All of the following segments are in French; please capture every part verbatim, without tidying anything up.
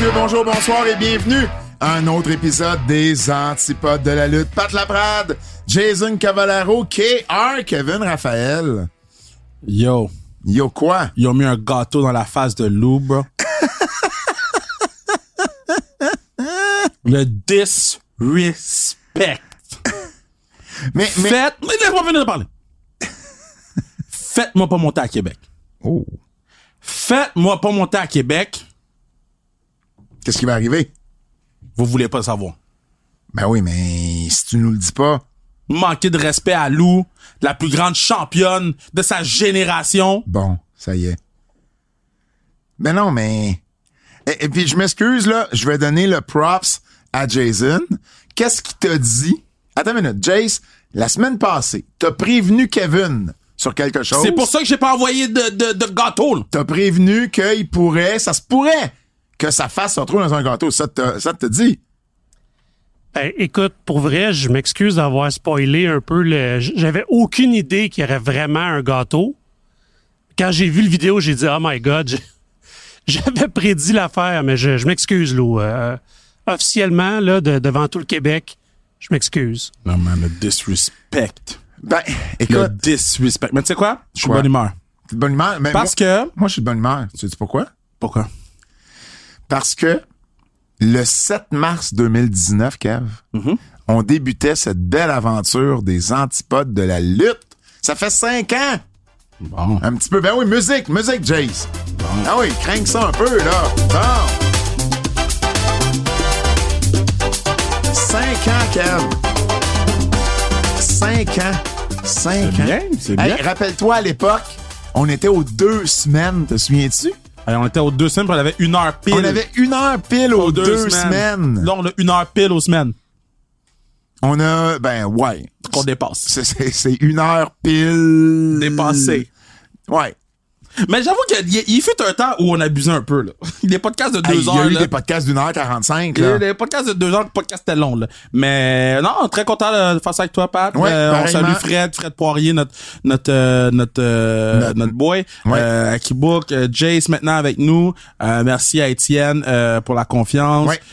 messieurs, bonjour, bonsoir et bienvenue à un autre épisode des Antipodes de la lutte. Pat Laprade, Jason Cavallaro, K R, Kevin Raphaël. Yo. Yo quoi? Ils ont mis un gâteau dans la face de Lou, bro. Le disrespect. Mais, mais... Faites... Mais laisse-moi venir de parler. Faites-moi pas monter à Québec. Oh. Faites-moi pas monter à Québec. Qu'est-ce qui va arriver? Vous voulez pas le savoir. Ben oui, mais si tu nous le dis pas... Manquer de respect à Lou, la plus grande championne de sa génération. Bon, ça y est. Ben non, mais... Et, et puis, je m'excuse, là, je vais donner le props à Jason. Qu'est-ce qu'il t'a dit? Attends une minute, Jace, la semaine passée, t'as prévenu Kevin sur quelque chose. C'est pour ça que j'ai pas envoyé de, de, de gâteau, là. T'as prévenu qu'il pourrait, ça se pourrait que sa face se retrouve dans un gâteau. Ça te, ça te dit? Ben, écoute, pour vrai, je m'excuse d'avoir spoilé un peu le... J'avais aucune idée qu'il y aurait vraiment un gâteau. Quand j'ai vu le vidéo, j'ai dit « Oh my God! » J'avais prédit l'affaire, mais je, je m'excuse, Lou. Euh, officiellement, là, de, devant tout le Québec, je m'excuse. Non, man, le disrespect. Ben, écoute... Le disrespect. Mais tu sais quoi? Je suis de Quoi? bonne humeur. T'es de bonne humeur? Mais Parce moi, que... Moi, je suis de bonne humeur. Tu sais pourquoi? Pourquoi? Parce que le sept mars deux mille dix-neuf, Kev, Mm-hmm. on débutait cette belle aventure des Antipodes de la lutte. Ça fait cinq ans! Bon. Un petit peu. Ben oui, musique, musique, Jace. Bon. Ah oui, crains ça un peu, là. Bon. Cinq ans, Kev. Cinq ans. Cinq C'est ans. bien, c'est Hey, bien. rappelle-toi, à l'époque, on était aux deux semaines, te souviens-tu? Allez, on était aux deux semaines, puis on avait une heure pile. On avait une heure pile aux, deux, semaines. Là, on a une heure pile aux semaines. On a, ben, ouais. Qu'on dépasse. C'est, c'est, c'est une heure pile. Dépassé. Ouais. Mais j'avoue qu'il y, il fut un temps où on abusait un peu, là. Des podcasts de deux Hey, il y heures, a eu là. des podcasts d'une heure quarante-cinq, Il y a là. eu des podcasts de deux heures, des podcasts étaient longs, là. Mais, non, très content de faire ça avec toi, Pat. Ouais, euh, on pareillement. salue Fred, Fred Poirier, notre, notre, euh, notre, euh, Notre- notre boy. Ouais. Euh, Akibook, euh, Jace maintenant avec nous. Euh, merci à Étienne, euh, pour la confiance. Ouais.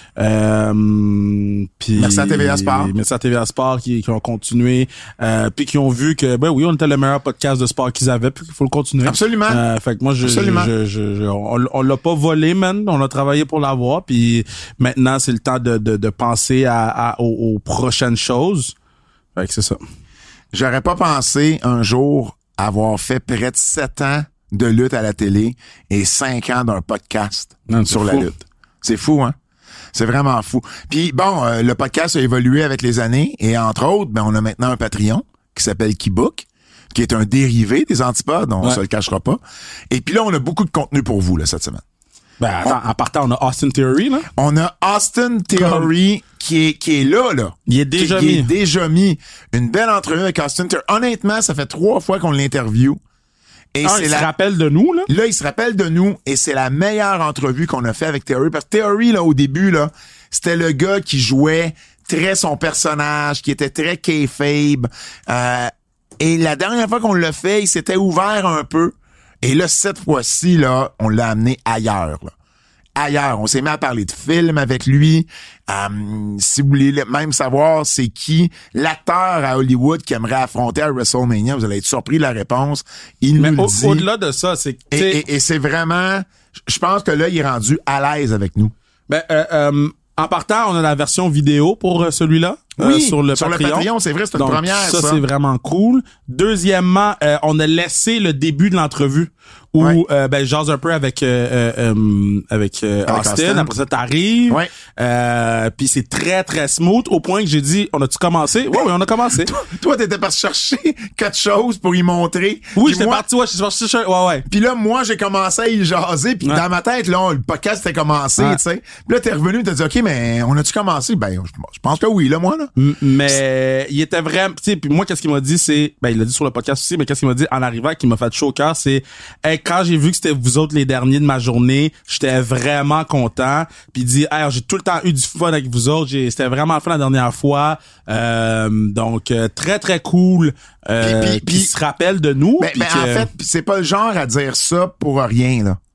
Euh, puis Merci à T V A Sport. Merci à T V A Sport qui, qui ont continué, euh, puis qui ont vu que, ben oui, on était le meilleur podcast de sport qu'ils avaient, puis qu'il faut le continuer. Absolument. Euh, fait que moi, je, Absolument. je, je, je- on, on l'a pas volé, man. On a travaillé pour l'avoir, puis maintenant, c'est le temps de, de, de penser à, à, aux, aux prochaines choses. Fait que c'est ça. J'aurais pas pensé un jour avoir fait près de sept ans de lutte à la télé et cinq ans d'un podcast Non, c'est sur la fou. lutte. C'est fou, hein? C'est vraiment fou. Puis bon, euh, le podcast a évolué avec les années et entre autres, ben on a maintenant un Patreon qui s'appelle Keybook, qui est un dérivé des Antipodes, on Ouais. se le cachera pas. Et puis là, on a beaucoup de contenu pour vous là cette semaine. Ben, attends, en partant, on a Austin Theory, là. On a Austin Theory qui est qui est là là. Il est déjà qui, qui mis. est déjà mis. Une belle entrevue avec Austin Theory. Honnêtement, ça fait trois fois qu'on l'interview. Et Un, c'est il la se rappelle de nous, là. Là, il se rappelle de nous et c'est la meilleure entrevue qu'on a fait avec Theory. Parce que Theory, là, au début, là, c'était le gars qui jouait très son personnage, qui était très kayfabe. Euh, et la dernière fois qu'on l'a fait, il s'était ouvert un peu. Et là, cette fois-ci, là, on l'a amené ailleurs, là. Ailleurs. On s'est mis à parler de films avec lui. Euh, si vous voulez même savoir c'est qui l'acteur à Hollywood qui aimerait affronter à WrestleMania, vous allez être surpris de la réponse. Il Mais nous au- le dit. au-delà de ça, c'est que, Et, tu sais, et- et c'est vraiment... Je pense que là, il est rendu à l'aise avec nous. ben, euh, euh, en partant, on a la version vidéo pour euh, celui-là. euh, Oui, sur le sur le Patreon. Patreon, c'est vrai, c'est une Donc, première, ça. Ça, c'est vraiment cool. Deuxièmement, euh, on a laissé le début de l'entrevue où, Ouais. euh, ben, jase un peu avec, euh, euh, euh, avec, euh, Avec Austin. Austin. Après ça, t'arrives. Ouais. Euh, puis c'est très, très smooth au point que j'ai dit, on a-tu commencé? Ouais, oui, on a commencé. Toi, t'étais parti chercher quelque chose pour y montrer. Oui, Puis j'étais moi- parti, ouais, je suis parti chercher, ouais, ouais. Puis là, moi, j'ai commencé à y jaser, puis Ouais. dans ma tête, là, le podcast était commencé, Ouais. tu sais. Puis là, t'es revenu, t'as dit, OK, mais on a-tu commencé? Ben, je je pense que oui, là, moi, là. M- Mais il était vraiment, tu sais, puis moi qu'est-ce qu'il m'a dit, c'est, ben il l'a dit sur le podcast aussi, mais qu'est-ce qu'il m'a dit en arrivant qui m'a fait chaud au cœur, c'est, hey, quand j'ai vu que c'était vous autres les derniers de ma journée, j'étais vraiment content. Puis il dit, hey, j'ai tout le temps eu du fun avec vous autres, j'ai, c'était vraiment le fun la dernière fois. Euh, donc euh, très très cool. Euh, Puis- puis- puis il puis- se rappelle de nous. Ben, puis ben, que- en fait, c'est pas le genre à dire ça pour rien, là.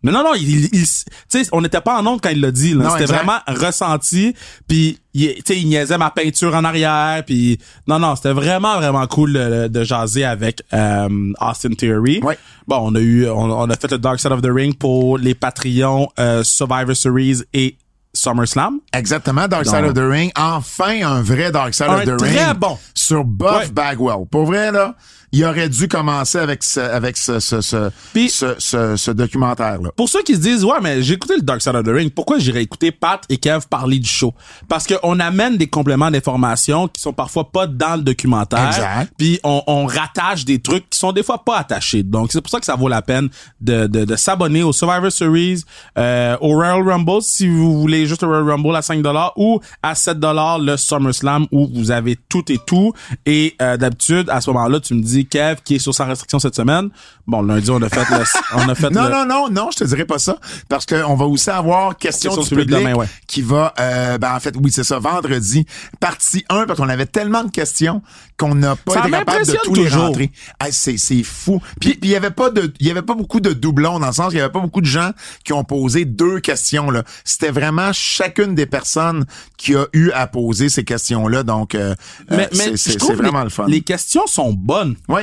Mais non, non, il, il, tu sais, on n'était pas en onde quand il l'a dit, là. Non, C'était exact. vraiment ressenti, puis il, tu sais, il niaisait ma peinture en arrière, puis non, non, c'était vraiment, vraiment cool de, de jaser avec euh, Austin Theory. Ouais. Bon, on a eu, on, on a fait le Dark Side of the Ring pour les Patreons euh, Survivor Series et SummerSlam. Exactement, Dark Donc, Side of the Ring. Enfin, un vrai Dark Side Un of the très Ring. bon. Sur Buff Ouais. Bagwell. Pour vrai, là, il aurait dû commencer avec ce, avec ce, ce, ce, Puis- ce, ce, ce documentaire-là. Pour ceux qui se disent, ouais, mais j'ai écouté le Dark Side of the Ring, pourquoi j'irais écouter Pat et Kev parler du show? Parce qu'on amène des compléments d'informations qui sont parfois pas dans le documentaire. Exact. Puis on, on rattache des trucs qui sont des fois pas attachés. Donc c'est pour ça que ça vaut la peine de, de, de s'abonner au Survivor Series, euh, au Royal Rumble si vous voulez juste le Royal Rumble à cinq dollars ou à sept dollars le SummerSlam où vous avez tout et tout. Et euh, d'habitude, à ce moment-là, tu me dis, Kev, qui est sur sa restriction cette semaine. Bon, lundi, on a fait le, on a fait Non, le, non, non, non, je te dirais pas ça. Parce qu'on va aussi avoir question Question du du public public demain, ouais. qui va, euh, ben, en fait, oui, c'est ça, vendredi. Partie un, parce qu'on avait tellement de questions qu'on n'a pas Ça été capable de m'impressionne tous les toujours. rentrer. Ah, c'est, c'est fou. Puis, puis il y avait pas de, il y avait pas beaucoup de doublons dans le sens qu'il y avait pas beaucoup de gens qui ont posé deux questions, là. C'était vraiment chacune des personnes qui a eu à poser ces questions-là. Donc, euh, Mais, euh, mais c'est, je c'est, trouve c'est vraiment les, le fun. les questions sont bonnes. Oui.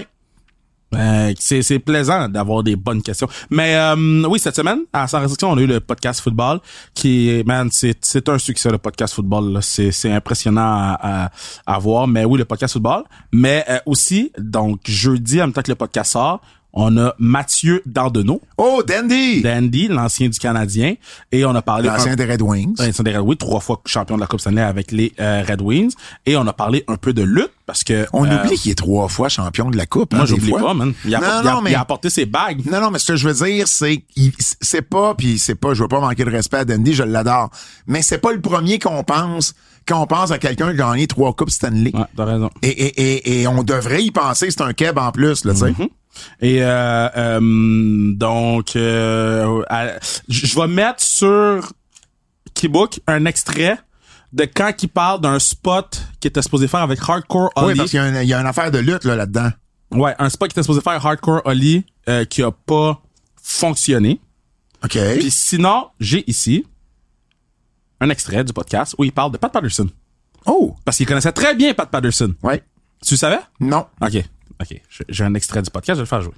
Euh, c'est, c'est plaisant d'avoir des bonnes questions. Mais euh, oui, cette semaine, à Sans Restriction, on a eu le podcast football qui est, man, c'est, c'est un succès, le podcast football. Là. C'est, c'est impressionnant à, à, à voir. Mais oui, le podcast football. Mais euh, aussi, donc, jeudi, en même temps que le podcast sort, on a Mathieu Dandeneau, Oh, Dandy! Dandy, l'ancien du Canadien. Et on a parlé... L'ancien un- des Red Wings. L'ancien des Red Wings, trois fois champion de la Coupe Stanley avec les euh, Red Wings. Et on a parlé un peu de lutte parce que... On euh, oublie qu'il est trois fois champion de la Coupe. Moi, hein, des j'oublie fois. pas, man. Il a, Non, il a- non, mais- il a apporté ses bagues. Non, non, mais ce que je veux dire, c'est il- c'est pas, puis c'est pas, je veux pas manquer de respect à Dandy, je l'adore, mais c'est pas le premier qu'on pense quand on pense à quelqu'un qui a gagné trois coupes Stanley. Ouais, t'as raison. Et, et, et, et on devrait y penser, c'est un keb en plus, là, tu sais. Mm-hmm. Et euh, euh, donc, euh, à- je je vais mettre sur Keybook un extrait de quand il parle d'un spot qu'il était supposé faire avec Hardcore Oui, Holly. parce qu'il y a, un- il y a une affaire de lutte là, là-dedans. Ouais, un spot qu'il était supposé faire Hardcore Holly euh, qui a pas fonctionné. OK. Puis sinon, j'ai ici un extrait du podcast où il parle de Pat Patterson. Oh! Parce qu'il connaissait très bien Pat Patterson. Ouais. Tu le savais? Non. OK. OK. J'ai- J'ai un extrait du podcast, je vais le faire jouer.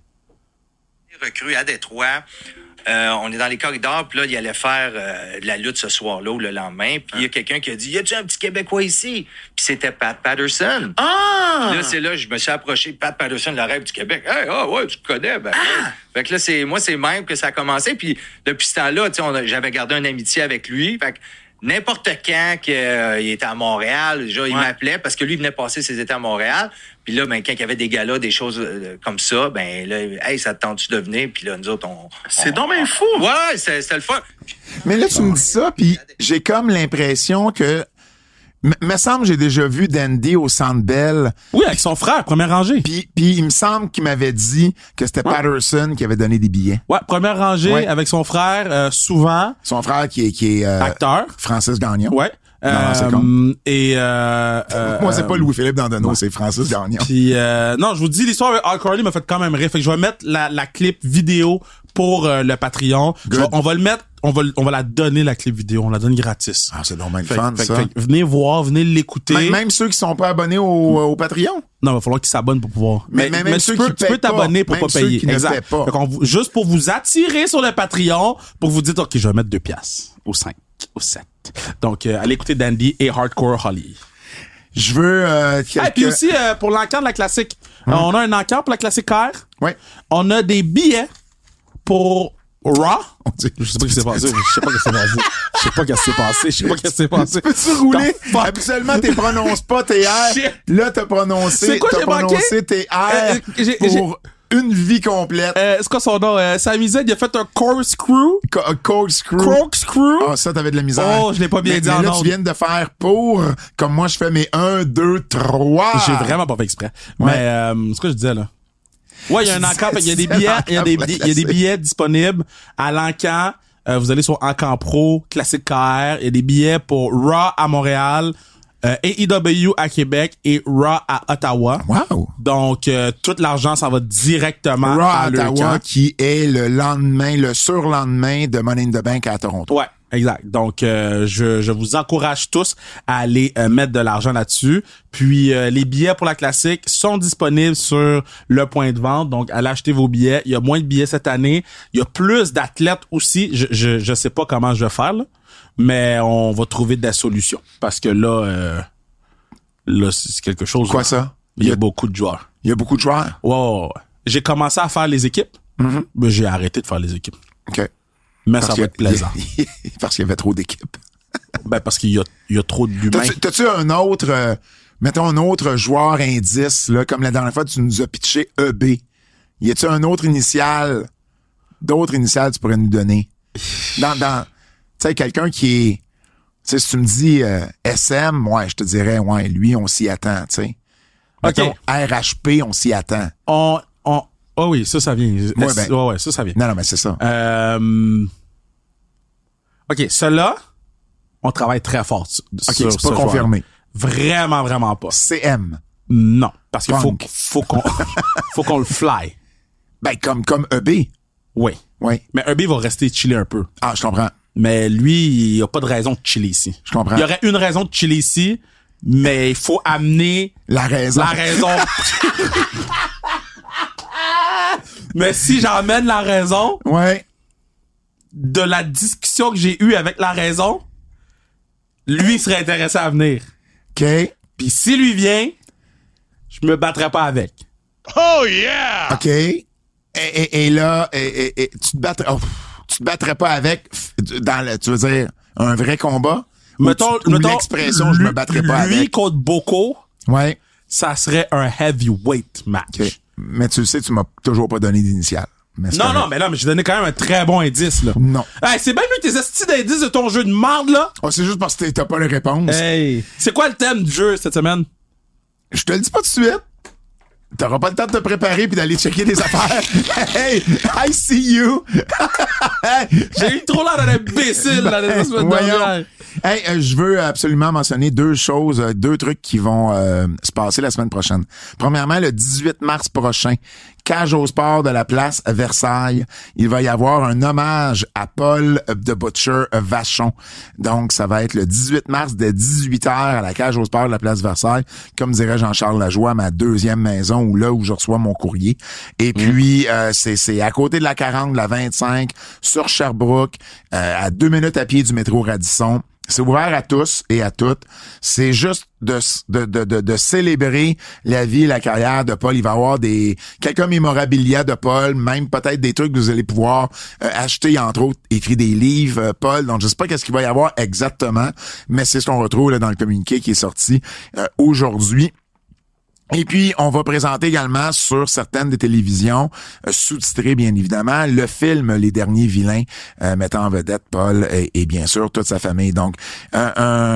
Recrue à Détroit. Euh, on est dans les corridors, puis là, il allait faire euh, de la lutte ce soir-là ou le lendemain. Puis il y a quelqu'un qui a dit, y a-tu un petit Québécois ici? Puis c'était Pat Patterson. Ah! Là, c'est là, je me suis approché de Pat Patterson, le rêve du Québec. Hey, ah ouais, tu te connais, ben. ouais. Fait que là, c'est, moi, c'est même que ça a commencé. Puis depuis ce temps-là, tu sais, on a- j'avais gardé une amitié avec lui. Fait que n'importe quand qu'il était à Montréal, déjà, il m'appelait parce que lui, il venait passer ses étés à Montréal. Puis là, ben, quand il y avait des galas, des choses euh, comme ça, ben là, hey, ça te tente-tu de venir? Puis là, nous autres, on... C'est on- donc bien fou! Ouais, c'était c'était le fun. Mais là, tu me dis ça, puis j'ai comme l'impression que... M- me semble que j'ai déjà vu Dandy au Centre Bell, Oui, avec son frère, première rangée. puis puis il me semble qu'il m'avait dit que c'était Patterson qui avait donné des billets. Ouais, première rangée Ouais. avec son frère, euh, souvent Son frère qui est, qui est euh, acteur. Francis Gagnon. Ouais. Non, non, c'est Euh, con. et euh, euh, Moi, c'est pas Louis-Philippe Dandonneau, c'est Francis Gagnon. Puis euh, non, je vous dis l'histoire avec Hardcore Holly m'a fait quand même rire. Fait que je vais mettre la, la clip vidéo pour euh, le Patreon. Je vais- Good. on va le mettre, on va on va la donner la clip vidéo, on la donne gratis. Ah, c'est donc bien le Fait- fun, fait- ça. fait que venez voir, venez l'écouter. Même, même ceux qui sont pas abonnés au, au Patreon. Non, il va falloir qu'ils s'abonnent pour pouvoir. Mais- mais même tu ceux peux, qui tu peux paient pas. t'abonner pour Même pas ceux payer. qui ne Exact. paient pas. Fait qu'on vous- juste pour vous attirer sur le Patreon, pour vous dire, OK, je vais mettre deux piastres, ou cinq, ou sept. Donc, euh, allez écouter Dandy et Hardcore Holly. Je veux euh, Et quelques... puis aussi, euh, pour l'encart de la classique, euh, on a un encart pour la classique R. Ouais. On a des billets pour Raw. On dit- Je sais pas ce qui s'est passé. Je sais pas ce qui s'est passé. Je sais pas ce qui s'est passé. Je sais pas ce qui s'est passé. Peux-tu rouler? The fuck? Habituellement, t'es prononces pas tes R. Shit. Là, t'as prononcé, C'est quoi, t'as j'ai manqué? prononcé tes R Euh, j'ai- pour une vie complète. Euh, c'est quoi son nom? Euh, Sami Zayn, il a fait un corkscrew. Co- a corkscrew. Corkscrew. Ah, ça, t'avais de la misère. Oh, je l'ai pas bien mais, dit mais en là, ondes. tu viens de faire pour, comme moi, je fais mes un, deux, trois. J'ai vraiment pas fait exprès. Ouais. Mais, euh, c'est quoi je disais, là? Ouais, il y a un Tu encamp, il y a des disais billets, il y a des, l'encamp, il y a des la billets disponibles à l'encamp. Euh, vous allez sur Encamp Pro, Classique K R. Il y a des billets pour Raw à Montréal, Euh, A E W à Québec et Raw à Ottawa. Wow. Donc, euh, tout l'argent, ça va directement Raw à à leur Ottawa, camp. qui est le lendemain, le surlendemain de Money in the Bank à Toronto. Ouais, exact. Donc, euh, je, je vous encourage tous à aller euh, mettre de l'argent là-dessus. Puis, euh, les billets pour la classique sont disponibles sur le point de vente. Donc, allez acheter vos billets. Il y a moins de billets cette année. Il y a plus d'athlètes aussi. Je, je, je sais pas comment je vais faire, là, mais on va trouver des solutions. Parce que là, euh, là, c'est quelque chose. Quoi là. ça? Il y a beaucoup de joueurs. Il y a beaucoup de joueurs? Ouais, ouais, ouais. J'ai commencé à faire les équipes, Mm-hmm. mais j'ai arrêté de faire les équipes. OK. Mais Parce ça qu'il y va a- être plaisant. Parce qu'il y avait trop d'équipes. Ben, parce qu'il y a, il y a trop d'humains. T'as-tu, t'as-tu un autre, euh, mettons un autre joueur indice, là, comme la dernière fois, tu nous as pitché E B. Y a-tu un autre initial, d'autres initiales que tu pourrais nous donner? Dans, dans, tu sais, quelqu'un qui est, tu sais, si tu me dis euh, S M, ouais, je te dirais, ouais, lui, on s'y attend, tu sais. OK. Mettons, R H P, on s'y attend. On, on, oh oui, ça, ça vient. Ouais, ben- ouais, ouais, ça, ça vient. Non, non, mais c'est ça. Euh, OK, cela, on travaille très fort sur, OK, sur c'est ce pas joueur. confirmé. Vraiment, vraiment pas. C M. Non, parce qu'il faut, Punk. faut qu'on, faut qu'on le fly. Ben, comme, comme E B. Oui. Oui. Mais E B va rester chiller un peu. Ah, je comprends. Mais lui, il a pas de raison de chiller ici. Je comprends. Il y aurait une raison de chiller ici, mais il faut amener La raison. la raison. Mais si j'emmène la raison Ouais. de la discussion que j'ai eue avec la raison, lui serait intéressé à venir. OK. Puis si lui vient, je me battrai pas avec. OK. Et, et, et là, et, et, et, tu te battrais, oh, tu te battrais pas avec, f- dans le, tu veux dire, un vrai combat? Ou Mettons, tu- ou mettons, l'expression, je me battrais pas lui avec. contre Boko, Ouais. ça serait un heavyweight match. OK. Mais tu le sais, tu m'as toujours pas donné d'initiale. Mais c'est Non, correct. non, mais là, mais j'ai donné quand même un très bon indice, là. Non. Hey, c'est bien mieux que tes estis d'indices de ton jeu de marde, là. Oh, c'est juste parce que t'as pas les réponses. Hey. C'est quoi le thème du jeu cette semaine? Je te le dis pas tout de suite. T'auras pas le temps de te préparer puis d'aller checker des affaires. Hey, I see you. J'ai eu trop l'air d'un imbécile, là, la semaine Voyons. dernière. Hey, euh, je veux absolument mentionner deux choses, euh, deux trucs qui vont euh, se passer la semaine prochaine. Premièrement, le dix-huit mars prochain, Cage au sport de la place Versailles, il va y avoir un hommage à Paul de Butcher Vachon. Donc, ça va être le dix-huit mars dès dix-huit heures à la Cage au sport de la place Versailles, comme dirait Jean-Charles Lajoie, ma deuxième maison, ou là où je reçois mon courrier. Et puis, euh, c'est, c'est à côté de la quarante, de la vingt-cinq, sur Sherbrooke, euh, à deux minutes à pied du métro Radisson. C'est ouvert à tous et à toutes. C'est juste de, de, de, de, de célébrer la vie et la carrière de Paul. Il va y avoir des quelques mémorabilia de Paul, même peut-être des trucs que vous allez pouvoir euh, acheter, entre autres, écrit des livres, euh, Paul. Donc, je sais pas qu'est-ce qu'il va y avoir exactement, mais c'est ce qu'on retrouve là, dans le communiqué qui est sorti euh, aujourd'hui. Et puis, on va présenter également sur certaines des télévisions, euh, sous-titrées bien évidemment, le film Les Derniers Vilains, euh, mettant en vedette Paul et, et bien sûr toute sa famille. Donc, un,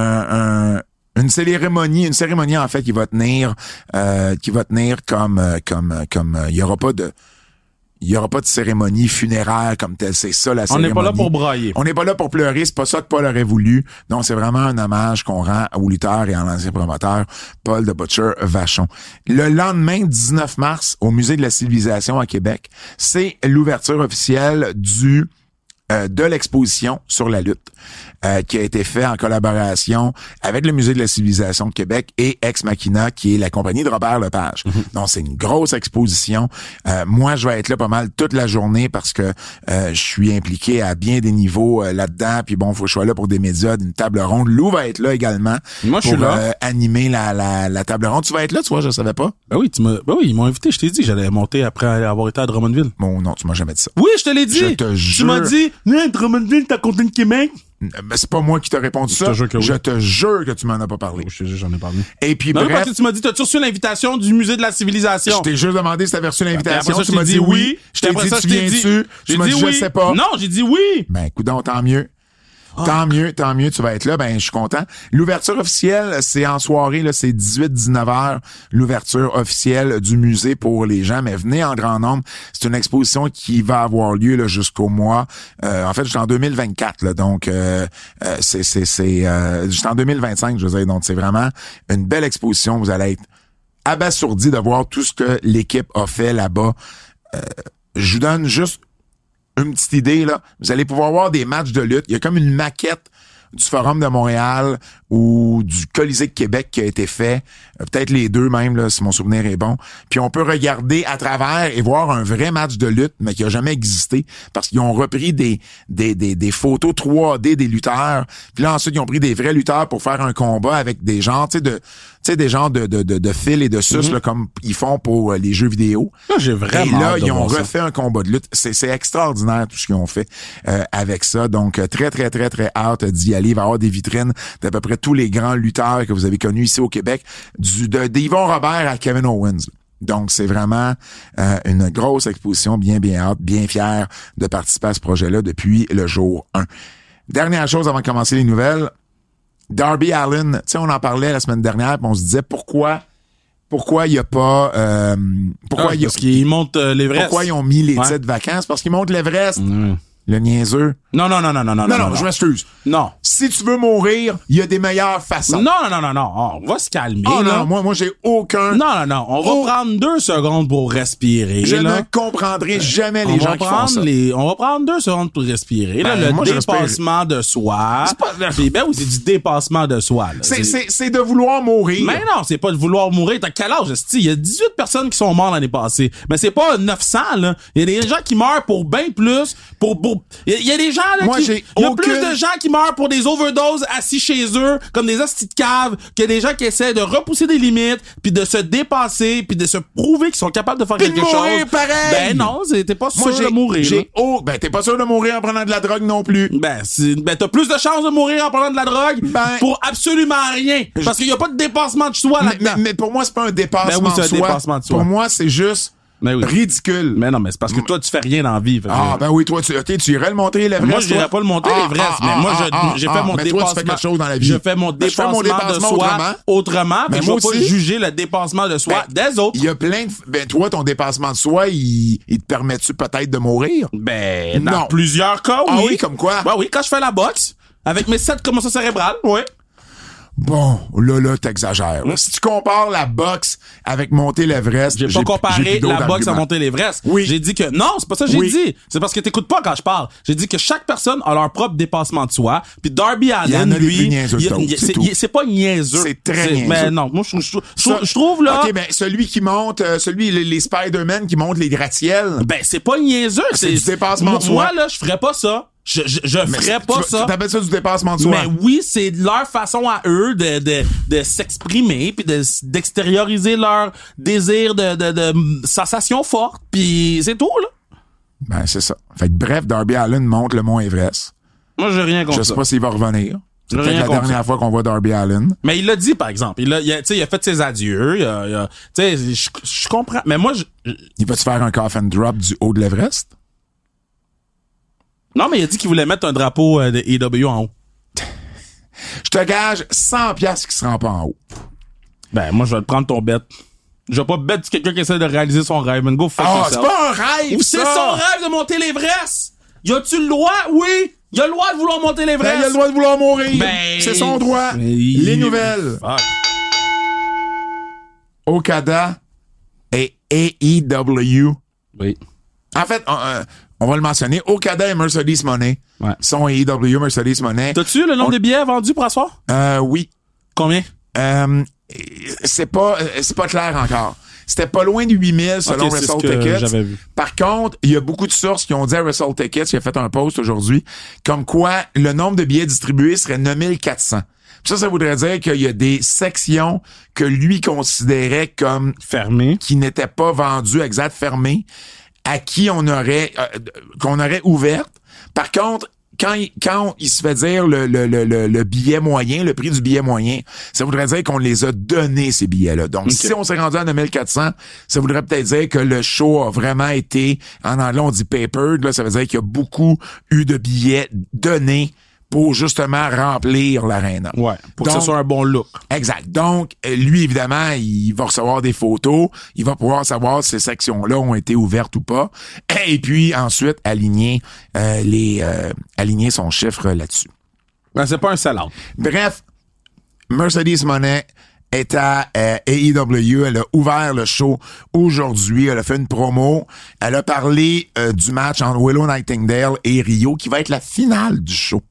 un, un une cérémonie, une cérémonie en fait qui va tenir, euh, qui va tenir comme, euh, comme, comme, euh, il y aura pas de, il y aura pas de cérémonie funéraire comme telle. C'est ça la On cérémonie. n'est pas là pour brailler. On n'est pas là pour pleurer, c'est pas ça que Paul aurait voulu. Donc, c'est vraiment un hommage qu'on rend au lutteur et à l'ancien promoteur Paul de Butcher Vachon. Le lendemain, dix-neuf mars, au Musée de la Civilisation à Québec, c'est l'ouverture officielle du euh, de l'exposition sur la lutte euh, qui a été fait en collaboration avec le Musée de la Civilisation de Québec et Ex Machina, qui est la compagnie de Robert Lepage. Mm-hmm. Donc, c'est une grosse exposition. Euh, moi, je vais être là pas mal toute la journée parce que euh, je suis impliqué à bien des niveaux euh, là-dedans. Puis bon, faut que je sois là pour des médias, d'une table ronde. Lou va être là également. Moi, je pour suis là. euh, animer la, la, la table ronde. Tu vas être là, tu vois, je savais pas. Ben oui, tu m'as, ben oui, ils m'ont invité, je t'ai dit, j'allais monter après avoir été à Drummondville. Bon, non, tu m'as jamais dit ça. Oui, je te l'ai dit. Je te Tu jure. m'as dit, non, Drummondville, t'as compté le Québec. Mais c'est pas moi qui t'ai répondu Je ça. te jure que oui. Je te jure que tu m'en as pas parlé. Je sais, j'en ai parlé. Et puis Non, bref, parce que tu m'as dit, t'as-tu reçu l'invitation du musée de la civilisation? je t'ai juste demandé si t'avais reçu l'invitation. Après ça, je Tu t'ai m'as dit dit oui. Je t'ai Après dit ça, tu je t'ai dit- viens-tu? J'ai Tu m'as dit dit oui. je sais pas. Non, j'ai dit oui. Ben, coudonc, tant mieux. Tant mieux, tant mieux, tu vas être là. Ben, je suis content. L'ouverture officielle, c'est en soirée, là, c'est dix-huit dix-neuf heures, l'ouverture officielle du musée pour les gens. Mais venez en grand nombre. C'est une exposition qui va avoir lieu là, jusqu'au mois. Euh, en fait, jusqu'en deux mille vingt-quatre. Là, donc, euh, euh, c'est c'est c'est euh, jusqu'en deux mille vingt-cinq, je veux dire. Donc, c'est vraiment une belle exposition. Vous allez être abasourdi de voir tout ce que l'équipe a fait là-bas. Euh, je vous donne juste une petite idée, là. Vous allez pouvoir voir des matchs de lutte. Il y a comme une maquette du Forum de Montréal ou du Colisée de Québec qui a été fait. Euh, peut-être les deux même, là, si mon souvenir est bon. Puis on peut regarder à travers et voir un vrai match de lutte, mais qui a jamais existé. Parce qu'ils ont repris des, des, des, des photos trois D des lutteurs. Puis là, ensuite, ils ont pris des vrais lutteurs pour faire un combat avec des genres, tu sais, de, tu sais, des genres de, de, de, de fil et de sus, mm-hmm. là, comme ils font pour euh, les jeux vidéo. Là, j'ai vraiment Et là, hâte de ils ont voir refait ça. un combat de lutte. C'est, c'est extraordinaire tout ce qu'ils ont fait euh, avec ça. Donc, euh, très, très, très, très hâte d'y aller. Il va y avoir des vitrines d'à peu près tous les grands lutteurs que vous avez connus ici au Québec, du de d'Yvon Robert à Kevin Owens. Donc, c'est vraiment euh, une grosse exposition, bien, bien hâte, bien fier de participer à ce projet-là depuis le jour un. Dernière chose avant de commencer les nouvelles, Darby Allin, tu sais, on en parlait la semaine dernière, puis on se disait pourquoi pourquoi il y a pas euh, pourquoi Ah, il y a, parce qu'ils montent euh, l'Everest. pourquoi ils ont mis les Ouais. titres vacances, parce qu'ils montent l'Everest. Mmh. Le niaiseux. Non, non, non, non, non, non, Non, non, je m'excuse. Non. Si tu veux mourir, il y a des meilleures façons. Non, non, non, non, non. On va se calmer, Oh là. non, moi, moi, j'ai aucun... Non, non, non. On va Oh. prendre deux secondes pour respirer, Je là. ne comprendrai jamais On les va gens qui font prendre ça. les, on va prendre deux secondes pour respirer. Là, Ben, le moi, je dépassement de soi. C'est pas- C'est ben oui, c'est du dépassement de soi. Là. C'est, c'est, c'est de vouloir mourir. Mais non, c'est pas de vouloir mourir. T'as quel âge, esti? Il y a dix-huit personnes qui sont mortes l'année passée. Mais c'est pas neuf cents, là. Il y a des gens qui meurent pour bien plus. Pour, pour, il y a- il y a des gens, là, Moi, qui, j'ai il y a aucune- plus de gens qui meurent pour des overdoses assis chez eux, comme des hosties de caves, que des gens qui essaient de repousser des limites, puis de se dépasser, puis de se prouver qu'ils sont capables de faire Puis de quelque mourir chose. pareil. Ben non, c'est- t'es pas Moi, sûr j'ai, de mourir. là. j'ai, oh, ben, t'es pas sûr de mourir en prenant de la drogue non plus. Ben, c'est, ben, t'as plus de chances de mourir en prenant de la drogue Ben- pour absolument rien. Parce qu'il y a pas de dépassement de soi Mais, là-dedans. mais, mais pour moi, c'est pas un dépassement Ben oui, c'est de un soi. dépassement de soi. Pour moi, c'est juste Ben oui. ridicule. Mais non, mais c'est parce que toi, tu fais rien dans la vie. Fait que- Ah, ben oui, toi, tu, ok, tu irais le montrer l'Everest. Moi, je dirais toi? pas le monter, Ah, l'Everest, ah, mais ah, moi, je- ah, j'ai ah, fait mon mais dépassement. toi, tu fais quelque chose dans la vie. Je fais mon Ben, je fais dépassement, mon dépassement de soi autrement. autrement, Ben, puis je moi vais pas aussi. juger le dépassement de soi des autres. Il y a plein de... Ben, toi, ton dépassement de soi, il, il te permet-tu peut-être de mourir? Ben, dans Non. plusieurs cas, oui. Ah oui, comme quoi? Ben oui, quand je fais la boxe, avec mes sept commotions cérébrales, oui. Bon, là, là, t'exagères. là. Si tu compares la boxe avec monter l'Everest... J'ai pas j'ai comparé plus d'autres la boxe à arguments. monter l'Everest. Oui. J'ai dit que non, c'est pas ça que j'ai Oui. dit. C'est parce que t'écoutes pas quand je parle. J'ai dit que chaque personne a leur propre dépassement de soi. Puis Darby Il y en Allin, a des lui, plus niaiseux que il- d'autres, il- c'est c'est tout. il- c'est pas niaiseux. C'est très C'est- niaiseux. Mais non, moi je, je, je, je, Ça- je trouve là. OK, ben, celui qui monte, euh, celui, les, les Spider-Man qui montent les gratte-ciels. Ben, c'est pas niaiseux. C'est du dépassement moi, de soi. Moi, là, je ferais pas ça. Je, je, je Mais ferais tu pas vas- ça. Tu t'appelles ça du dépassement de soi? Mais oui, c'est leur façon à eux de, de, de s'exprimer puis de, d'extérioriser leur désir de, de, de sensation forte. Puis c'est tout, là. Ben, c'est ça. Fait que bref, Darby Allin monte le mont Everest. Moi, j'ai rien contre Je ça. sais pas s'il va revenir. C'est J'ai peut-être rien la contre dernière fois qu'on voit Darby Allin. Mais il l'a dit, par exemple. Il a, il a, tu sais, il a fait ses adieux. Il a, il a- tu sais, je, je comprends. Mais moi, je, je- Il va-tu faire un coffin drop du haut de l'Everest? non, mais il a dit qu'il voulait mettre un drapeau euh, de A E W en haut. Je te gage cent piastres qui se rend pas en haut. Ben, moi, je vais te prendre ton bet. Je vais pas bet sur quelqu'un qui essaie de réaliser son rêve. Man, go fuck Ah, yourself. c'est pas un rêve, Ou c'est ça! son rêve de monter l'Everest? Y a-tu le droit? Oui! Y a le droit de vouloir monter Ben, l'Everest? il a le droit de vouloir mourir. Ben, c'est son droit. mais il- Les nouvelles. Fuck. Okada et A E W. Oui. En fait, on, euh, on va le mentionner. Okada et Mercedes Moné Ouais. sont A E W, Mercedes Moné. T'as-tu le nombre On- de billets vendus pour asseoir? Euh, oui. Combien? Euh, c'est pas, euh, c'est pas clair encore. C'était pas loin de huit mille selon Ok, c'est ce Wrestle que Tickets. j'avais vu. Par contre, il y a beaucoup de sources qui ont dit à Wrestle Tickets, il a fait un post aujourd'hui, comme quoi le nombre de billets distribués serait neuf mille quatre cents. Puis ça, ça voudrait dire qu'il y a des sections que lui considérait comme Fermé. qui n'étaient pas vendues, exact, fermées, à qui on aurait, euh, qu'on aurait ouvertes. Par contre, quand il, quand il se fait dire le, le, le, le, le billet moyen, le prix du billet moyen, ça voudrait dire qu'on les a donnés, ces billets-là. Donc, Okay. si on s'est rendu à neuf mille quatre cents, ça voudrait peut-être dire que le show a vraiment été, en anglais, on dit papered, là, ça veut dire qu'il y a beaucoup eu de billets donnés pour justement remplir l'aréna. Ouais, pour Donc, que ce soit un bon look. Exact. Donc, euh, lui, évidemment, il va recevoir des photos. Il va pouvoir savoir si ces sections-là ont été ouvertes ou pas. Et puis, ensuite, aligner euh, les euh, aligner son chiffre là-dessus. Ben, c'est pas un sell-out. Bref, Mercedes Moné est à euh, A E W. Elle a ouvert le show aujourd'hui. Elle a fait une promo. Elle a parlé euh, du match entre Willow Nightingale et Rio, qui va être la finale du show.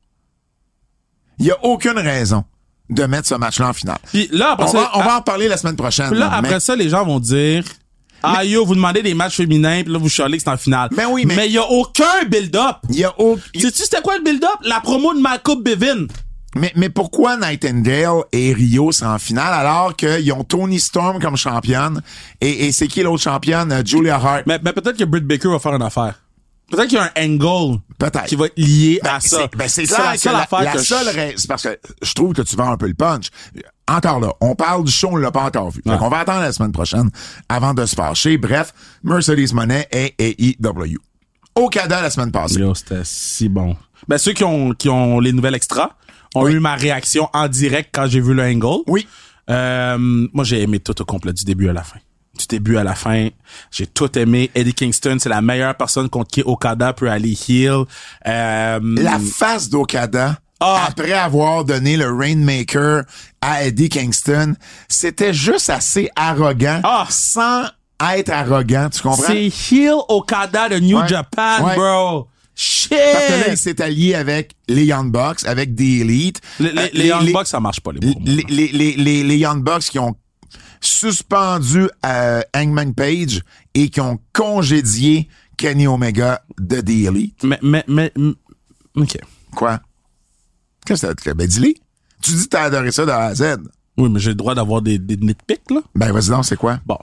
Il y a aucune raison de mettre ce match-là en finale. Puis là, après on ça, va, on à- va en parler la semaine prochaine. Puis là, là, après mais- ça, les gens vont dire, ah yo, vous demandez des matchs féminins, puis là, vous chialez que c'est en finale. Ben oui, mais- il y a aucun build-up. il y a au- Sais-tu c'était quoi le build-up? La promo de Malcolm Bevin. Mais, mais pourquoi Nightingale et Rio sont en finale alors qu'ils ont Toni Storm comme championne et, et c'est qui l'autre championne? Euh, Julia Hart. Mais, mais peut-être que Britt Baker va faire une affaire. Peut-être qu'il y a un angle Peut-être. qui va être lié Ben, à ça. c'est, ben, c'est C'est clair la que seule la, affaire la que seule je- raison, c'est parce que je trouve que tu vends un peu le punch. Encore là, on parle du show, on l'a pas encore vu. Ouais. Donc, on va attendre la semaine prochaine avant de se fâcher. Bref, Mercedes Moné et A E W. Okada la semaine passée. Yo, c'était si bon. Ben, ceux qui ont, qui ont les nouvelles extras ont Oui. eu ma réaction en direct quand j'ai vu le angle. Oui. Euh, moi, j'ai aimé tout au complet, du début à la fin. Du début à la fin, j'ai tout aimé. Eddie Kingston, c'est la meilleure personne contre qui Okada peut aller heel. Euh, La face d'Okada, Ah. après avoir donné le Rainmaker à Eddie Kingston, c'était juste assez arrogant, Ah. sans être arrogant, tu comprends? c'est heel Okada de New Ouais. Japan, Ouais. bro. Shit! Parce que là, il s'est allié avec les Young Bucks, avec des Elite. Les, les, Euh, les Young Bucks, ça marche pas, les promos. les, les, les, les, les Young Bucks qui ont suspendu euh, Hangman Page et qui ont congédié Kenny Omega de The Elite. Mais, mais, mais, mm, OK. Quoi? Qu'est-ce que t'as? Ben, dis-le. Tu dis que t'as adoré ça de A à Z. Oui, mais j'ai le droit d'avoir des, des nitpicks, là. Ben, vas-y donc, c'est quoi? Bon.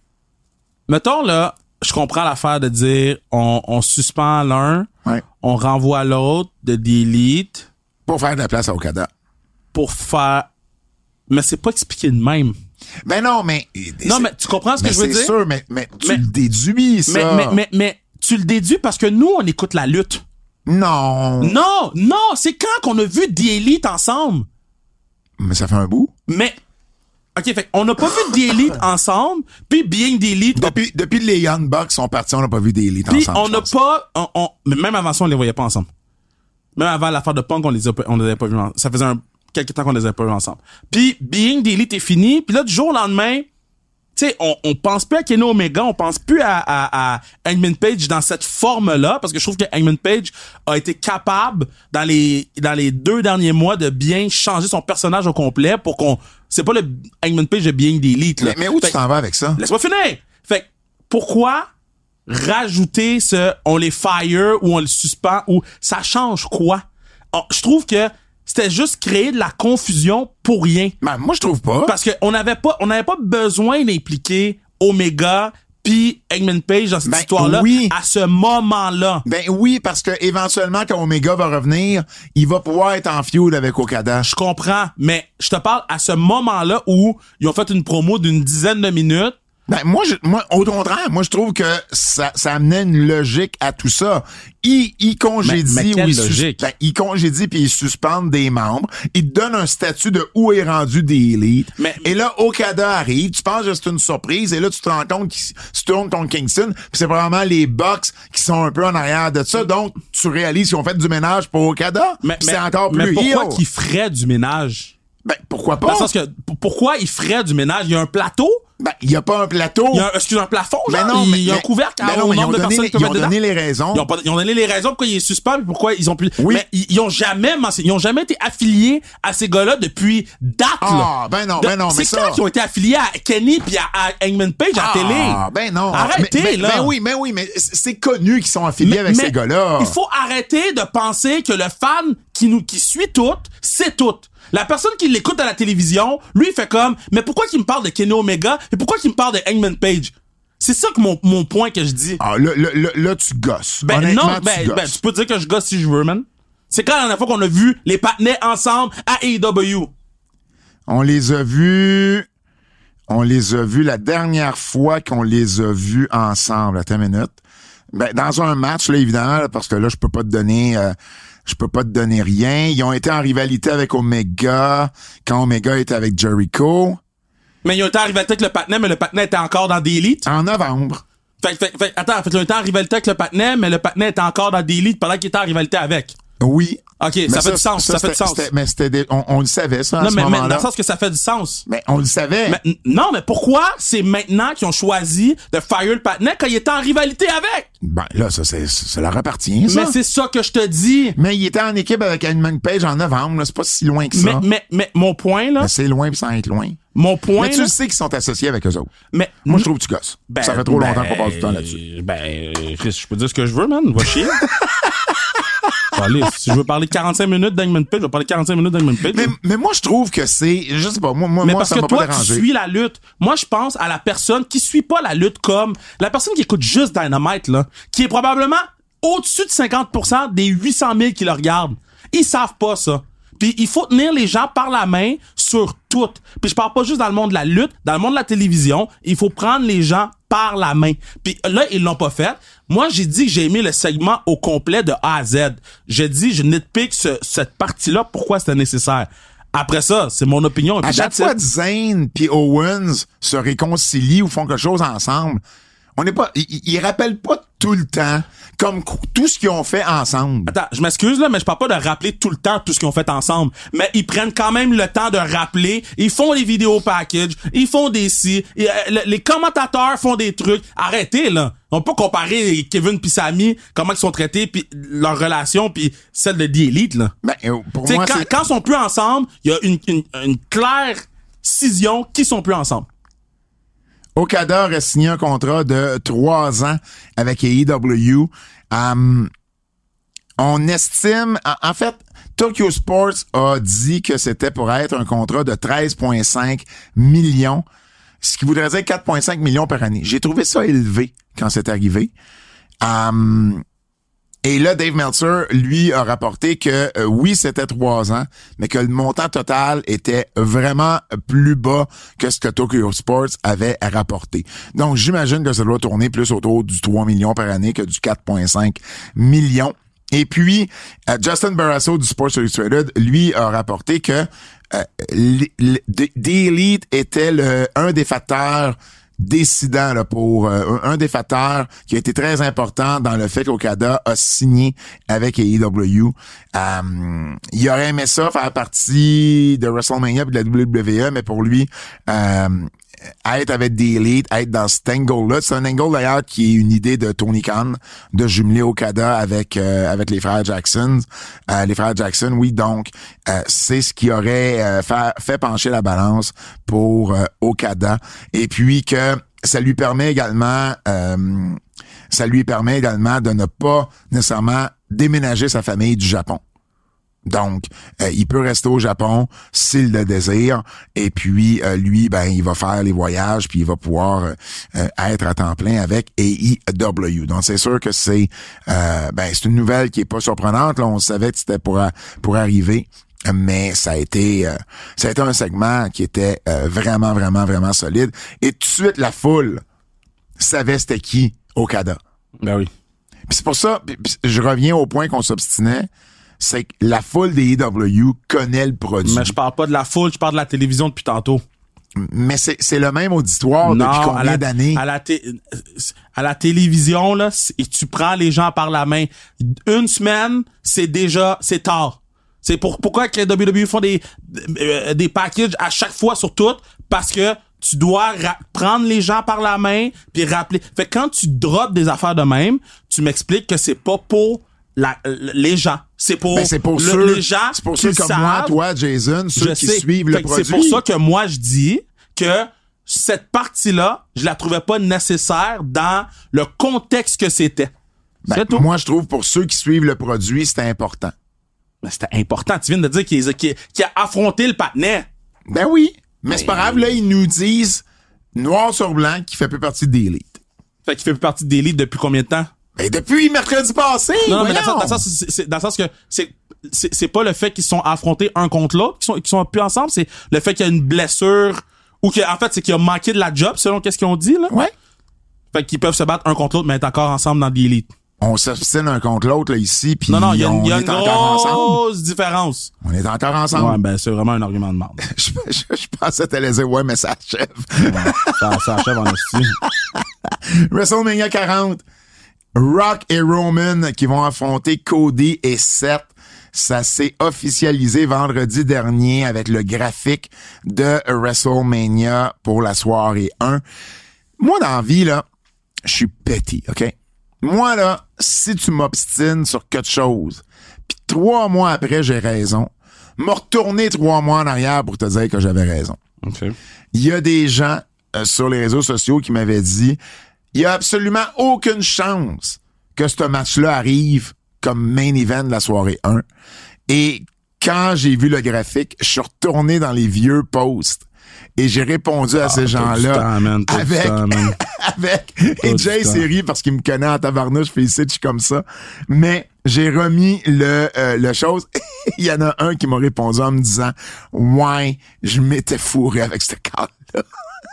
Mettons, là, je comprends l'affaire de dire, on, on suspend l'un, Ouais. on renvoie l'autre de The Elite Pour faire de la place à Okada. pour faire... Mais c'est pas expliqué de même. Ben non, mais... Non, mais tu comprends ce que mais je veux c'est dire? sûr, mais, mais tu Mais- le déduis, ça. Mais, mais, mais, mais tu le déduis parce que nous, on écoute la lutte. Non. Non, non, c'est quand qu'on a vu The Elite ensemble. Mais ça fait un bout. Mais, OK, fait on n'a pas vu The Elite ensemble, puis Being The Elite... a- Depuis, depuis que les Young Bucks sont partis, on n'a pas vu des élites Puis ensemble. on je n'a pense. pas... On, on- mais même avant ça, on les voyait pas ensemble. Même avant l'affaire de Punk, on les a pas- on les avait pas vus ensemble. Ça faisait un, quelques temps qu'on les avait pas vus ensemble. Puis Being The Elite est fini, puis là, du jour au lendemain... Tu sais, on, on pense plus à Kenny Omega, on pense plus à, à, à Hangman Page dans cette forme-là, parce que je trouve que Hangman Page a été capable, dans les dans les deux derniers mois, de bien changer son personnage au complet pour qu'on... C'est pas le Hangman Page de Being the Elite, là. Mais, mais où Fait tu t'en vas avec ça? Laisse-moi finir! Fait que, pourquoi rajouter ce on les fire ou on les suspend ou ça change quoi? Oh, je trouve que c'était juste créer de la confusion pour rien. Ben, moi, je trouve pas. Parce que on n'avait pas, on n'avait pas besoin d'impliquer Omega puis Hangman Page dans cette Ben, histoire-là oui. à ce moment-là. Ben oui, parce que éventuellement, quand Omega va revenir, il va pouvoir être en feud avec Okada. Je comprends, mais je te parle à ce moment-là où ils ont fait une promo d'une dizaine de minutes. Ben, moi, je, moi, au contraire, moi, je trouve que ça, ça amenait une logique à tout ça. Il, il congédie Mais- mais quelle ou il, sus- logique? ben, il congédie puis il suspend des membres. Il te donne un statut de où est rendu des élites. Mais- et là, Okada arrive. Tu penses que c'est une surprise. Et là, tu te rends compte qu'il se tourne contre Kingston. Puis c'est probablement les Bucks qui sont un peu en arrière de ça. Donc, tu réalises qu'ils ont fait du ménage pour Okada. Mais, Puis mais- c'est encore mais plus pourquoi heel. qu'ils feraient du ménage? Ben, pourquoi Dans pas? le sens que, p- pourquoi ils feraient du ménage? Il y a un plateau? Ben, il y a pas un plateau. Il y a un, excuse, un plafond, Ben genre? non, mais, il y a un mais- couvercle ben à- non, au mais ils ont nombre de donné, personnes les, qui peuvent ils être ont dedans. donné les raisons. Ils ont, pas- ils ont donné les raisons pourquoi ils suspendent puis pourquoi ils ont plus. Oui. Mais ils, ils ont jamais mentionné- ils ont jamais été affiliés à ces gars-là depuis date, Ah, là. ben non, De- ben non, mais C'est ça- quand qu'ils ont été affiliés à Kenny puis à, à Hangman Page à la télé. Ah, ben non. Arrêtez, mais, mais- là. Ben oui, mais oui, mais c'est connu qu'ils sont affiliés avec Mais ces gars-là. Il faut arrêter de penser que le fan qui nous, qui suit tout, c'est tout. La personne qui l'écoute à la télévision, lui, il fait comme, mais pourquoi qu'il me parle de Kenny Omega et pourquoi qu'il me parle de Hangman Page? C'est ça que mon, mon point que je dis. Ah, là, là, là, là, tu gosses. Ben Honnêtement, non, tu ben, gosses. ben, tu peux dire que je gosse si je veux, man. C'est quand la dernière fois qu'on a vu les partenaires ensemble à A E W? On les a vus... On les a vus la dernière fois qu'on les a vus ensemble. Attends une minute. Ben, dans un match, là, évidemment, là, parce que là, je peux pas te donner... euh, je peux pas te donner rien. Ils ont été en rivalité avec Omega quand Omega était avec Jericho. Mais ils ont été en rivalité avec le patinet, mais le patinet était encore dans des élites. En novembre. Fait, fait, fait, attends, fait, ils ont été en rivalité avec le patinet, mais le patinet était encore dans des élites pendant qu'il était en rivalité avec. Oui. OK, Mais ça, fait du sens, ça, ça fait du sens. Mais c'était des, on, on le savait, ça, à non, ce mais, mais moment-là. dans le sens que ça fait du sens. Mais on le savait. Mais, n- non, mais pourquoi c'est maintenant qu'ils ont choisi de fire le patinet quand il était en rivalité avec? Ben, là, ça, c'est, ça leur appartient, ça. Mais c'est ça que je te dis. Mais il était en équipe avec Hangman Page en novembre, là. C'est pas si loin que ça. Mais, mais, mais, mon point, là. Mais c'est loin pis sans être loin. Mon point, Mais tu là, le sais qu'ils sont associés avec eux autres. mais, Moi, je trouve que tu gosses. ben, ça fait trop ben, longtemps qu'on passe du temps là-dessus. Ben, Chris, je peux dire ce que je veux, man. Va chier. Allez, si je veux parler quarante-cinq minutes d'Hangman Page, je vais parler quarante-cinq minutes d'Hangman Page. Mais, mais moi, je trouve que c'est, je sais pas, moi, moi, Mais moi parce ça que m'a toi, pas tu dérangé. suis la lutte. Moi, je pense à la personne qui suit pas la lutte comme la personne qui écoute juste Dynamite, là, qui est probablement au-dessus de cinquante pour cent des huit cent mille qui le regardent. Ils savent pas ça. Puis il faut tenir les gens par la main sur tout. Puis je parle pas juste dans le monde de la lutte, dans le monde de la télévision, il faut prendre les gens par la main. Puis là, ils l'ont pas fait. Moi, j'ai dit que j'ai aimé le segment au complet de A à Z. J'ai dit, je nitpick ce, cette partie-là, pourquoi c'était nécessaire. Après ça, c'est mon opinion. À Puis chaque that's fois it. que Zayn puis Owens se réconcilient ou font quelque chose ensemble, on n'est pas, ils, ils rappellent pas tout le temps comme tout ce qu'ils ont fait ensemble. Attends, je m'excuse là, mais je parle pas de rappeler tout le temps tout ce qu'ils ont fait ensemble. Mais ils prennent quand même le temps de rappeler. Ils font les vidéos package, ils font des si, et, euh, le- les commentateurs font des trucs. Arrêtez là. On peut comparer Kevin pis Sami, comment ils sont traités, puis leur relation, puis celle de The Elite là. Ben, euh, pour T'sais, moi, quand, c'est... quand ils sont plus ensemble, il y a une, une, une claire scission qui sont plus ensemble. Okada aurait signé un contrat de trois ans avec A E W. Um, on estime, en, en fait, Tokyo Sports a dit que c'était pour être un contrat de treize virgule cinq millions, ce qui voudrait dire quatre virgule cinq millions par année. J'ai trouvé ça élevé quand c'est arrivé. Um, Et là, Dave Meltzer, lui, a rapporté que euh, oui, c'était trois ans, mais que le montant total était vraiment plus bas que ce que Tokyo Sports avait à rapporter. Donc, j'imagine que ça doit tourner plus autour du trois millions par année que du quatre virgule cinq millions. Et puis, euh, Justin Barrasso du Sports Illustrated, lui, a rapporté que euh, l- l- The Elite était le, un des facteurs décidant là, pour euh, un des facteurs qui a été très important dans le fait qu'Okada a signé avec A E W. Euh, il aurait aimé ça faire partie de WrestleMania et de la W W E, mais pour lui, euh, être avec des Elite, être dans cet angle-là, c'est un angle d'ailleurs qui est une idée de Tony Khan de jumeler Okada avec euh, avec les frères Jackson. Euh, les frères Jackson, oui, donc euh, c'est ce qui aurait euh, fait, fait pencher la balance pour euh, Okada. Et puis que ça lui permet également euh, ça lui permet également de ne pas nécessairement déménager sa famille du Japon. Donc, euh, il peut rester au Japon s'il le désire. Et puis, euh, lui, ben, il va faire les voyages, puis il va pouvoir euh, euh, être à temps plein avec A E W. Donc, c'est sûr que c'est euh, ben, c'est une nouvelle qui est pas surprenante. Là, on savait que c'était pour pour arriver, mais ça a été euh, ça a été un segment qui était euh, vraiment, vraiment, vraiment solide. Et tout de suite, la foule savait c'était qui Okada. Ben oui. Puis c'est pour ça, puis, puis je reviens au point qu'on s'obstinait. C'est que la foule des A E W connaît le produit. Mais je parle pas de la foule, je parle de la télévision depuis tantôt. Mais c'est, c'est le même auditoire depuis à combien la, d'années? À la, té- à la télévision, là, c'est- tu prends les gens par la main. Une semaine, c'est déjà, c'est tard. C'est pour, pourquoi que les W W E font des, euh, des packages à chaque fois sur tout? Parce que tu dois ra- prendre les gens par la main puis rappeler. Fait que quand tu drops des affaires de même, tu m'expliques que c'est pas pour la, les gens. C'est pour, Ben, c'est pour le- ceux, les gens c'est pour qui ceux le comme savent. moi, toi, Jason, ceux Je qui sais. suivent le Fait que produit. c'est pour ça que moi, je dis que cette partie-là, je la trouvais pas nécessaire dans le contexte que c'était. Ben, C'est tout. moi, je trouve pour ceux qui suivent le produit, c'est important. Mais c'était important. Tu viens de dire qu'il, qu'il, qu'il a affronté le patinet. Ben oui. Mais c'est pas grave, là, ils nous disent noir sur blanc qu'il fait plus partie des Elite. Fait qu'il fait plus partie des livres depuis combien de temps? Ben depuis mercredi passé, Non, non, mais dans, voyons. le sens- dans, le sens, c'est, c'est- dans le sens que c'est, c'est, c'est pas le fait qu'ils sont affrontés un contre l'autre, qu'ils sont, qu'ils sont plus ensemble, c'est le fait qu'il y a une blessure, ou que, en fait, c'est qu'il a manqué de la job, selon qu'est-ce qu'ils ont dit, là. Ouais. Fait qu'ils peuvent se battre un contre l'autre, mais être encore ensemble dans des élites. on s'obstine un contre l'autre là, ici, puis Non, non, il y a, on y a est une encore ensemble. grosse différence. On est encore ensemble. Ouais, ben, c'est vraiment un argument de merde. je, je, je pensais que t'allais dire, ouais, mais ça achève. Ouais, ça, ça achève en hostie. WrestleMania quarante. Rock et Roman qui vont affronter Cody et Seth. Ça s'est officialisé vendredi dernier avec le graphique de WrestleMania pour la soirée un. Moi, dans la vie, là, je suis petit, OK? Moi, là, si tu m'obstines sur quelque chose, puis trois mois après, j'ai raison, m'a retourné trois mois en arrière pour te dire que j'avais raison. Okay. Il y a des gens euh, sur les réseaux sociaux qui m'avaient dit il y a absolument aucune chance que ce match-là arrive comme main event de la soirée un. Et quand j'ai vu le graphique, je suis retourné dans les vieux posts et j'ai répondu à ah, ces gens-là temps, man, avec, temps, man. avec, et Jay s'est ri parce qu'il me connaît en tabarnouche, félicite, je suis comme ça. Mais j'ai remis le, euh, le chose. Il y en a un qui m'a répondu en me disant, ouais, je m'étais fourré avec ce cadre-là.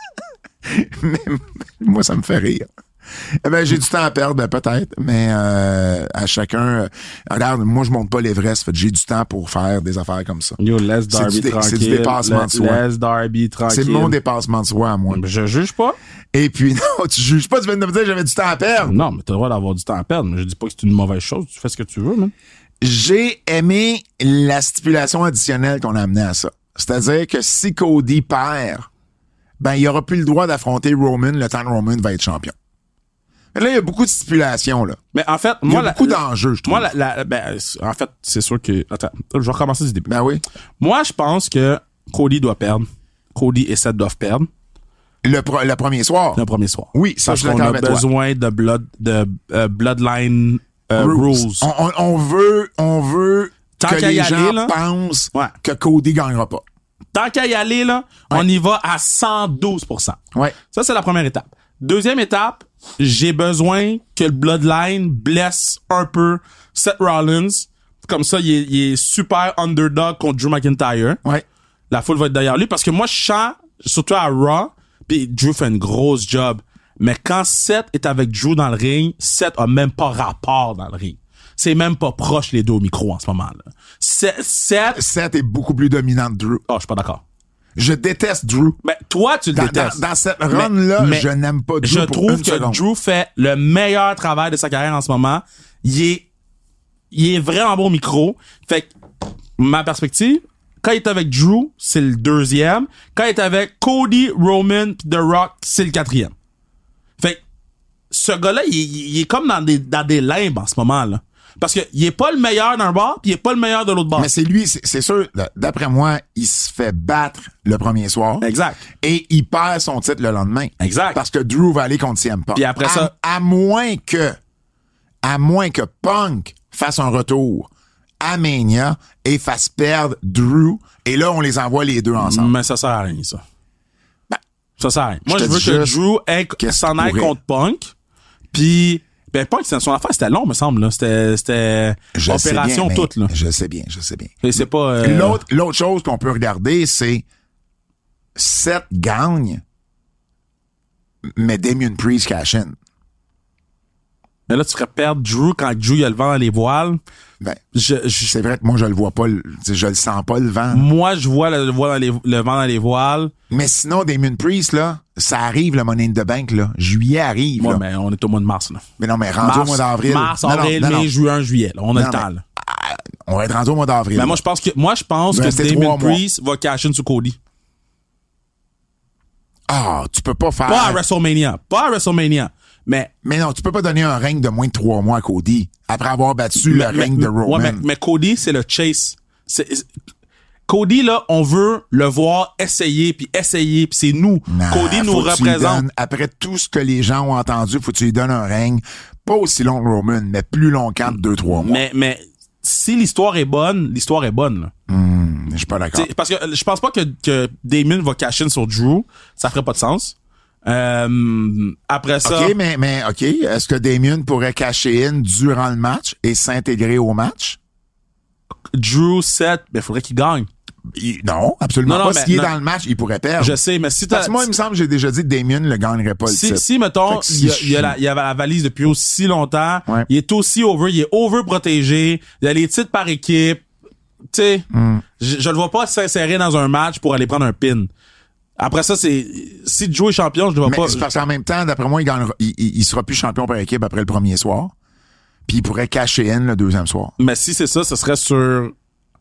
Mais moi, ça me fait rire. Eh ben, j'ai du temps à perdre, ben, peut-être, mais euh, à chacun... Euh, regarde, moi, je monte pas l'Everest, fait que j'ai du temps pour faire des affaires comme ça. Yo, laisse Darby c'est du, tranquille. C'est du dépassement de soi. Laisse Darby tranquille. C'est mon dépassement de soi à moi. Je juge pas. Et puis, non, tu juges pas, tu viens de me dire que j'avais du temps à perdre. Non, mais t'as le droit d'avoir du temps à perdre. Mais je dis pas que c'est une mauvaise chose. Tu fais ce que tu veux, man. J'ai aimé la stipulation additionnelle qu'on a amenée à ça. C'est-à-dire que si Cody perd, ben, il aura plus le droit d'affronter Roman le temps que Roman va être champion. Mais là, il y a beaucoup de stipulations, là. Mais en fait, il y moi, a la, beaucoup d'enjeux, je trouve. Moi, la, la, ben, en fait, c'est sûr que, attends, je vais recommencer du début. Ben oui. Moi, je pense que Cody doit perdre. Cody et Seth doivent perdre. Le, pro, le premier soir. Le premier soir. Oui, ça, parce je suis qu'on d'accord a avec toi. besoin de blood, de euh, bloodline euh, rules. rules. On, on, on veut, on veut Tant que qu'à les y gens aller, là, pensent ouais. que Cody gagnera pas. Tant qu'à y aller, là, ouais. on y va à cent douze pour cent. Ouais. Ça, c'est la première étape. Deuxième étape, j'ai besoin que le Bloodline blesse un peu Seth Rollins. Comme ça, il est, il est super underdog contre Drew McIntyre. Ouais. La foule va être derrière lui parce que moi, je sens, surtout à Raw, puis Drew fait une grosse job. Mais quand Seth est avec Drew dans le ring, Seth a même pas rapport dans le ring. C'est même pas proche les deux au micro en ce moment-là. Seth... Seth, Seth est beaucoup plus dominant que Drew. oh, je suis pas d'accord. Je déteste Drew. Mais toi, tu le Dans, détestes. dans, dans cette run-là, Mais- je n'aime pas Drew Je pour trouve une que seconde. Drew fait le meilleur travail de sa carrière en ce moment. Il est, il est vraiment bon au micro. Fait que, ma perspective, quand il est avec Drew, c'est le deuxième. Quand il est avec Cody, Roman pis The Rock, c'est le quatrième. Fait que, ce gars-là, il, il est comme dans des, dans des limbes en ce moment, là. Parce que il est pas le meilleur d'un bord pis il est pas le meilleur de l'autre bord. Mais c'est lui, c'est, c'est sûr, là, d'après moi, il se fait battre le premier soir. Exact. Et il perd son titre le lendemain. Exact. Parce que Drew va aller contre C M Punk. Puis après à, ça- À moins que, à moins que Punk fasse un retour à Mania et fasse perdre Drew. Et là, on les envoie les deux ensemble. Mais ça sert à rien, ça. Ben, ça sert à rien. Moi, je je te veux dis que juste Drew ait- qu'est-ce s'en qu'il aille pourrait. contre Punk. Puis, ben, Punk, son affaire, c'était long, me semble, là. C'était, c'était Je sais opération bien, mais- toute, là. Je sais bien, je sais bien. Et c'est pas, euh, L'autre, l'autre chose qu'on peut regarder, c'est Seth gagne, mais Damien Priest cash in. mais là, tu ferais perdre Drew quand Drew, il a le vent dans les voiles. Ben, Je, je, c'est vrai que moi, je le vois pas, le- je le sens pas le vent. moi, je vois le, le vent dans les, le vent dans les voiles. Mais sinon, Damien Priest, là, ça arrive, le Money in the Bank, là. Juillet arrive, Moi, là. mais on est au mois de mars, là. Mais non, mais rendu au mois d'avril. Mars, Non, non, avril, non, non. mai, juin, juillet, là. On a Non, le temps, mais- là. Ah, on va être rendu au mois d'avril. Mais là. moi, je pense que, moi, je pense Il que restait Damien trois mois. Priest va cash in sur Cody. Ah, tu peux pas faire... Pas à WrestleMania. Pas à WrestleMania. Mais, Mais non, tu peux pas donner un règne de moins de trois mois à Cody après avoir battu le mais- règne de Roman. Ouais, mais, mais Cody, c'est le chase. C'est, c'est- Cody, là, on veut le voir essayer, puis essayer, puis c'est nous. Non, Cody nous faut que tu lui représente. donnes- après tout ce que les gens ont entendu, faut que tu lui donnes un règne, pas aussi long que Roman, mais plus long qu'entre deux, trois mois. Mais, mais si l'histoire est bonne, l'histoire est bonne. Là. Hum, je suis pas d'accord. T'sais, parce que euh, je pense pas que, que Damon va cash in sur Drew. Ça ferait pas de sens. Euh, après ça... OK, mais, mais OK, est-ce que Damien pourrait cacher in durant le match et s'intégrer au match? Drew, Seth, ben, faudrait qu'il gagne. Il- non, absolument Non, non, pas. mais- S'il est non. dans le match, il pourrait perdre. Je sais, mais si t'as... Parce que moi, il me semble que j'ai déjà dit que Damien ne gagnerait pas le Si, titre. si, mettons, Fait que si il y, a, je- il y a la, il y avait la valise depuis aussi longtemps, Ouais. il est aussi over, il est over protégé, il y a les titres par équipe, tu sais, Mm. je, je le vois pas s'insérer dans un match pour aller prendre un pin. Après ça, c'est, si Joe est champion, je le vois Mais pas. c'est parce qu'en même temps, d'après moi, il, gagnera, il, il, il sera plus champion par équipe après le premier soir. Puis il pourrait cacher in le deuxième soir. Mais si c'est ça, ce serait sur,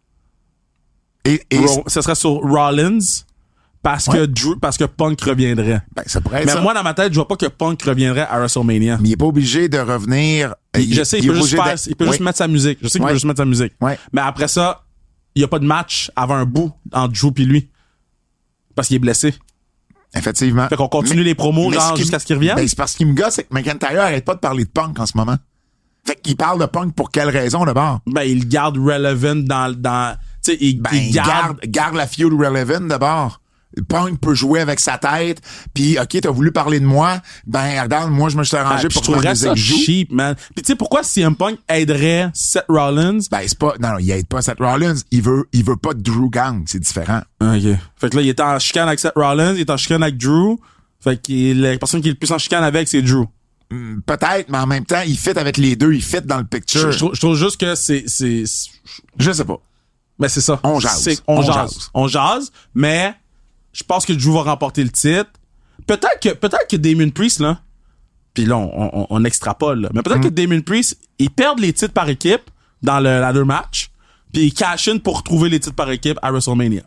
Et, et Ro- ce serait sur Rollins, parce Ouais. que Drew, parce que Punk reviendrait. ben, ça pourrait être Mais ça. moi, dans ma tête, je vois pas que Punk reviendrait à WrestleMania. Mais il est pas obligé de revenir. Il- je sais, il, est peut juste obligé faire, de- il peut juste Oui. mettre sa musique. Je sais qu'il Ouais. peut juste mettre sa musique. Ouais. Mais après ça, il y a pas de match avant un bout entre Drew pis lui. Parce qu'il est blessé. Effectivement. Fait qu'on continue Mais- les promos, mais genre, ce qui jusqu'à me- ce qu'il revienne. Ben, c'est parce qu'il me gosse, c'est que McIntyre arrête pas de parler de Punk en ce moment. Fait qu'il parle de Punk pour quelle raison d'abord? Ben, il le garde relevant dans, dans, tu sais, il, Ben, il garde, garde, garde la feud relevant d'abord. Punk peut jouer avec sa tête, puis ok, t'as voulu parler de moi, ben regarde, moi je me suis Ah, arrangé puis pour je que ma trouverais musique ça joue. cheap, man. Pis tu sais pourquoi C M Punk aiderait Seth Rollins? Ben c'est pas, non, non, il aide pas Seth Rollins, il veut, il veut pas de Drew Gang, c'est différent. OK. Fait que là, il est en chicane avec Seth Rollins, il est en chicane avec Drew. Fait que la personne qui est le plus en chicane avec, c'est Drew. Hmm, Peut-être, mais en même temps, il fit avec les deux, il fit dans le Je, picture. je trouve, je trouve juste que c'est, c'est, c'est- Je sais pas. ben c'est ça. On jase. C'est- on, On jase. jase. On jase, mais je pense que Drew va remporter le titre. Peut-être que, peut-être que Damien Priest, là, pis là, on, on, on extrapole, là, mais peut-être que Damien Priest, ils perdent les titres par équipe dans le ladder match, puis ils cash in pour retrouver les titres par équipe à WrestleMania.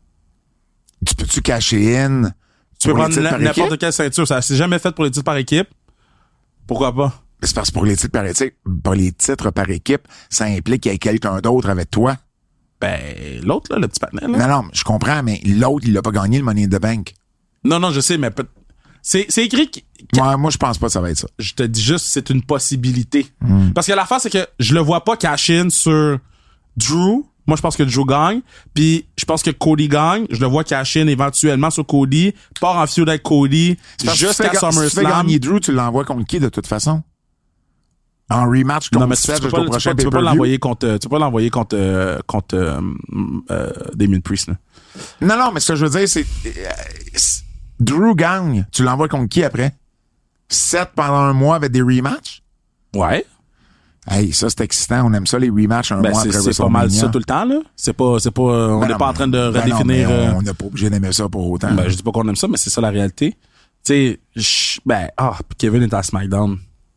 Tu peux-tu cacher in? Tu peux pour les prendre titres n- par n'importe équipe? quelle ceinture, ça s'est jamais fait pour les titres par équipe. Pourquoi pas? C'est parce que pour les titres par équipe, pour les titres par équipe, ça implique qu'il y ait quelqu'un d'autre avec toi. Ben, l'autre, là, le petit patinet, là. Non, non, je comprends, mais l'autre, il a pas gagné le Money in the Bank. Non, non, je sais, mais peut- c'est, c'est écrit que, Moi, moi, je pense pas que ça va être ça. je te dis juste, c'est une possibilité. Hmm. Parce que l'affaire, c'est que je le vois pas cash in sur Drew. Moi, je pense que Drew gagne. Puis, je pense que Cody gagne. Je le vois cash in éventuellement sur Cody. Part en feud avec Cody. C'est parce que Jusqu'à si tu fais ga- si tu fais SummerSlam. gagner Drew, tu l'envoies contre qui de toute façon? En rematch contre Non, mais tu, tu Seth peux jusqu'au pas, tu, prochain peux, tu peux pas pay-per-view? l'envoyer contre, tu peux pas l'envoyer contre, euh, contre, euh, euh, Damien Priest, là. Non, non, mais ce que je veux dire, c'est... euh, c'est- Drew gagne. Tu l'envoies contre qui après? Seth pendant un mois avec des rematchs? Ouais. Hey, ça, c'est excitant. On aime ça, les rematchs un Ben, mois c'est, après c'est pas mal WrestleMania. ça tout le temps, là. C'est pas, c'est pas, on Ben n'est non, pas en train de ben non, redéfinir, mais euh, on n'est pas obligé d'aimer ça pour autant. ben, je dis pas qu'on aime ça, mais c'est ça la réalité. Tu sais, je- ben, ah, Kevin est à SmackDown.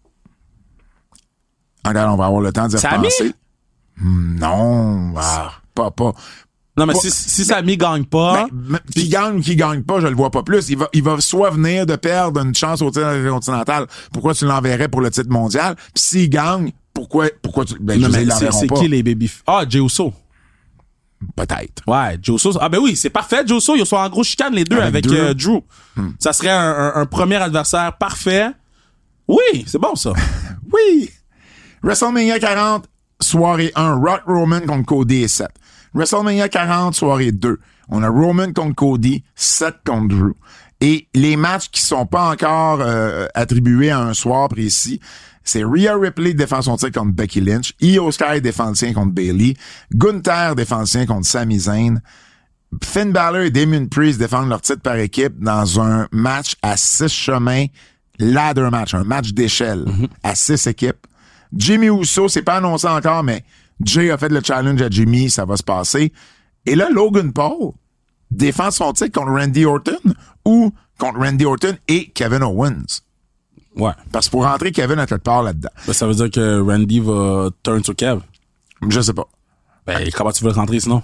Regarde, on va avoir le temps d'y Sami? repenser. Hmm, Non, ah, pas, pas. Non, mais Pas- si, si Sami gagne pas, Ben, qui gagne ou qui gagne pas, je le vois pas plus. Il va, il va soit venir de perdre une chance au titre continental. Pourquoi tu l'enverrais pour le titre mondial? Puis s'il gagne, pourquoi, pourquoi tu, ben, non, je veux mais dire, ils c'est, l'enverront c'est pas. qui les baby? Ah, Jey Uso. Peut-être. Ouais, Jey Uso. Ah, ben oui, c'est parfait, Jey Uso. Ils sont en gros chicane, les deux, Avec avec, Drew. euh, Drew. Ça serait un, un, un premier adversaire parfait. Oui, c'est bon, ça. Oui! WrestleMania quarante, soirée un, Rock Roman contre Cody et Seth. WrestleMania quarante, soirée deux. On a Roman contre Cody, Seth contre Drew. Et les matchs qui sont pas encore euh, attribués à un soir précis, c'est Rhea Ripley défend son titre contre Becky Lynch, Io Sky défend le sien contre Bayley, Gunther défend le sien contre Sami Zayn, Finn Balor et Damien Priest défendent leur titre par équipe dans un match à six chemins, ladder match, un match d'échelle à six équipes. Jimmy Uso, c'est pas annoncé encore, mais Jay a fait le challenge à Jimmy, ça va se passer. Et là, Logan Paul défend son titre contre Randy Orton ou contre Randy Orton et Kevin Owens. Ouais. Parce que pour rentrer Kevin à quelque part là-dedans. Ben, ça veut dire que Randy va turn sur Kev. Je sais pas. Ben, comment tu veux le rentrer sinon?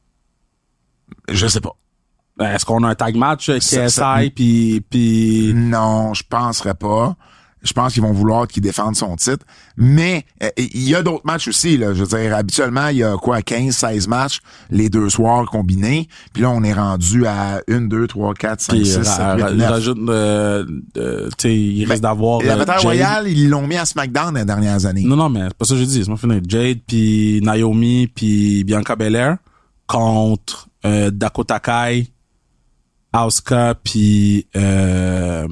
Je sais pas. Ben, est-ce qu'on a un tag match avec Ça- K S ça- I puis puis Non, je penserais pas. Je pense qu'ils vont vouloir qu'il défende son titre. Mais euh, il y a d'autres matchs aussi. Là. Je veux dire, habituellement, il y a quoi, quinze, seize matchs, les deux soirs combinés. Puis là, on est rendu à un, deux, trois, quatre, cinq, puis six, ra- sept, ra- huit, il neuf. rajoute euh, euh, tu sais, il risque d'avoir La euh, bataille Jade. royale, ils l'ont mis à SmackDown les dernières années. Non non, mais c'est pas ça que je dis, c'est moi fini. Jade puis Naomi puis Bianca Belair contre euh, Dakota Kai, Asuka puis euh,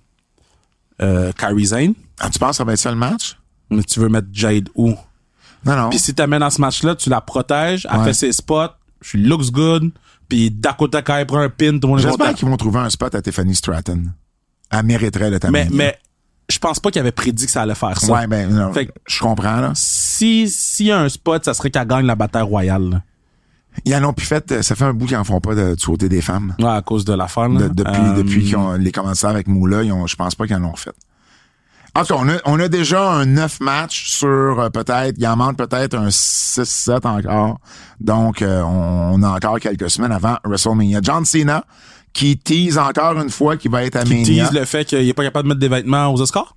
euh, Kairi Sane. Ah, tu penses que ça va être ça le match? Mais tu veux mettre Jade où? Non, non. Puis si t'amènes dans ce match-là, tu la protèges, elle Ouais. fait ses spots, je suis looks good, puis Dakota Kai prend un pin, tout le monde est content. J'espère qu'ils vont trouver un spot à Tiffany Stratton. Elle mériterait le Mais, Tamania. mais, je pense pas qu'il avait prédit que ça allait faire ça. Ouais, ben, non, Fait que- je comprends, là. Si, s'il y a un spot, ça serait qu'elle gagne la bataille royale, là. Ils en ont plus fait, ça fait un bout qu'ils en font pas de, du côté des femmes. Ouais, à cause de l'affaire, là. De- depuis, Euh, depuis qu'ils ont les commentaires avec Moula, ils ont, je pense pas qu'ils en ont refait. En tout cas, on a, on a déjà un neuf matchs sur euh, peut-être, il en manque peut-être un six sept encore. Donc, euh, on, on a encore quelques semaines avant WrestleMania. John Cena, qui tease encore une fois qu'il va être à Qui Mania. tease le fait qu'il est pas capable de mettre des vêtements aux Oscars?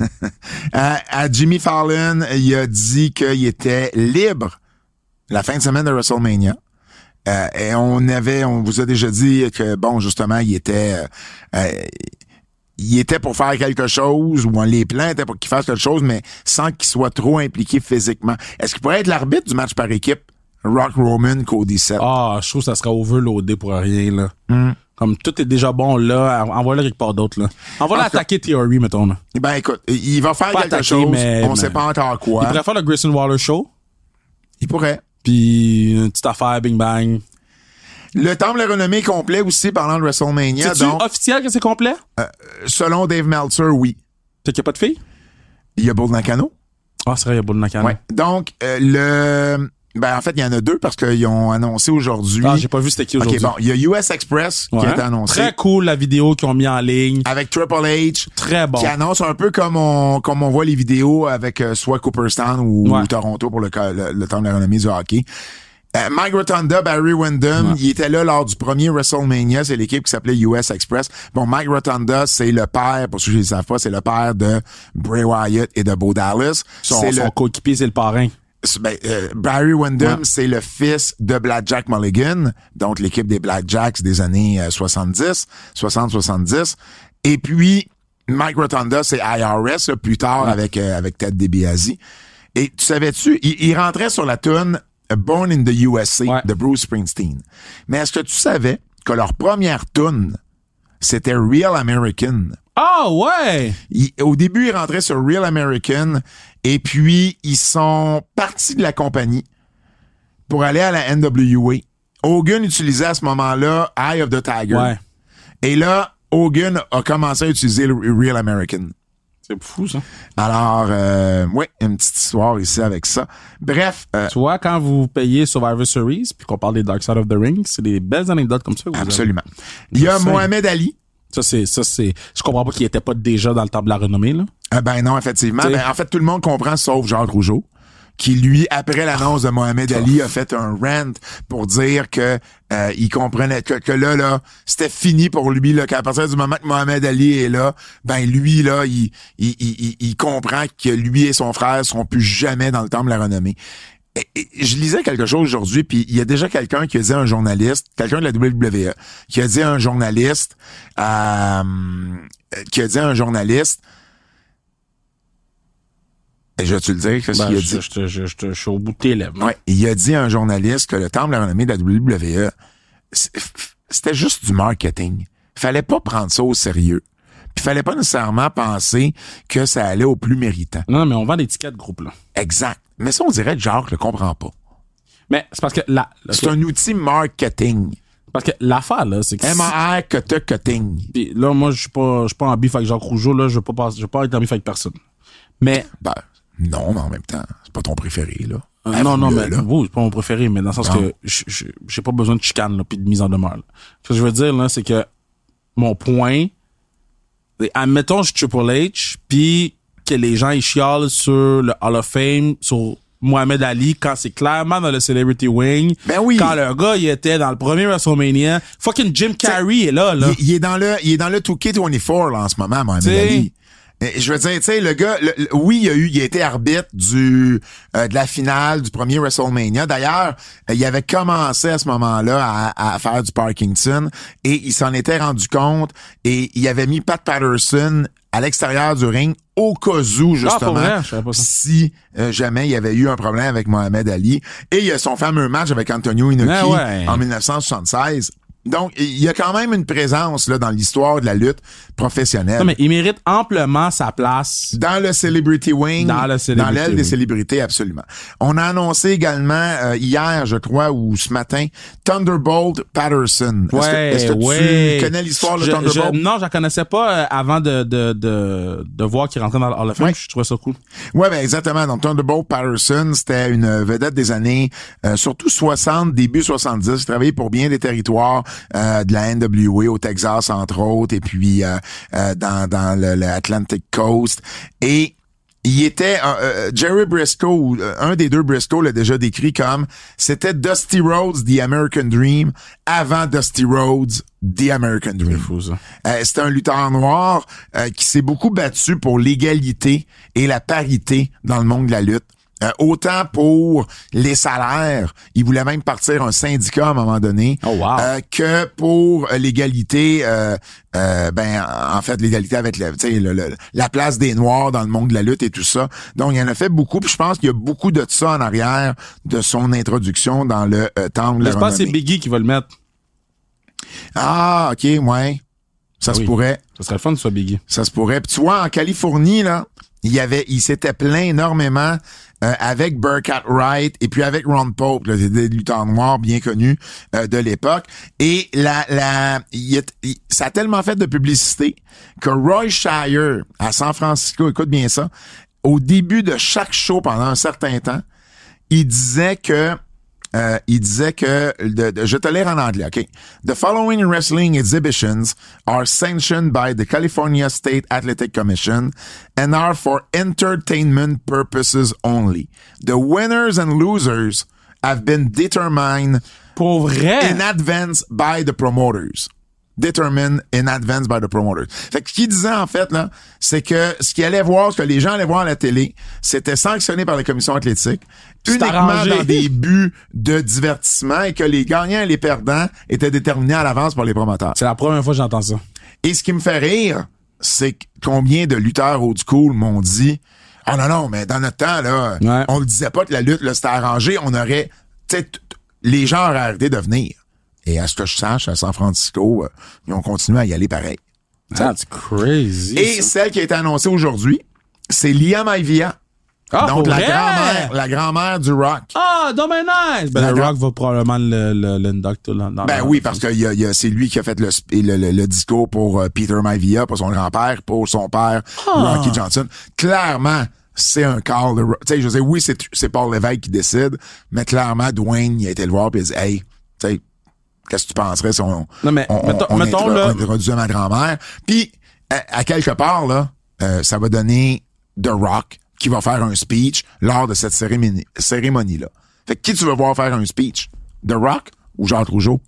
À, à Jimmy Fallon, il a dit qu'il était libre la fin de semaine de WrestleMania. Euh, et on avait, on vous a déjà dit que, bon, justement, il était... Euh, euh, il était pour faire quelque chose, ou les plans étaient pour qu'il fasse quelque chose, mais sans qu'il soit trop impliqué physiquement. Est-ce qu'il pourrait être l'arbitre du match par équipe? Rock Roman, Cody Seth. Ah, je trouve que ça serait overloadé pour rien, là. Mm. Comme tout est déjà bon là, envoie-le quelque part d'autre, là. Envoie-le En tout cas- attaquer Theory, mettons, là. Ben écoute, il va faire Pas quelque attaquer, chose, mais- on mais- sait pas encore quoi. Il pourrait faire le Grayson Waller Show, Il pourrait. puis une petite affaire, bing bang. Le temple de la renommée complet aussi, parlant de WrestleMania, C'est-tu donc, officiel que c'est complet? selon Dave Meltzer, oui. T'as qu'il y a pas de filles? Il y a Bull Nakano. Ah, c'est vrai, il y a Bull Nakano. Ouais. Donc, euh, le... Ben, en fait, il y en a deux parce qu'ils ont annoncé aujourd'hui... Ah, j'ai pas vu c'était qui aujourd'hui. OK, bon, il y a U S Express qui Ouais. a été annoncé. Très cool, la vidéo qu'ils ont mis en ligne. Avec Triple H. Très bon. Qui annonce un peu comme on, comme on voit les vidéos avec euh, soit Cooperstown ou, Ouais. ou Toronto pour le, le, le temps de la renommée du hockey. Euh, Mike Rotunda, Barry Windham, Ouais. il était là lors du premier WrestleMania. C'est l'équipe qui s'appelait U S Express. Bon, Mike Rotunda, c'est le père, pour ceux qui ne le savent pas, c'est le père de Bray Wyatt et de Bo Dallas. Son, c'est son le, coéquipier, c'est le parrain. ben, euh, Barry Windham, Ouais. c'est le fils de Blackjack Mulligan, donc l'équipe des Blackjacks des années euh, soixante-dix, soixante soixante-dix. Et puis, Mike Rotunda, c'est I R S, là, plus tard Ouais. avec euh, avec Ted DiBiase. Et tu savais-tu, il, il rentrait sur la tune Born in the U S A Ouais. de Bruce Springsteen. Mais est-ce que tu savais que leur première tune, c'était Real American? Ah, ouais! Il- au début, ils rentraient sur Real American et puis ils sont partis de la compagnie pour aller à la N W A. Hogan utilisait à ce moment-là Eye of the Tiger. Ouais. Et là, Hogan a commencé à utiliser le Real American. C'est fou, ça. Alors, euh, ouais, une petite histoire ici avec ça. Bref, euh, Tu vois, quand vous payez Survivor Series, puis qu'on parle des Dark Side of the Ring, c'est des belles anecdotes comme ça que vous avez. absolument. Il y a Je sais. Mohamed Ali. Ça, c'est, ça, c'est, je comprends pas qu'il était pas déjà dans le temple de la renommée, là. Ah ben non, effectivement. T'sais. Ben, en fait, tout le monde comprend, sauf Jacques Rougeau, qui, lui, après l'annonce de Mohamed Ali, a fait un rant pour dire que euh, il comprenait que, que là, là, c'était fini pour lui, là, qu'à partir du moment que Mohamed Ali est là, ben lui, là, il, il, il, il- il comprend que lui et son frère seront plus jamais dans le temple de la renommée. Et- et je lisais quelque chose aujourd'hui, puis il y a déjà quelqu'un qui a dit à un journaliste, quelqu'un de la W W E, qui a dit à un journaliste, euh, qui a dit à un journaliste, et je vais te le dire, qu'est-ce Ben, qu'il a je, dit? je, je, je, je, je suis au bout de tes lèvres. Ouais, il a dit à un journaliste que le temple de la renommée de la W W E, c'est- c'était juste du marketing. Fallait pas prendre ça au sérieux. Puis fallait pas nécessairement penser que ça allait au plus méritant. Non, mais on vend des tickets de groupe, là. Exact. Mais ça, on dirait que Jacques le comprend pas. Mais c'est parce que la, C'est un outil marketing. parce que l'affaire, là, c'est que M A R que te cutting. puis là, moi, je suis pas, je suis pas en bif avec Jacques Rougeau, là, je veux pas passer, je veux pas être en bif avec personne. Mais, Ben, non, mais en même temps, c'est pas ton préféré, là. euh, non, non, Avoue-le, mais, là. oui, c'est pas mon préféré, mais dans le sens Non. que je- je- j'ai pas besoin de chicane, là, pis de mise en demeure, là. Ce que je veux dire, là, c'est que mon point, c'est, admettons, je suis Triple H, puis que les gens, ils chialent sur le Hall of Fame, sur Mohamed Ali, quand c'est clairement dans le Celebrity Wing. Ben oui. Quand le gars, il était dans le premier WrestleMania. Fucking Jim Carrey est là, là. Il, il est dans le, il est dans le two K vingt-quatre, là, en ce moment, Mohamed T'sais. Ali. Et je veux dire, tu sais, le gars, le- le- oui, il a eu, il a été arbitre du, euh, de la finale du premier WrestleMania. D'ailleurs, euh, il avait commencé à ce moment-là à, à faire du Parkinson et il s'en était rendu compte et il avait mis Pat Patterson à l'extérieur du ring au cas où, justement, Ah, pour vrai? Je savais pas ça. si euh, jamais il y avait eu un problème avec Mohamed Ali. Et il y a son fameux match avec Antonio Inoki Ah ouais. en dix-neuf cent soixante-seize. Donc, il y a quand même une présence là dans l'histoire de la lutte professionnelle. Non, mais il mérite amplement sa place. Dans le Celebrity Wing. Dans le Celebrity Dans l'aile des Wing. célébrités, absolument. On a annoncé également euh, hier, je crois, ou ce matin, Thunderbolt Patterson. Ouais, est-ce que, est-ce que ouais. tu connais l'histoire de Je- Thunderbolt? je- non, je la connaissais pas euh, avant de, de, de, de voir qu'il rentrait dans le Hall of Fame. Ouais. Je trouvais ça cool. Ouais, ben exactement. Donc Thunderbolt Patterson, c'était une vedette des années euh, surtout soixante, début soixante-dix. Il travaillait pour bien des territoires euh, de la N W A au Texas entre autres, et puis euh, euh, dans dans le, le Atlantic Coast. Et il était euh, euh, Jerry Briscoe, euh, un des deux Briscoe l'a déjà décrit comme c'était Dusty Rhodes The American Dream avant Dusty Rhodes The American Dream. C'est fou, ça. Euh, c'est un lutteur noir euh, qui s'est beaucoup battu pour l'égalité et la parité dans le monde de la lutte. Euh, autant pour les salaires, il voulait même partir un syndicat à un moment donné, Oh, wow. euh, que pour euh, l'égalité, euh, euh, ben en fait l'égalité avec le, tu sais, le, le- la place des Noirs dans le monde de la lutte et tout ça. Donc il en a fait beaucoup, puis je pense qu'il y a beaucoup de ça en arrière de son introduction dans le euh, temple de la Je pense que c'est renommée. Biggie qui va le mettre. Ah, ok, ouais, ça Ah se oui. pourrait. Ça serait le fun que ce soit Biggie. Ça se pourrait. Puis tu vois, en Californie, là, il y avait, il s'était plaint énormément euh, avec Burkett Wright et puis avec Ron Pope, là, des lutteurs noirs bien connus euh, de l'époque. Et la, la, il est- il- ça a tellement fait de publicité que Roy Shire à San Francisco, écoute bien ça, au début de chaque show pendant un certain temps, il disait que Euh, il disait que, de, de- je te lire en anglais, OK? The following wrestling exhibitions are sanctioned by the California State Athletic Commission and are for entertainment purposes only. The winners and losers have been determined Pour vrai? in advance by the promoters. Determined in advance by the promoters. Fait que ce qu'il disait, en fait, là, c'est que ce qu'il allait voir, ce que les gens allaient voir à la télé, c'était sanctionné par la commission athlétique, C'est uniquement arrangé. dans des buts de divertissement et que les gagnants et les perdants étaient déterminés à l'avance par les promoteurs. C'est la première fois que j'entends ça. Et ce qui me fait rire, c'est que combien de lutteurs old school m'ont dit, ah non, non, mais dans notre temps, là, Ouais. on ne disait pas que la lutte, là, c'était arrangé, on aurait, tu sais, t- t- les gens auraient arrêté de venir. Et à ce que je sache, à San Francisco, euh, ils ont continué à y aller pareil. That's crazy. Et ça. celle qui a été annoncée aujourd'hui, c'est Lia Maivia. Ah, Donc, pour la vrai? grand-mère, la grand-mère du rock. Ah, non, mais nice! Ben, La le grand- Rock va probablement le, le, l'inducter dans, dans Ben la- oui, parce que il y a, il y a- c'est lui qui a fait le, sp- le, le, le discours pour euh, Peter Maivia, pour son grand-père, pour son père, Ah. Rocky Johnson. Clairement, c'est un call de... Tu sais, je sais, oui, c'est, c'est Paul Lévesque qui décide, mais clairement, Dwayne, il a été le voir, puis il a dit, hey, tu sais, qu'est-ce que tu penserais si on, Non, mais on, mettons- on, mettons, intro- là- on introduisait ma grand-mère. Puis, à, à quelque part, là, euh, ça va donner The Rock qui va faire un speech lors de cette cérémonie, cérémonie-là. Fait que qui tu veux voir faire un speech? The Rock ou Jacques Rougeau?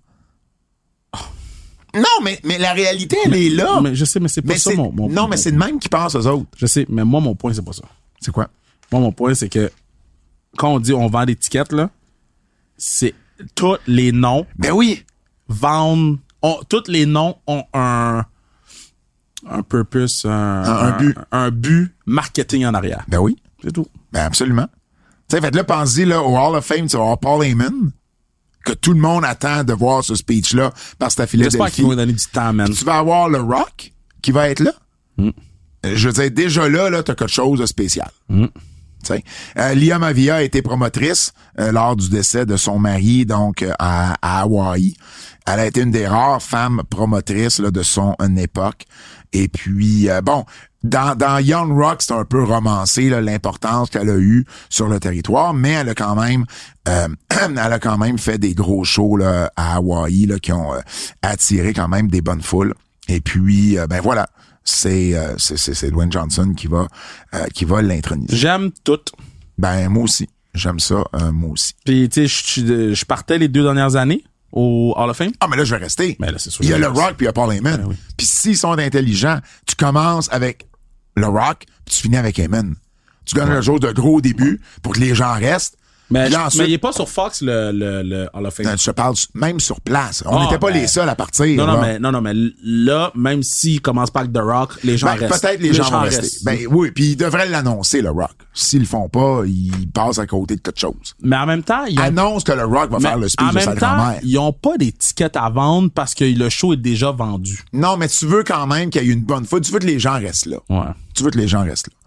Non, mais, mais la réalité, elle est là. Mais je sais, mais c'est pas Mais ça c'est- mon, mon non, mon- mais c'est de même qui pensent aux autres. Je sais, mais moi, mon point, c'est pas ça. C'est quoi? Moi, mon point, c'est que quand on dit on vend l'étiquette, là, c'est tous les noms Ben oui. vendent, ont- tous les noms ont un, un purpose, un, un but. un but marketing en arrière. Ben oui. C'est tout. Ben absolument. Tu sais, fait que là, pense-y, là, au Hall of Fame, tu vas avoir Paul Heyman, que tout le monde attend de voir ce speech-là parce que ta J'espère Philadelphie. qu'ils vont donner du temps, man. Tu vas avoir le Rock qui va être là. Mm. Euh, Je veux dire, déjà là, là, t'as quelque chose de spécial. Mm. Tu sais. Euh, Lia Maivia a été promotrice euh, lors du décès de son mari, donc euh, à, à Hawaï. Elle a été une des rares femmes promotrices là, de son euh, époque. Et puis, euh, bon, dans, dans Young Rock, c'est un peu romancé là, l'importance qu'elle a eue sur le territoire, mais elle a quand même, euh, elle a quand même fait des gros shows là, à Hawaï là, qui ont euh, attiré quand même des bonnes foules. Et puis, euh, ben voilà, c'est euh, c'est c'est c'est Dwayne Johnson qui va euh, qui va l'introniser. J'aime tout. Ben moi aussi, j'aime ça, euh, moi aussi. Puis, tu sais, je- je partais les deux dernières années au Hall of Fame. Ah mais là je vais rester. Ben là, c'est sûr. Il y a je le reste. Rock puis il y a Paul Heyman. Ben oui. Puis s'ils sont intelligents, tu commences avec le Rock puis tu finis avec Heyman. Tu donnes Ouais. quelque chose de gros au début pour que les gens restent. Mais, Puis là, je- ensuite- mais il est pas sur Fox, le, le, le Hall of Fame. Euh, Je te parle même sur place. On Ah, n'était pas ben, les seuls à partir. Non, non, là. mais, non, non, mais là, même s'il commence pas avec The Rock, les gens Ben, restent. peut-être les, gens vont rester. restent. Ben oui, puis ils devraient l'annoncer, le Rock. S'ils le font pas, ils passent à côté de quelque chose. Mais en même temps, ils ont, Annonce que le Rock va mais faire le speech en de sa même temps, grand-mère. ils ont pas des tickets à vendre parce que le show est déjà vendu. Non, mais tu veux quand même qu'il y ait une bonne foule. Tu veux que les gens restent là. Ouais. Tu veux que les gens restent là.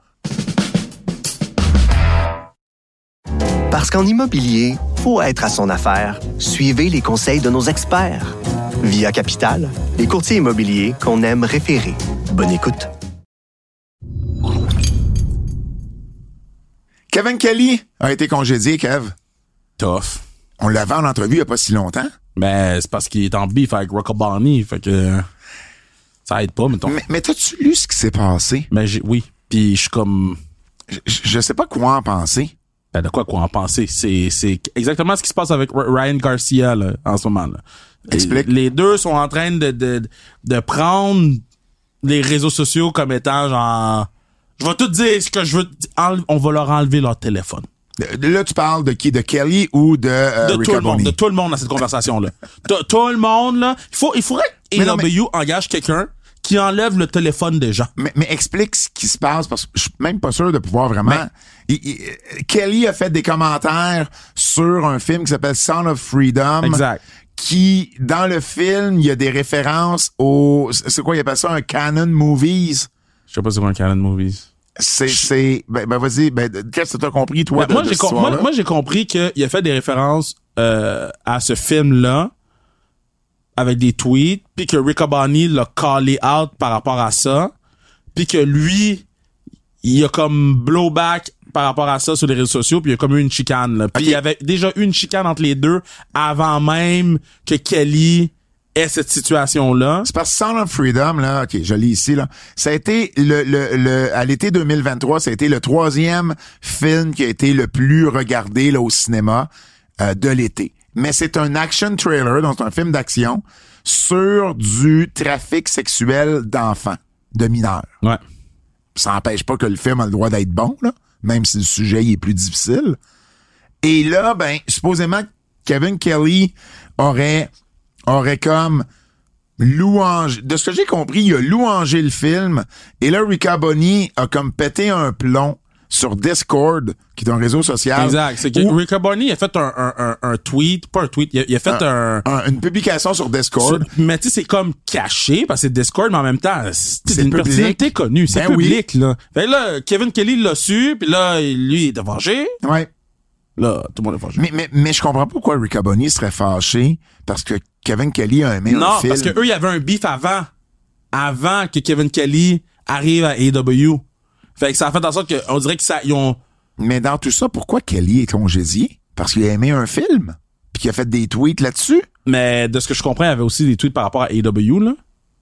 Parce qu'en immobilier, faut être à son affaire. Suivez les conseils de nos experts. Via Capital, les courtiers immobiliers qu'on aime référer. Bonne écoute. Kevin Kelly a été congédié, Kev. Tough. On l'avait en entrevue il y a pas si longtemps. Mais c'est parce qu'il est en beef avec Rockabani, fait que ça aide pas, mettons. Mais, Mais, mais t'as-tu lu ce qui s'est passé? j'ai, oui. Puis je suis comme, Je, je sais pas quoi en penser. ben de quoi quoi en penser? C'est, c'est exactement ce qui se passe avec R- Ryan Garcia là, en ce moment. Là. Explique. Les deux sont en train de, de, de prendre les réseaux sociaux comme étant genre, je vais tout dire ce que je veux, enle- on va leur enlever leur téléphone. De- Là, tu parles de qui? De Kelly ou de, euh, De tout Rick le monde, Aboni? de tout le monde dans cette conversation-là. tout, tout le monde, là. Il faut, il faudrait que Mais non, A W engage quelqu'un qui enlève le téléphone des gens. Mais, mais explique ce qui se passe parce que je suis même pas sûr de pouvoir vraiment. Il- il- Kelly a fait des commentaires sur un film qui s'appelle Sound of Freedom. Exact. Qui, dans le film, il y a des références au, c'est quoi, il appelle ça un canon movies? Je sais pas c'est quoi un Canon Movies. C'est, c'est, ben, ben vas-y, ben, qu'est-ce que t'as compris, toi, Ben, de, moi, de j'ai cette com- moi, histoire-là? moi, j'ai compris qu'il a fait des références euh, à ce film-là avec des tweets, puis que Rick Abani l'a callé out par rapport à ça, puis que lui, il a comme blowback par rapport à ça sur les réseaux sociaux, puis il y a comme eu une chicane. Là. Puis Ok. il y avait déjà eu une chicane entre les deux avant même que Kelly ait cette situation-là. C'est parce que Sound of Freedom, là, ok, je lis ici, là. Ça a été le, le, le, à l'été deux mille vingt-trois, ça a été le troisième film qui a été le plus regardé, là, au cinéma, euh, de l'été. Mais c'est un action trailer, donc c'est un film d'action sur du trafic sexuel d'enfants, de mineurs. Ouais. Ça n'empêche pas que le film a le droit d'être bon, là, même si le sujet il est plus difficile. Et là, ben, supposément, Kevin Kelly aurait, aurait comme louangé, de ce que j'ai compris, il a louangé le film, et là, Rick Aboni a comme pété un plomb sur Discord, qui est un réseau social. Exact. C'est que où- Rick Abani a fait un, un, un, un tweet, pas un tweet, il a, il a fait un... un- une publication sur Discord. Sur- mais tu sais, c'est comme caché, parce que c'est Discord, mais en même temps, c'est C'est une public. personnalité connue. C'est Ben oui. public, là. Fait que là, Kevin Kelly l'a su, puis là, lui, il est vengé. Ouais. Là, tout le monde est vengé. Mais, mais, mais je comprends pas pourquoi Rick Aboni serait fâché parce que Kevin Kelly a aimé non, un film. parce que eux, il y avait un beef avant. Avant que Kevin Kelly arrive à A E W. Fait que ça a fait en sorte que, on dirait que ça, ils ont... Mais dans tout ça, pourquoi Kelly est congédié? Parce qu'il a aimé un film, puis qu'il a fait des tweets là-dessus. Mais de ce que je comprends, il y avait aussi des tweets par rapport à A E W, là.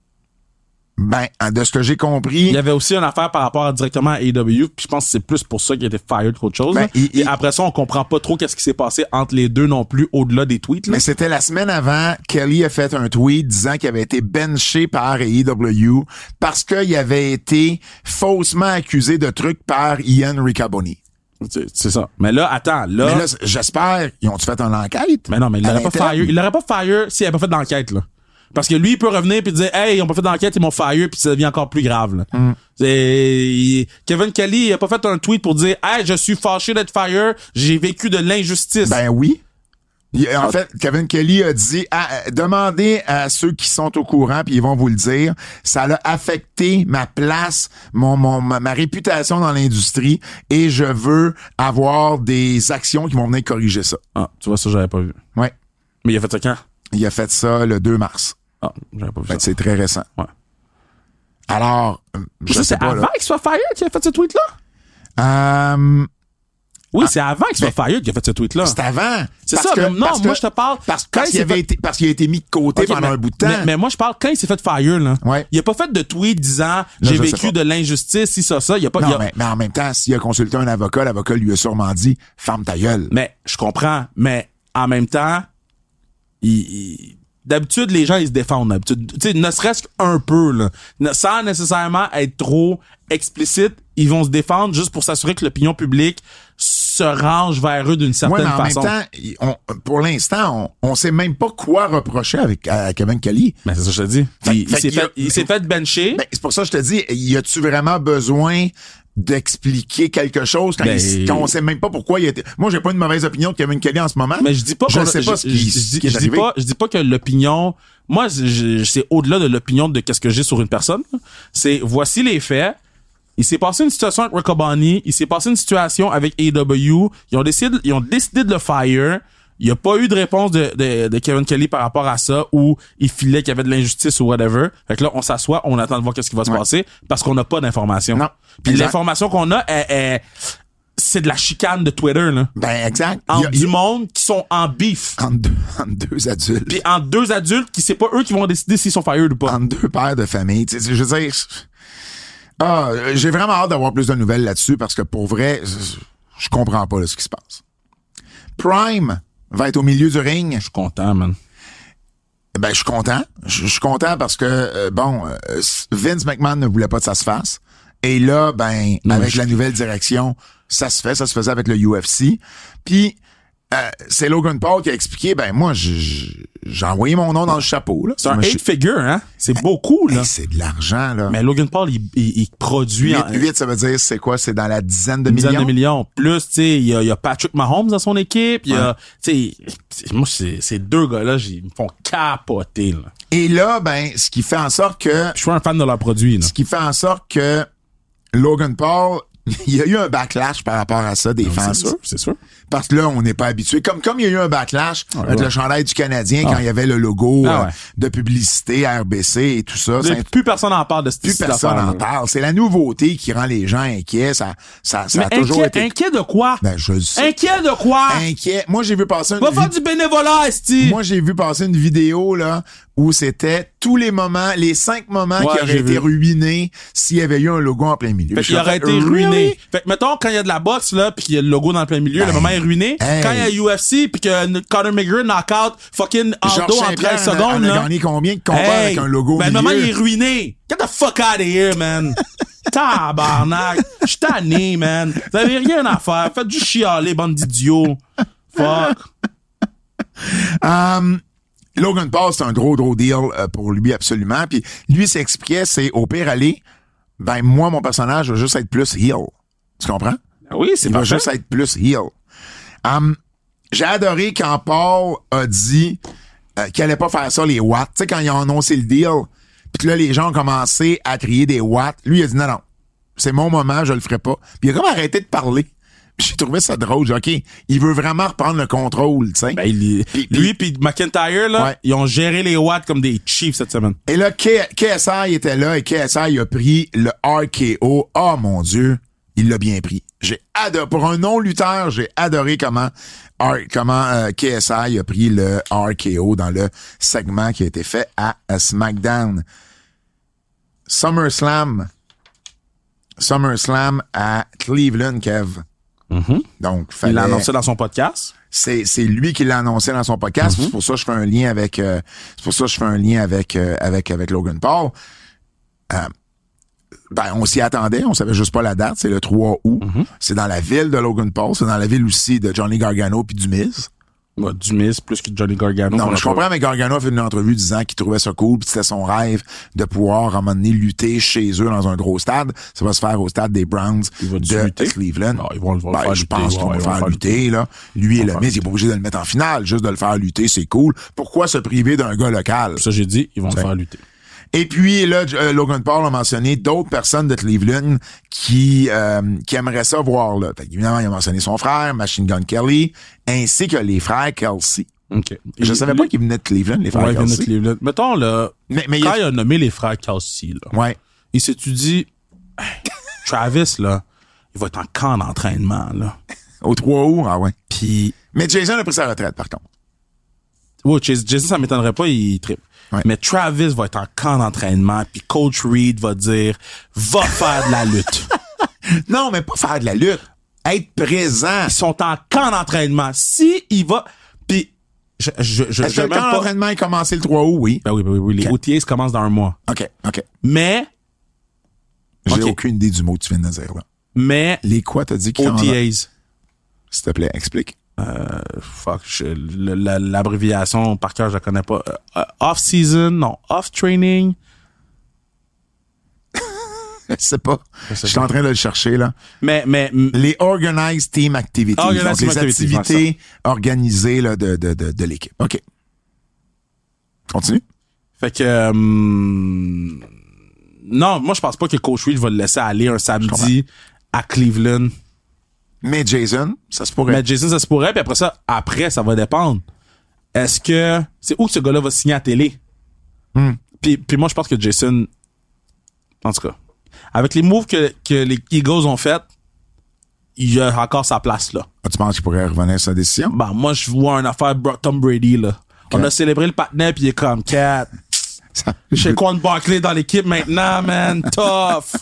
Ben, de ce que j'ai compris, Il y avait aussi une affaire par rapport à, directement à A E W, puis je pense que c'est plus pour ça qu'il a été fired qu'autre chose. Ben, là. il- Et il- après ça, on comprend pas trop qu'est-ce qui s'est passé entre les deux non plus, au-delà des tweets. Là. mais c'était la semaine avant, Kelly a fait un tweet disant qu'il avait été benché par A E W parce qu'il avait été faussement accusé de trucs par Ian Riccaboni. C'est, c'est ça. Mais là, attends, là... Mais là, c- j'espère, ils ont-tu fait une enquête? Mais non, mais il À l'aurait pas l'interne? fire. Il l'aurait pas fire s'il avait pas fait d'enquête, là. Parce que lui, il peut revenir puis dire, hey, ils ont pas fait d'enquête, ils m'ont fire, puis ça devient encore plus grave, là. Mm. C'est, il- Kevin Kelly, il a pas fait un tweet pour dire, hey, je suis fâché d'être fire, j'ai vécu de l'injustice. Ben oui. Il- en fait, Kevin Kelly a dit, ah, euh, demandez à ceux qui sont au courant, puis ils vont vous le dire, ça a affecté ma place, mon, mon ma, ma réputation dans l'industrie, et je veux avoir des actions qui vont venir corriger ça. Ah, tu vois, ça, j'avais pas vu. Ouais. Mais il a fait ça quand? Il a fait ça le deux mars. Ah, j'avais pas vu Fait ça. que c'est très récent. Ouais. Alors, euh, je ça, sais c'est pas, avant là. qu'il soit fire qu'il a fait ce tweet-là? Euh, Oui, c'est avant qu'il soit fire qu'il a fait ce tweet-là. c'est avant. C'est Parce ça, que- mais non, parce moi, que- je te parle. Parce, quand parce il qu'il s'est avait fait- été, parce qu'il a été mis de côté Ok, pendant mais, un bout de temps. Mais, mais moi, je parle quand il s'est fait fire, là. Ouais. Il a pas fait de tweet disant, j'ai je sais vécu pas. de l'injustice, si ça, ça. Il a pas, non, il a- mais, mais en même temps, s'il a consulté un avocat, l'avocat lui a sûrement dit, ferme ta gueule. Mais je comprends, mais en même temps, il, il- d'habitude, les gens, ils se défendent, d'habitude. Tu sais, ne serait-ce qu'un peu, là. Sans nécessairement être trop explicite, ils vont se défendre juste pour s'assurer que l'opinion publique se range vers eux d'une certaine ouais, mais en façon. même temps, on, pour l'instant, on, on sait même pas quoi reprocher avec à Kevin Kelly. Ben, c'est ça que je te dis. Fait- il, fait il s'est qu'il a- fait, il s'est fait bencher. Ben, c'est pour ça que je te dis, y a-tu vraiment besoin d'expliquer quelque chose quand, Ben, il- quand on sait même pas pourquoi il a été... Moi, j'ai pas une mauvaise opinion de Kevin Kelly en ce moment. Mais je dis pas je qu'on- sais pas ce je- qui, je- ce je- qui est je dis arrivé. pas je dis pas que l'opinion moi je- je- c'est au-delà de l'opinion de qu'est-ce que j'ai sur une personne. C'est voici les faits. Il s'est passé une situation avec Riccoboni, il s'est passé une situation avec A E W, ils ont décidé ils ont décidé de le fire. Il y a pas eu de réponse de, de, de Kevin Kelly par rapport à ça ou il filait qu'il y avait de l'injustice ou whatever. Fait que là, on s'assoit, on attend de voir qu'est-ce qui va se Ouais. passer parce qu'on n'a pas d'informations. Non. Puis Exact. l'information qu'on a, est, est- c'est de la chicane de Twitter, là. Ben, exact. En Il y a- du il y a- monde qui sont en beef. entre deux, entre deux adultes. Puis entre deux adultes qui c'est pas eux qui vont décider s'ils sont fired ou pas. Entre deux pères de famille. Tu sais, je veux dire... Ah, j'ai vraiment hâte d'avoir plus de nouvelles là-dessus parce que pour vrai, je, je comprends pas là, ce qui se passe. Prime va être au milieu du ring. Je suis content, man. Ben, je suis content. Je je suis content parce que, euh, bon, euh, Vince McMahon ne voulait pas que ça se fasse. Et là, ben, Non, avec je- la nouvelle direction, ça se fait. Ça se faisait avec le U F C. Puis, euh, c'est Logan Paul qui a expliqué, ben, moi, je- je- j'ai envoyé mon nom dans le chapeau. Là. C'est un Moi, je- eight figure, hein? C'est beaucoup, là. Hey, c'est de l'argent, là. Mais Logan Paul, il, il, il produit en- huit, huit, ça veut dire, c'est quoi? C'est dans la dizaine de une dizaine millions? de millions. Plus, tu sais, il y a, il y a Patrick Mahomes dans son équipe. Il y a, tu sais, c'est- moi, c'est- ces deux gars-là, j'ai- ils me font capoter, là. Et là, ben, ce qui fait en sorte que, Je suis un fan de leurs produits, là. ce qui fait en sorte que Logan Paul, il y a eu un backlash par rapport à ça des fans. C'est sûr, c'est sûr. Parce que là, on n'est pas habitué. Comme comme il y a eu un backlash Ouais, avec ouais. le chandail du Canadien Ah. quand il y avait le logo Ah euh, ouais. de publicité R B C et tout ça. Plus, C'est- plus personne n'en parle de cette plus cette personne affaire-là. n'en parle. C'est la nouveauté qui rend les gens inquiets. Ça, ça, ça Mais a toujours inquiet, été... inquiet de quoi? Ben, je le sais. Inquiet de quoi? Inquiet. Moi, j'ai vu passer une Va faire vid- du bénévolat, esti! Moi, j'ai vu passer une vidéo, là, où c'était tous les moments, les cinq moments Ouais, qui auraient j'ai été vu. ruinés s'il y avait eu un logo en plein milieu. Fait Je qu'il suis aurait fait, été ruiné. really? Fait que, mettons, quand il y a de la boxe, là, pis qu'il y a le logo dans le plein milieu, Ben, le moment est ruiné. hey. Quand il y a U F C pis que Conor McGregor knock out fucking Aldo Georges en Saint-Pierre treize en a- secondes, en a là. gagné combien de combats Hey. avec un logo au Ben, le milieu? moment, il est ruiné. Get the fuck out of here, man. Tabarnak. Je suis tanné, man. Vous avez rien à faire. Faites du chialer, bande d'idiots. Fuck. Um, Logan Paul, c'est un gros, gros deal euh, pour lui, absolument. Puis lui s'expliquait, c'est au pire aller, ben moi, mon personnage va juste être plus heel. Tu comprends? Oui, c'est Il va parfait. juste être plus heel. Um, j'ai adoré quand Paul a dit euh, qu'il allait pas faire ça, les watts. Tu sais, quand ils ont annoncé le deal, puis que là, les gens ont commencé à crier des watts, lui, il a dit non, non, c'est mon moment, je le ferai pas. Puis il a comme arrêté de parler. Puis j'ai trouvé ça drôle. J'ai dit, OK, il veut vraiment reprendre le contrôle, tu sais. Ben, il- Puis- lui pis McIntyre, là, Ouais. ils ont géré les watts comme des chiefs cette semaine. Et là, K- KSI était là et K S I a pris le R K O. Oh mon Dieu, il l'a bien pris. J'ai adoré, pour un non-lutteur, j'ai adoré comment, R- comment euh, K S I a pris le R K O dans le segment qui a été fait à, à SmackDown. SummerSlam. SummerSlam à Cleveland, Kev. Donc, Il fallait... l'a annoncé dans son podcast. C'est c'est lui qui l'a annoncé dans son podcast. C'est pour ça que je fais un lien avec euh, c'est pour ça que je fais un lien avec euh, avec avec Logan Paul. Euh, ben on s'y attendait, on savait juste pas la date, c'est le trois août. C'est dans la ville de Logan Paul, c'est dans la ville aussi de Johnny Gargano puis du Miz. Ouais, du Miz plus que Johnny Gargano. Non, qu'on a je pas- comprends, mais Gargano a fait une entrevue disant qu'il trouvait ça cool, puis c'était son rêve de pouvoir à un moment donné lutter chez eux dans un gros stade. Ça va se faire au stade des Browns Il va de lutter? Cleveland. Ah, ils vont le- vont le Ben, faire je lutter, pense qu'ils ouais, vont le ils vont faire faire lutter, là. Lui et vont le faire Miz, il est pas obligé de le mettre en finale, juste de le faire lutter, c'est cool. Pourquoi se priver d'un gars local? Ça, j'ai dit, ils vont le faire lutter. Et puis là, euh, Logan Paul a mentionné d'autres personnes de Cleveland qui euh, qui aimeraient ça voir là. Fait évidemment, il a mentionné son frère, Machine Gun Kelly, ainsi que les frères Kelsey. OK. Je Et- savais pas qu'ils venaient de Cleveland, les frères Ouais, ils viennent de Kelsey. Cleveland. Mettons, là, Mais, mais il quand y a- il a nommé les frères Kelsey, là, ouais. il s'est-tu dit, hey, Travis, là, il va être en camp d'entraînement, là. Au trois août, ah ouais. Puis, Mais Jason a pris sa retraite, par contre. ouais, Jason, Jason, ça m'étonnerait pas, il trippe. Ouais. Mais Travis va être en camp d'entraînement, puis Coach Reed va dire, va faire de la lutte. Non, mais pas faire de la lutte. Être présent. Ils sont en camp d'entraînement. Si il va, puis je, je, je, Est-ce je que le même camp pas... d'entraînement est commencé le trois août? Oui. Ben oui, ben oui, oui. Les Okay. O T As commencent dans un mois. OK, OK. Mais, J'ai OK. aucune idée du mot que tu viens de dire, là. mais, Les quoi, t'as dit? qui O commencent- T As. S'il te plaît, explique. Euh, fuck, je, le- la- l'abréviation par cœur, je la connais pas. Euh, off-season, non, off-training. Je sais pas. Je sais Je suis pas. en train de le chercher, là. Mais, mais, m- Les Organized Team Activities. Organized donc, Team les Activities, activités organisées là, de, de, de, de l'équipe. OK. Continue. fait que, euh, non, moi, je pense pas que Coach Reed va le laisser aller un samedi à Cleveland. Mais Jason, ça se pourrait. Mais Jason, ça se pourrait, puis après ça, après, ça va dépendre. Est-ce que, c'est où que ce gars-là va signer à télé? Hmm. Puis, puis moi, je pense que Jason, en tout cas, avec les moves que, que les Eagles ont fait, il a encore sa place, là. Ah, tu penses qu'il pourrait revenir sur sa décision? Ben, moi, je vois une affaire Bro- Tom Brady, là. Okay. On a célébré le patinet, puis il est comme, Cat. Ça- Chez Quan Barkley dans l'équipe maintenant, man. Tough.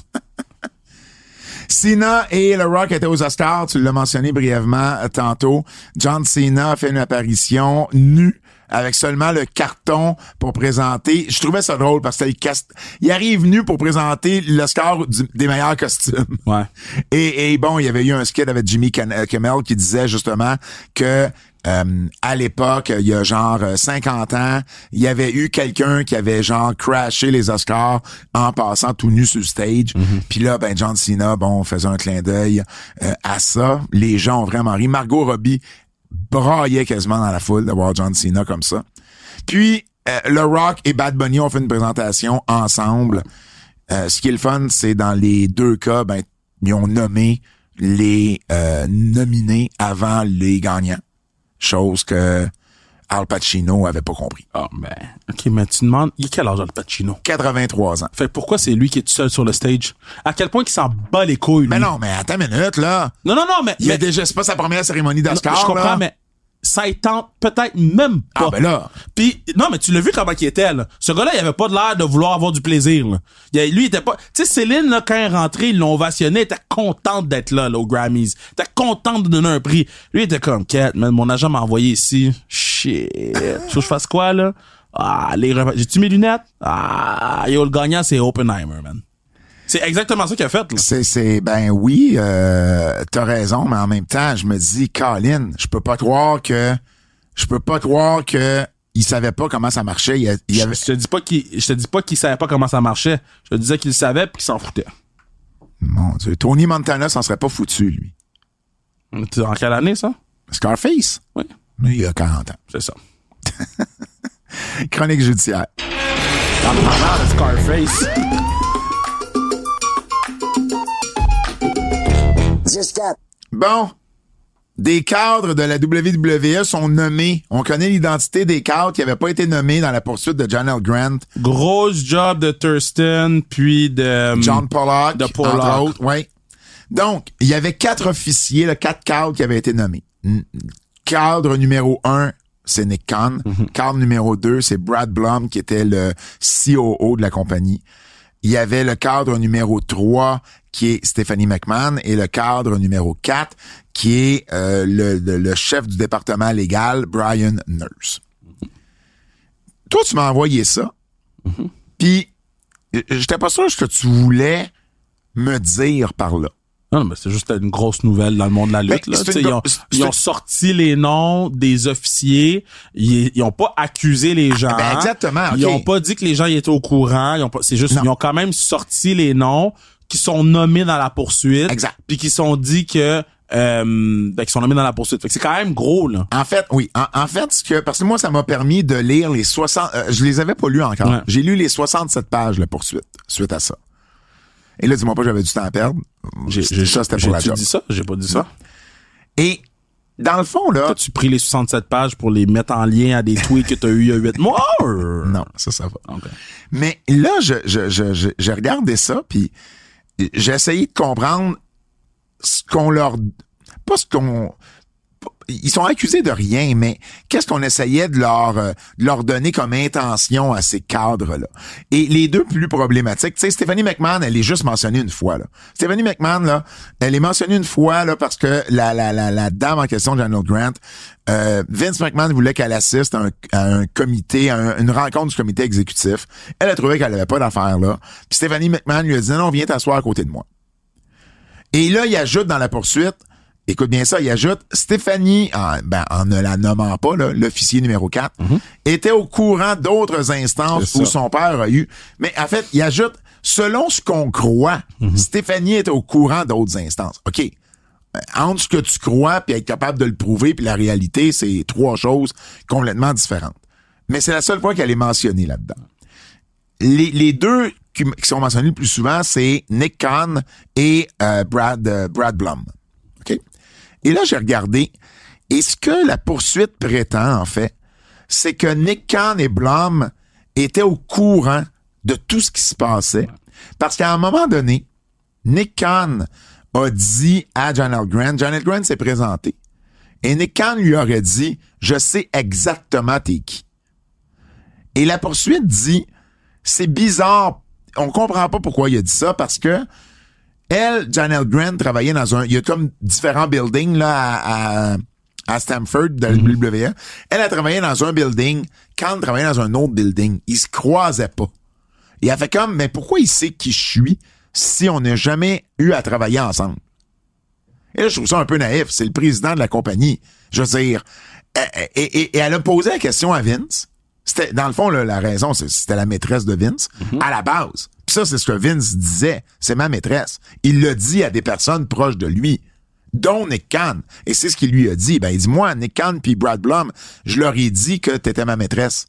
Cena et The Rock étaient aux Oscars, tu l'as mentionné brièvement euh, tantôt. John Cena a fait une apparition nue avec seulement le carton pour présenter. Je trouvais ça drôle parce qu'il cast... il arrive nu pour présenter l'Oscar du- des meilleurs costumes. Ouais. Et, et bon, il y avait eu un skit avec Jimmy Can- Kimmel qui disait justement que euh, à l'époque, il y a genre euh, cinquante ans, il y avait eu quelqu'un qui avait genre crashé les Oscars en passant tout nu sur le stage. Puis là, ben John Cena, bon, faisait un clin d'œil euh, à ça. Les gens ont vraiment ri. Margot Robbie braillait quasiment dans la foule de voir John Cena comme ça. Puis, euh, le Rock et Bad Bunny ont fait une présentation ensemble. Euh, ce qui est le fun, c'est dans les deux cas, ben, ils ont nommé les euh, nominés avant les gagnants. Chose que Al Pacino avait pas compris. Oh, ben. OK, mais tu demandes, il a quel âge, Al Pacino? quatre-vingt-trois ans. Fait que pourquoi c'est lui qui est tout seul sur le stage? À quel point qu'il s'en bat les couilles, lui? Mais non, mais attends une minute, là. Non, non, non, mais. Il y a mais- déjà, c'est pas sa première cérémonie non, d'Oscar, je comprends, là. mais ça y tente peut-être même pas. Ah, ben là. Puis, non, mais tu l'as vu comment il était, là. Ce gars-là, il avait pas de l'air de vouloir avoir du plaisir, là. Il, lui, il était pas... Tu sais, Céline, là, quand elle est rentrée, ils l'ont ovationné, elle était contente d'être là, là, aux Grammys. Elle était contente de donner un prix. Lui, il était comme, Cat, man, mon agent m'a envoyé ici. Shit. Tu veux que je fasse quoi, là? Ah, les repas. J'ai-tu mes lunettes? Ah, yo, le gagnant, c'est Oppenheimer, man. C'est exactement ça qu'il a fait, là. C'est, c'est, ben oui, euh, t'as raison, mais en même temps, je me dis, Colin, je peux pas croire que, je peux pas croire que il savait pas comment ça marchait. Il, y a- il y avait, Je te dis pas qu'il, je te dis pas qu'il savait pas comment ça marchait. Je te disais qu'il le savait pis qu'il s'en foutait. mon Dieu, Tony Montana s'en serait pas foutu, lui. Tu- En quelle année, ça? Scarface? Oui. Lui, il a quarante ans. C'est ça. Chronique judiciaire. En parlant de Scarface. Bon. Des cadres de la W W E sont nommés. On connaît l'identité des cadres qui n'avaient pas été nommés dans la poursuite de John L. Grant. Grosse job de Thurston, puis de... John Pollock, de Pollock. entre autres. Ouais. Donc, il y avait quatre officiers, là, quatre cadres qui avaient été nommés. N- Cadre numéro un, c'est Nick Khan. Mm-hmm. Cadre numéro deux, c'est Brad Blum, qui était le C O O de la compagnie. Il y avait le cadre numéro trois, qui est Stephanie McMahon, et le cadre numéro quatre, qui est euh, le, le, le chef du département légal, Brian Nurse. Toi, tu m'as envoyé ça, puis euh, j'étais pas sûr ce que tu voulais me dire par là. Non, non, mais c'est juste une grosse nouvelle dans le monde de la lutte, Ben, là. c'est Tu sais, une- Ils ont, c'est- ils ont sorti les noms des officiers. Ils, ils ont pas accusé les gens. ben, exactement, Ils ok. ont pas dit que les gens y étaient au courant. Ils ont pas, c'est juste, Non. ils ont quand même sorti les noms qui sont nommés dans la poursuite. Exact. Puis qui sont dit que, euh, ben, qui sont nommés dans la poursuite. Fait que c'est quand même gros, là. En fait, oui. En, en fait, ce que, parce que moi, ça m'a permis de lire les soixante... Euh, je les avais pas lus encore. Ouais. J'ai lu les soixante-sept pages, la poursuite, suite à ça. Et là, dis-moi pas que j'avais du temps à perdre. J'ai, ça, j'ai, c'était pour la j'ai-tu job. dit ça? J'ai pas dit ça. Et dans le fond, là... As-tu pris les soixante-sept pages pour les mettre en lien à des tweets que t'as eu il y a huit mois? Non, ça, ça va. Ok. Mais là, je, je, je, je, j'ai regardé ça, puis j'ai essayé de comprendre ce qu'on leur... Pas ce qu'on... ils sont accusés de rien, mais qu'est-ce qu'on essayait de leur, euh, de leur donner comme intention à ces cadres-là? Et les deux plus problématiques, tu sais, Stephanie McMahon, elle est juste mentionnée une fois, là. Stephanie McMahon, là, elle est mentionnée une fois, là, parce que la, la, la, la dame en question, Janelle Grant, euh, Vince McMahon voulait qu'elle assiste à un, à un comité, à un, une rencontre du comité exécutif. Elle a trouvé qu'elle avait pas d'affaires là. Puis Stephanie McMahon lui a dit, non, viens t'asseoir à côté de moi. Et là, il ajoute dans la poursuite, écoute bien ça, il ajoute, Stéphanie, en, ben, en ne la nommant pas, là, l'officier numéro quatre, mm-hmm. était au courant d'autres instances où son père a eu. Mais en fait, il ajoute, selon ce qu'on croit, mm-hmm. Stéphanie était au courant d'autres instances. OK. Entre ce que tu crois puis être capable de le prouver puis la réalité, c'est trois choses complètement différentes. Mais c'est la seule fois qu'elle est mentionnée là-dedans. Les, les deux qui, qui sont mentionnés le plus souvent, c'est Nick Khan et euh, Brad euh, Brad Blum. OK? Et là, j'ai regardé. Et ce que la poursuite prétend, en fait, c'est que Nick Khan et Blum étaient au courant de tout ce qui se passait. Parce qu'à un moment donné, Nick Khan a dit à Janelle Grant, Janelle Grant s'est présenté. Et Nick Khan lui aurait dit, je sais exactement t'es qui. Et la poursuite dit, c'est bizarre, on comprend pas pourquoi il a dit ça, parce que elle, Janelle Grant, travaillait dans un, il y a comme différents buildings, là, à, à, à Stamford, de la W W E. Elle a travaillé dans un building, Khan travaillait dans un autre building. Ils se croisaient pas. Et elle fait comme, mais pourquoi il sait qui je suis si on n'a jamais eu à travailler ensemble? Et là, je trouve ça un peu naïf. C'est le président de la compagnie. Je veux dire, et, et, et elle a posé la question à Vince. C'était, dans le fond, là, la raison, c'était la maîtresse de Vince, mm-hmm. à la base. Puis ça, c'est ce que Vince disait. C'est ma maîtresse. Il l'a dit à des personnes proches de lui, dont Nick Khan. Et c'est ce qu'il lui a dit. Ben, il dit, moi, Nick Khan puis Brad Blum, je leur ai dit que t'étais ma maîtresse.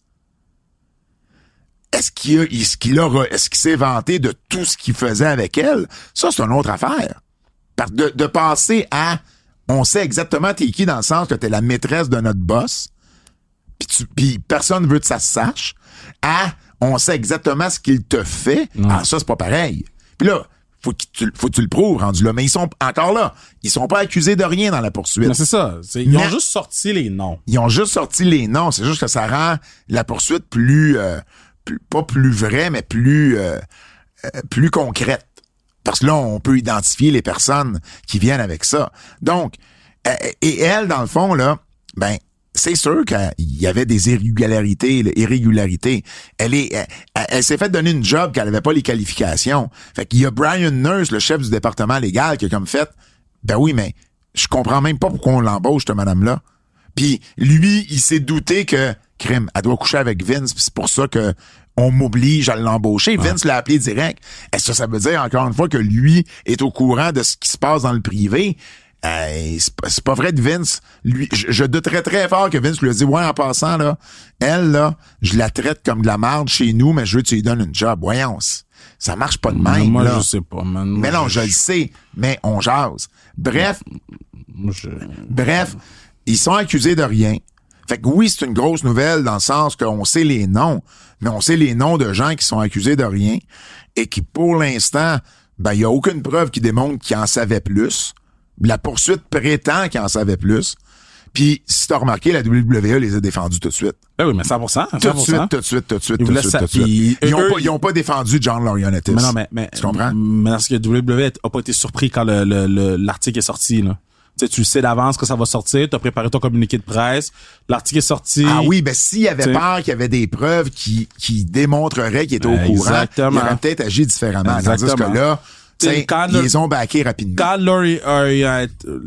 Est-ce qu'il a, est-ce qu'il a, est-ce qu'il s'est vanté de tout ce qu'il faisait avec elle? Ça, c'est une autre affaire. Parce de, de passer à, on sait exactement t'es qui dans le sens que t'es la maîtresse de notre boss, pis tu, pis personne veut que ça se sache, à, on sait exactement ce qu'il te fait. Mm. Ah, ça, c'est pas pareil. Puis là, faut que tu, faut que tu le prouves, rendu là. Mais ils sont, encore là, ils sont pas accusés de rien dans la poursuite. Mais c'est ça. C'est, ils Mais, ont juste sorti les noms. Ils ont juste sorti les noms. C'est juste que ça rend la poursuite plus, euh, plus pas plus vraie, mais plus, euh, euh, plus concrète. Parce que là, on peut identifier les personnes qui viennent avec ça. Donc, euh, et elle, dans le fond, là, ben, c'est sûr qu'il y avait des irrégularités, là, irrégularités. Elle est, elle, elle s'est fait donner une job qu'elle avait pas les qualifications. Fait qu'il y a Brian Nurse, le chef du département légal, qui a comme fait, ben oui, mais je comprends même pas pourquoi on l'embauche, cette madame-là. Puis lui, il s'est douté que, crime, elle doit coucher avec Vince, pis c'est pour ça que on m'oblige à l'embaucher. Ah. Vince l'a appelé direct. Est-ce que ça veut dire, encore une fois, que lui est au courant de ce qui se passe dans le privé? Euh, c'est, pas, c'est pas vrai de Vince. Lui, je, je douterais très fort que Vince lui a dit, ouais, en passant, là, elle, là, je la traite comme de la marde chez nous, mais je veux que tu lui donnes une job. Voyons, ça marche pas de même, moi, là. je sais pas, man. Moi, mais non, je, je le sais, mais on jase. Bref, moi, je... bref, ils sont accusés de rien. Fait que oui, c'est une grosse nouvelle dans le sens qu'on sait les noms, mais on sait les noms de gens qui sont accusés de rien et qui, pour l'instant, ben, il y a aucune preuve qui démontre qu'ils en savaient plus. La poursuite prétend qu'ils en savaient plus. Puis, si t'as remarqué, la W W E les a défendus tout de suite. Ben oui, mais cent pour cent. cent pour cent. Tout de suite, tout de suite, tout de suite, tout de suite, tout de suite. Ils, ils, ont pas, ils ont pas défendu John Laurinaitis. Mais non, mais, mais, tu comprends? Mais parce que W W E a pas été surpris quand le, le, le, l'article est sorti, là. Tu sais, tu sais d'avance que ça va sortir, t'as préparé ton communiqué de presse, l'article est sorti. Ah oui, ben s'il y avait t'sais, peur qu'il y avait des preuves qui, qui démontreraient qu'il était au courant, il aurait peut-être agi différemment. Exactement. Tandis que là, t'sais, ils le, les ont baqués rapidement. Quand Laurie euh,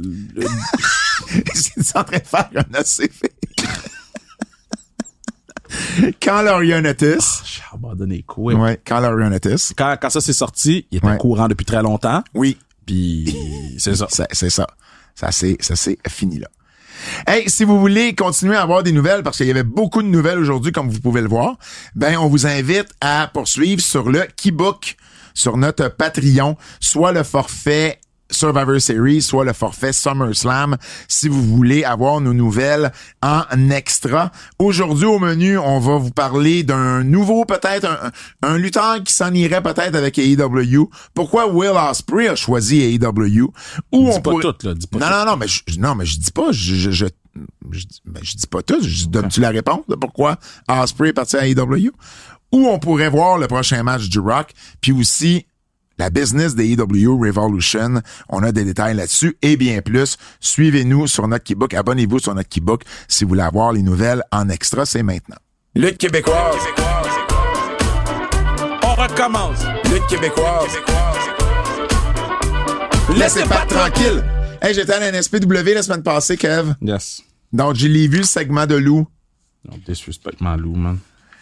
c'est en train de faire un A C V. Quand Laurinaitis. Oh, j'ai abandonné quoi? Ouais, quand Laurinaitis. Quand, quand ça s'est sorti, il était ouais. au courant depuis très longtemps. Oui. Puis c'est ça. C'est, c'est ça. Ça c'est, ça c'est fini là. Hey, si vous voulez continuer à avoir des nouvelles, parce qu'il y avait beaucoup de nouvelles aujourd'hui, comme vous pouvez le voir, ben on vous invite à poursuivre sur le Keybook, sur notre Patreon, soit le forfait Survivor Series, soit le forfait SummerSlam, si vous voulez avoir nos nouvelles en extra. Aujourd'hui, au menu, on va vous parler d'un nouveau, peut-être, un, un lutteur qui s'en irait peut-être avec A E W. Pourquoi Will Ospreay a choisi A E W? Ou dis on pas pourrait... tout, là. Dis pas non, tout. non, non, mais je, non, mais je dis pas, je, je, je, je, ben, je dis pas tout, je donne-tu la réponse de pourquoi Ospreay est parti à A E W? Ou on pourrait voir le prochain match du Rock, puis aussi la business des A E W Revolution. On a des détails là-dessus et bien plus. Suivez-nous sur notre Keybook. Abonnez-vous sur notre Keybook si vous voulez avoir les nouvelles en extra. C'est maintenant. Lutte québécoise. On recommence. Lutte québécoise. Laissez pas tranquille. Hey, j'étais à la N S P W la semaine passée, Kev. Yes. Donc, j'ai vu le segment de Lou. Non, disrespect my Lou, man.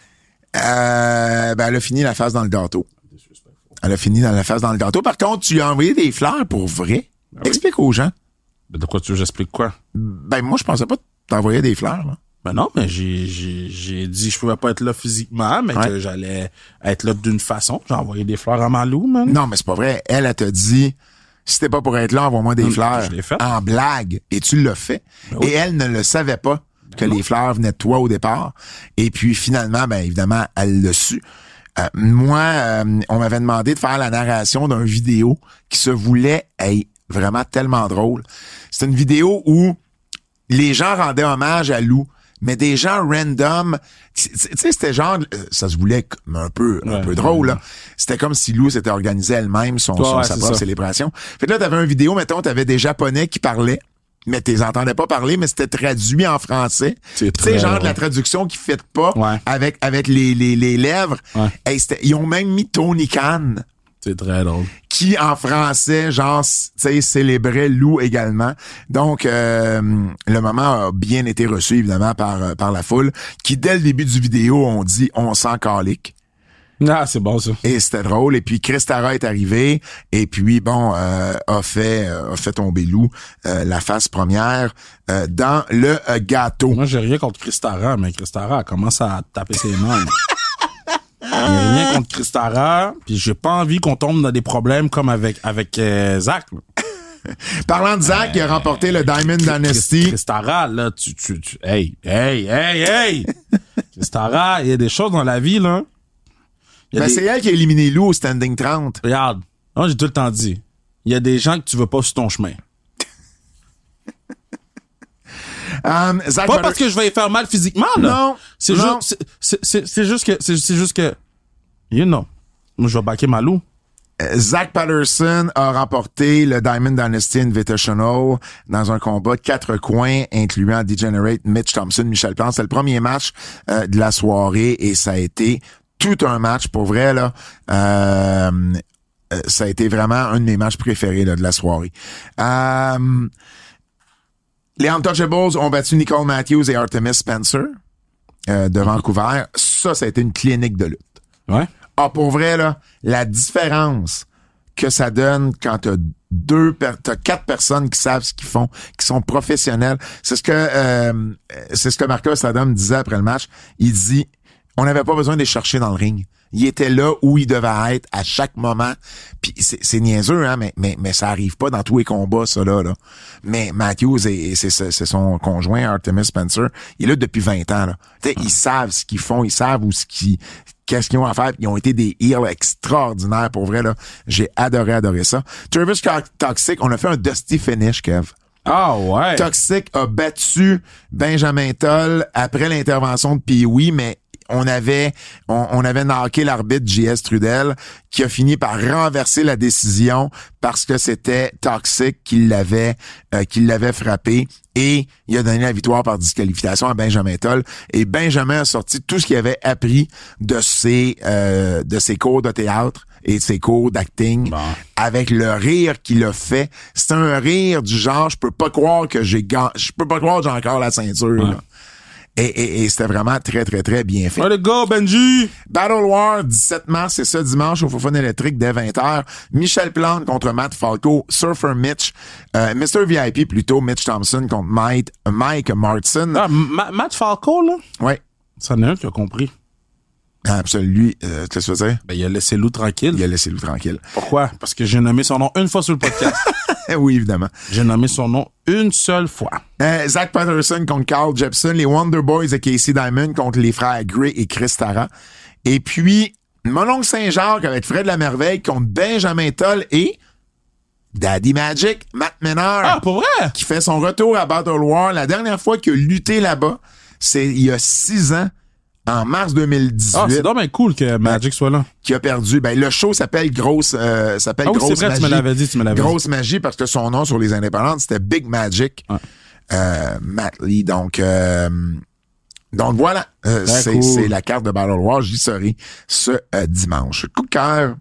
Euh, ben, elle a fini la phase dans le gâteau. Elle a fini dans la phase dans le gâteau. Par contre, tu lui as envoyé des fleurs pour vrai. Ben oui. Explique aux gens. De quoi tu veux, j'explique quoi? Ben, moi, je pensais pas t'envoyer des fleurs, là. Ben non, mais j'ai, j'ai, j'ai dit que je pouvais pas être là physiquement, mais ouais. que j'allais être là d'une façon. J'ai envoyé des fleurs à Malou, man. Non, mais c'est pas vrai. Elle, elle t'a dit, si t'es pas pour être là, envoie-moi des hum, fleurs. Je l'ai fait. En blague. Et tu l'as fait. Ben oui. Et elle ne le savait pas que non. les fleurs venaient de toi au départ. Et puis, finalement, ben, évidemment, elle l'a su. Euh, moi, euh, on m'avait demandé de faire la narration d'un vidéo qui se voulait hey, vraiment tellement drôle. C'est une vidéo où les gens rendaient hommage à Lou, mais des gens random, tu sais, c'était genre, ça se voulait un peu, un ouais, peu drôle, ouais. là. C'était comme si Lou s'était organisée elle-même son, Toi, son ouais, sa propre ça. célébration. Fait que là, t'avais une vidéo, mettons, t'avais des Japonais qui parlaient, mais t'es entendais pas parler, mais c'était traduit en français. Tu sais, genre de la traduction qui fit pas ouais. avec, avec les, les, les lèvres. Ouais. Hey, ils ont même mis Tony Khan. C'est très drôle. Qui, en français, genre, tu sais, célébrait Lou également. Donc, euh, le moment a bien été reçu, évidemment, par, par la foule, qui, dès le début du vidéo, ont dit « on sent calique ». Ah, c'est bon, ça. Et c'était drôle. Et puis, Chris Tara est arrivé. Et puis, bon, euh, a fait, euh, a fait tomber Lou, euh, la phase première, euh, dans le euh, gâteau. Moi, j'ai rien contre Chris Tara, mais Chris Tara commence à taper ses mains. Il n'y a rien contre Chris Tara, puis j'ai pas envie qu'on tombe dans des problèmes comme avec avec euh, Zach. Parlant de Zach, euh, il a remporté le Diamond Dynasty. Chris Tara, là, tu, tu, tu, hey, hey, hey, hey! Chris Tara, il y a des choses dans la vie, là. Ben, des... c'est elle qui a éliminé Lou au standing trente. Regarde, moi, j'ai tout le temps dit, il y a des gens que tu veux pas sur ton chemin. Um, Zach pas Butter... parce que je vais y faire mal physiquement, là. Non. C'est non. juste, c'est, c'est, c'est juste que, c'est, c'est juste que, you know, moi, je vais backer Malou. Euh, Zach Patterson a remporté le Diamond Dynasty Invitational dans un combat de quatre coins, incluant Degenerate, Mitch Thompson, Michel Plante. C'est le premier match euh, de la soirée et ça a été tout un match, pour vrai, là. Euh, euh, ça a été vraiment un de mes matchs préférés, là, de la soirée. Euh, Les Untouchables ont battu Nicole Matthews et Artemis Spencer euh, de Vancouver. Ça, ça a été une clinique de lutte. Ouais. Ah, pour vrai, là, la différence que ça donne quand t'as deux, per- t'as quatre personnes qui savent ce qu'ils font, qui sont professionnels. C'est ce que, euh, c'est ce que Marcus Adam disait après le match. Il dit, on n'avait pas besoin de les chercher dans le ring. Il était là où il devait être à chaque moment. Puis c'est, c'est niaiseux, hein, mais, mais, mais ça arrive pas dans tous les combats, ça, là. là. Mais Matthews, et, et c'est, c'est son conjoint, Artemis Spencer, il est là depuis vingt ans, là. T'sais, ils savent ce qu'ils font, ils savent où ce qu'ils, qu'est-ce qu'ils ont à faire. Ils ont été des heels extraordinaires, pour vrai, là. J'ai adoré, adoré ça. Travis Toxic, on a fait un dusty finish, Kev. Ah ouais. Toxic a battu Benjamin Toll après l'intervention de Pee-Wee, mais on avait on, on avait knocké l'arbitre J S Trudel qui a fini par renverser la décision parce que c'était Toxic qui l'avait euh, qui l'avait frappé et il a donné la victoire par disqualification à Benjamin Toll et Benjamin a sorti tout ce qu'il avait appris de ses euh, de ses cours de théâtre et de ses cours d'acting bon. Avec le rire qu'il a fait. C'est un rire du genre je peux pas croire que j'ai ga- je peux pas croire que j'ai encore la ceinture ouais. là. Et, et, et c'était vraiment très, très, très bien fait. Allez, go, Benji! Battle War, dix-sept mars, c'est ça, dimanche, au Fofone électrique, dès vingt heures. Michel Plante contre Matt Falco. Surfer Mitch. Euh, mister V I P, plutôt, Mitch Thompson contre Mike, Mike Martin. Ah, Ma- Matt Falco, là? Ouais. Ça en est un qui a compris. Absolument. Lui, euh, qu'est-ce que tu veux dire? Ben, il a laissé Lou tranquille. Il a laissé Lou tranquille. Pourquoi? Parce que j'ai nommé son nom une fois sur le podcast. Oui, évidemment. J'ai nommé son nom une seule fois. Euh, Zach Patterson contre Carl Jepson. Les Wonder Boys de Casey Diamond contre les frères Gray et Chris Tara. Et puis, mon oncle Saint-Jacques avec Fred Lamerveille contre Benjamin Toll et Daddy Magic, Matt Menard. Ah, pour vrai? Qui fait son retour à Battle War. La dernière fois qu'il a lutté là-bas, c'est il y a six ans, en mars deux mille dix-huit. Ah, c'est donc bien cool que Magic soit là. Qui a perdu. Ben, le show s'appelle Grosse, euh, s'appelle Ah oui, Grosse c'est vrai, Magie. tu me l'avais dit, tu me l'avais dit. Grosse Magie parce que son nom sur les indépendantes, c'était Big Magic. Ouais. Euh, Matt Lee. Donc, euh, donc voilà. Euh, Ben, c'est, cool. c'est la carte de Battle War. J'y serai ce euh, dimanche. Coup de cœur.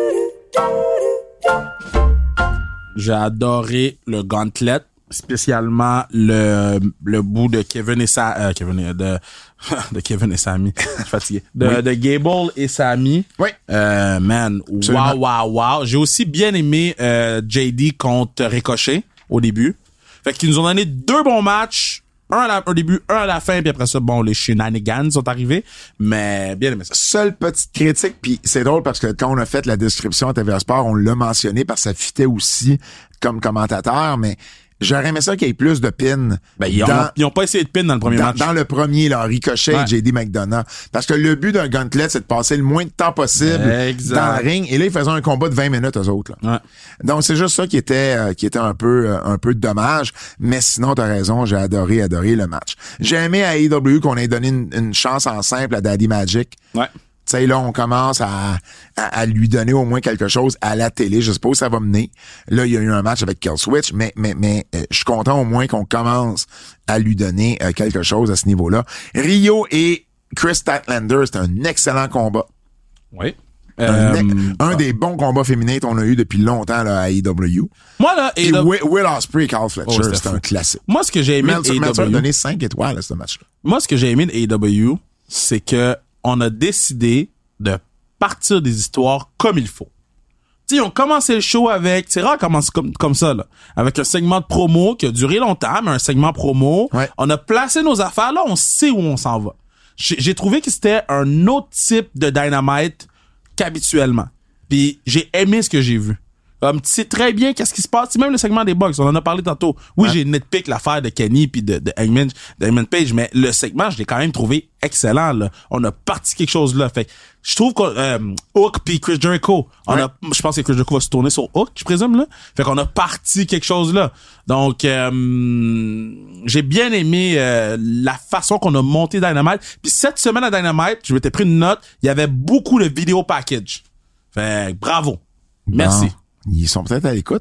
J'ai adoré le gauntlet, spécialement le le bout de Kevin et sa euh, Kevin de de Kevin et Sami. Je suis fatigué. De, Oui. de Gable et Sami. Oui. Euh, man, Absolument. wow, wow, wow. J'ai aussi bien aimé euh, J D contre Ricochet au début. Fait qu'ils nous ont donné deux bons matchs. Un à la, au début, un à la fin, puis après ça, bon, les shenanigans sont arrivés. Mais bien aimé ça. Seule petite critique, puis c'est drôle parce que quand on a fait la description à T V A Sport, on l'a mentionné parce que ça fitait aussi comme commentateur, mais j'aurais aimé ça qu'il y ait plus de pins. Ben, ils, dans, ont, ils ont pas essayé de pin dans le premier dans, match. dans le premier, là, Ricochet Ouais. et J D McDonough. Parce que le but d'un gauntlet, c'est de passer le moins de temps possible Exact. dans le ring. Et là, ils faisaient un combat de vingt minutes, eux autres. Là. Ouais. Donc, c'est juste ça qui était euh, qui était un peu euh, un peu dommage. Mais sinon, t'as raison, j'ai adoré, adoré le match. J'ai aimé à A E W qu'on ait donné une, une chance en simple à Daddy Magic. Ouais. Tu sais, là, on commence à, à, à lui donner au moins quelque chose à la télé. Je sais pas où ça va mener. Là, il y a eu un match avec Kill Switch, mais mais mais euh, je suis content au moins qu'on commence à lui donner euh, quelque chose à ce niveau-là. Rio et Chris Statlander, c'est un excellent combat. Oui. Un, Euh, un des bons combats féminins qu'on a eu depuis longtemps là, à A E W. moi, là, Et A E W Will, Will Ospreay et Carl Fletcher, Oh, c'était c'est fou. un classique. moi, ce que j'ai aimé de Meltzer, Meltzer a A E W, donné cinq étoiles à ce match-là. moi, ce que j'ai aimé de A E W, c'est que on a décidé de partir des histoires comme il faut. Tu sais, on commencé le show avec, c'est rare de commencer comme, comme ça, là, avec un segment de promo qui a duré longtemps, mais un segment promo. Ouais. On a placé nos affaires, là, on sait où on s'en va. J'ai, j'ai trouvé que c'était un autre type de Dynamite qu'habituellement. Puis j'ai aimé ce que j'ai vu. Comme tu sais très bien qu'est-ce qui se passe. C'est même le segment des Bucks, on en a parlé tantôt. Oui, Ouais. j'ai nitpick l'affaire de Kenny puis de, de Hangman, de Hangman Page, mais le segment, je l'ai quand même trouvé excellent. Là. On a parti quelque chose là. Fait que je trouve que euh, Hook puis Chris Jericho, on Ouais. a, je pense que Chris Jericho va se tourner sur Hook, je présume là. Fait qu'on a parti quelque chose là. Donc euh, j'ai bien aimé euh, la façon qu'on a monté Dynamite. Puis cette semaine à Dynamite, je m'étais pris une note. Il y avait beaucoup de vidéo package. Fait que bravo, merci. Bon, ils sont peut-être à l'écoute.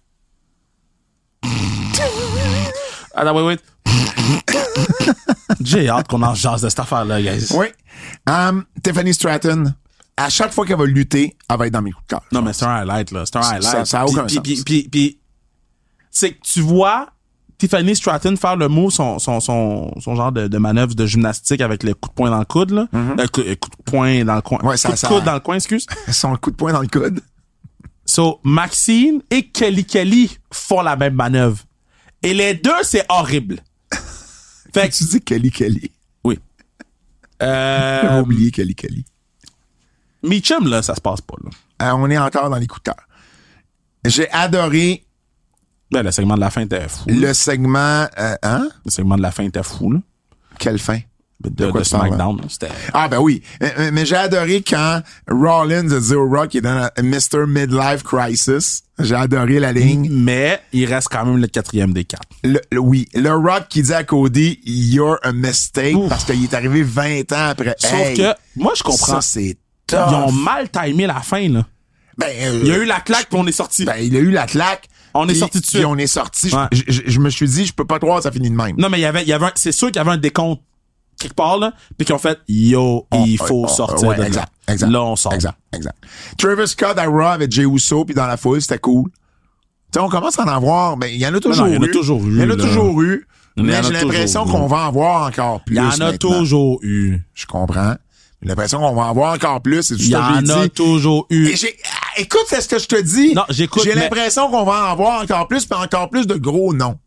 Attends, wait, wait. J'ai hâte qu'on en jase de cette affaire-là, guys. Oui. Um, Tiffany Stratton, à chaque fois qu'elle va lutter, elle va être dans mes coups de cœur. Non, mais c'est un highlight, là. C'est un highlight. Ça- ça a aucun puis, sens. Puis, puis, puis, c'est que tu vois Tiffany Stratton faire le mot, son, son, son, son genre de, de manœuvre de gymnastique avec le coup de poing dans le coude, là. Le coup, le coup de poing dans le coin. Ouais, ça- coup de ça- coude dans le coin, excuse. Son coup de poing dans le coude. So, Maxine et Kelly Kelly font la même manœuvre. Et les deux, c'est horrible. Fait que, Tu dis Kelly Kelly. oui. J'avais Euh, oublié Kelly Kelly. Meacham, là, ça se passe pas, là. Euh, on est encore dans les coups de cœur. J'ai adoré Ben, le segment de la fin était fou. le segment... Euh, hein? Le segment de la fin était fou, là. Quelle fin? De, De de, quoi tu parles, SmackDown, là, c'était... Ah ben oui, Euh, euh, mais j'ai adoré quand Rollins a dit au Rock qu'il est dans la mister Midlife Crisis. J'ai adoré la ligne. Mais il reste quand même le quatrième des quatre. Le, le- oui, le Rock qui dit à Cody, you're a mistake, Ouf. parce qu'il est arrivé vingt ans après. Sauf Hey, que, moi, je comprends. ça c'est Ils ont tough. mal timé la fin, là. Ben, euh, Il y a eu la claque, puis on est sorti. ben, il a eu la claque. On est puis- sorti de suite. Puis on est sorti. Je- Ouais. Je, je- je me suis dit, je peux pas croire que ça finit de même. Non, mais il y avait, il y avait un- c'est sûr qu'il y avait un décompte quelque part, là, puis qu'ils ont fait, yo, On- il faut on- sortir ouais, de là. exact, exact. Là, on sort. Exact, exact. Travis Scott à Raw avec Jey Uso puis dans la foule, c'était cool. Tu sais, on commence à en avoir, mais il y en a toujours non, il y en a eu. toujours eu, Il y en a là. toujours eu. Il y en Mais a j'ai l'impression toujours eu. qu'on va en voir encore plus. Il y en a maintenant. toujours eu. Je comprends. J'ai l'impression qu'on va en voir encore plus. C'est tout Il y ça que en j'ai a dit. toujours eu. Et j'ai, ah, écoute, c'est ce que je te dis. Non, j'écoute, J'ai mais- l'impression qu'on va en voir encore plus, puis encore plus de gros noms.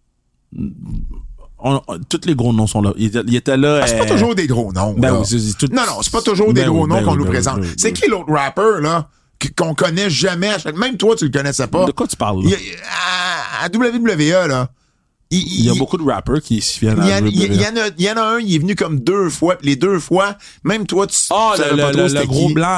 On- on- tous les gros noms sont là. Il était, il était là. Ah, c'est pas euh, toujours des gros noms. ben là. oui, c'est- c'est tout- Non, non, c'est pas toujours des Ben gros oui, noms ben qu'on oui, nous ben oui, présente. ben oui, C'est ben qui l'autre rapper, là, qu- qu'on connaît jamais? Même toi, tu le connaissais pas. De quoi tu parles, Il là? y a- à, à W W E, là, il, Il y a beaucoup de rappers qui viennent il y, à en- il y- il y W W E. en a, il y en a un, il est venu comme deux fois, puis les deux fois, même toi, tu Ah, tu le, savais pas le, trop le, c'était le gros qui. blanc, là.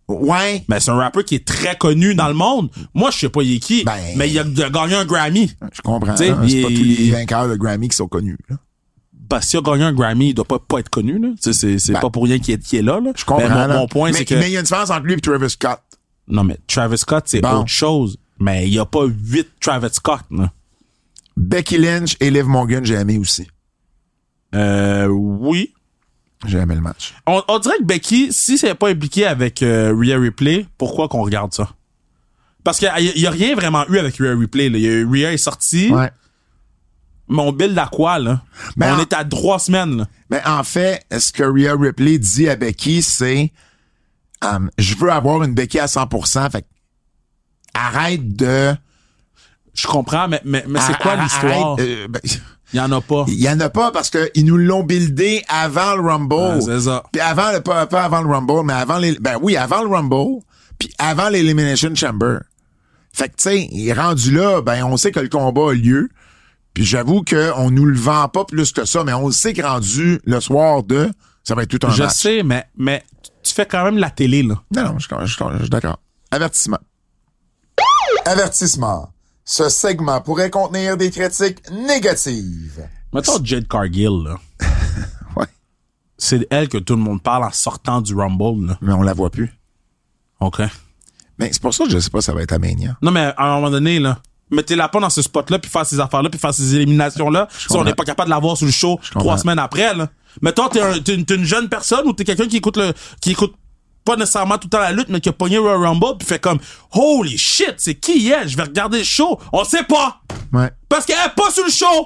Ouais. Ben, c'est un rappeur qui est très connu dans le monde. Moi, je sais pas il est qui, Ben, mais il a, il a gagné un Grammy. Je comprends. T'sais, Hein, c'est il- pas tous les vainqueurs de Grammy qui sont connus. Là. Ben, s'il a gagné un Grammy, il doit pas, pas être connu, là. T'sais, c'est, c'est Ben, pas pour rien qu'il est, qu'il est là, là. Je comprends. Ben, mon, là. mon point, mais, c'est que, mais il y a une différence entre lui et Travis Scott. non, mais Travis Scott, c'est Bon. autre chose. Mais il y a pas huit Travis Scott, là. Becky Lynch et Liv Morgan, j'ai aimé aussi. Euh, oui. J'ai aimé le match. On, on dirait que Becky, si c'est pas impliqué avec euh, Rhea Ripley, pourquoi qu'on regarde ça? Parce qu'il y, y a rien vraiment eu avec Rhea Ripley. Là. Y a, Rhea est sortie, Ouais. mais on build à quoi, là? Ben, on en- est à trois semaines, là. Mais en fait, ce que Rhea Ripley dit à Becky, c'est um, je veux avoir une Becky à cent pour cent, fait que arrête de... Je comprends, mais, mais, mais c'est ar- quoi ar- l'histoire? arrête, euh, ben, Il y en a pas. il y en a pas parce que ils nous l'ont buildé avant le Rumble. Ouais, c'est ça. Puis avant le pas, pas avant le Rumble, mais avant les ben oui, avant le Rumble, puis avant l'Elimination Chamber. Fait que tu sais, il est rendu là, ben on sait que le combat a lieu. Puis j'avoue que on nous le vend pas plus que ça, mais on le sait que rendu le soir de, ça va être tout un Je match. sais, mais, mais tu fais quand même la télé, là. Non, non, je, je, je, je suis d'accord. Avertissement. Avertissement. Ce segment pourrait contenir des critiques négatives. Mettons Jade Cargill, là. Ouais. C'est elle que tout le monde parle en sortant du Rumble, là. Mais on la voit plus. OK. Mais c'est pour ça que je sais pas si ça va être à Mania. Non, mais à un moment donné, là, mettez-la pas dans ce spot-là, puis faire ces affaires-là, puis faire ces éliminations-là, si on comprends. n'est pas capable de l'avoir sur le show trois comprends. semaines après, là. Mettons, t'es, un, t'es, une, t'es une jeune personne ou t'es quelqu'un qui écoute le, qui écoute pas nécessairement tout le temps la lutte, mais qui a pogné Royal Rumble, puis fait comme, holy shit, c'est qui elle? Je vais regarder le show. On sait pas! Ouais. Parce qu'elle est pas sur le show!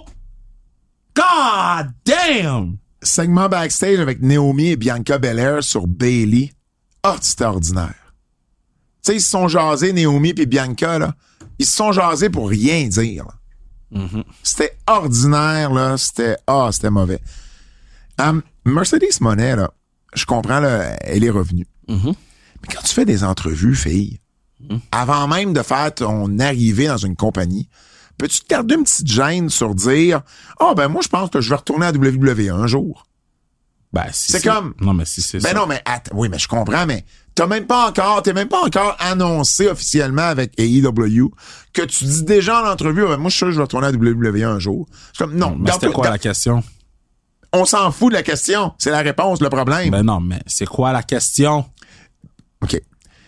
God damn! Segment backstage avec Naomi et Bianca Belair sur Bayley. Ah, c'était ordinaire. Tu sais, ils se sont jasés, Naomi et Bianca, là. Ils se sont jasés pour rien dire. là. Mm-hmm. C'était ordinaire, là. C'était, ah, c'était mauvais. Um, Mercedes Monet, là, je comprends, là, elle est revenue. Mm-hmm. Mais quand tu fais des entrevues, fille, Mm-hmm. avant même de faire ton arrivée dans une compagnie, peux-tu te garder une petite gêne sur dire, ah, ben, moi, je pense que je vais retourner à W W E un jour. Ben, si C'est comme- Non, mais si c'est Ben ça. non, mais attends, oui, mais je comprends, mais t'as même pas encore, t'es même pas encore annoncé officiellement avec A E W que tu dis déjà en entrevue, ben, moi, je suis sûr que je vais retourner à W W E un jour. C'est comme, non. Mais dans- c'était quoi dans- la question? On s'en fout de la question. C'est la réponse, le problème. Ben non, mais c'est quoi la question? OK.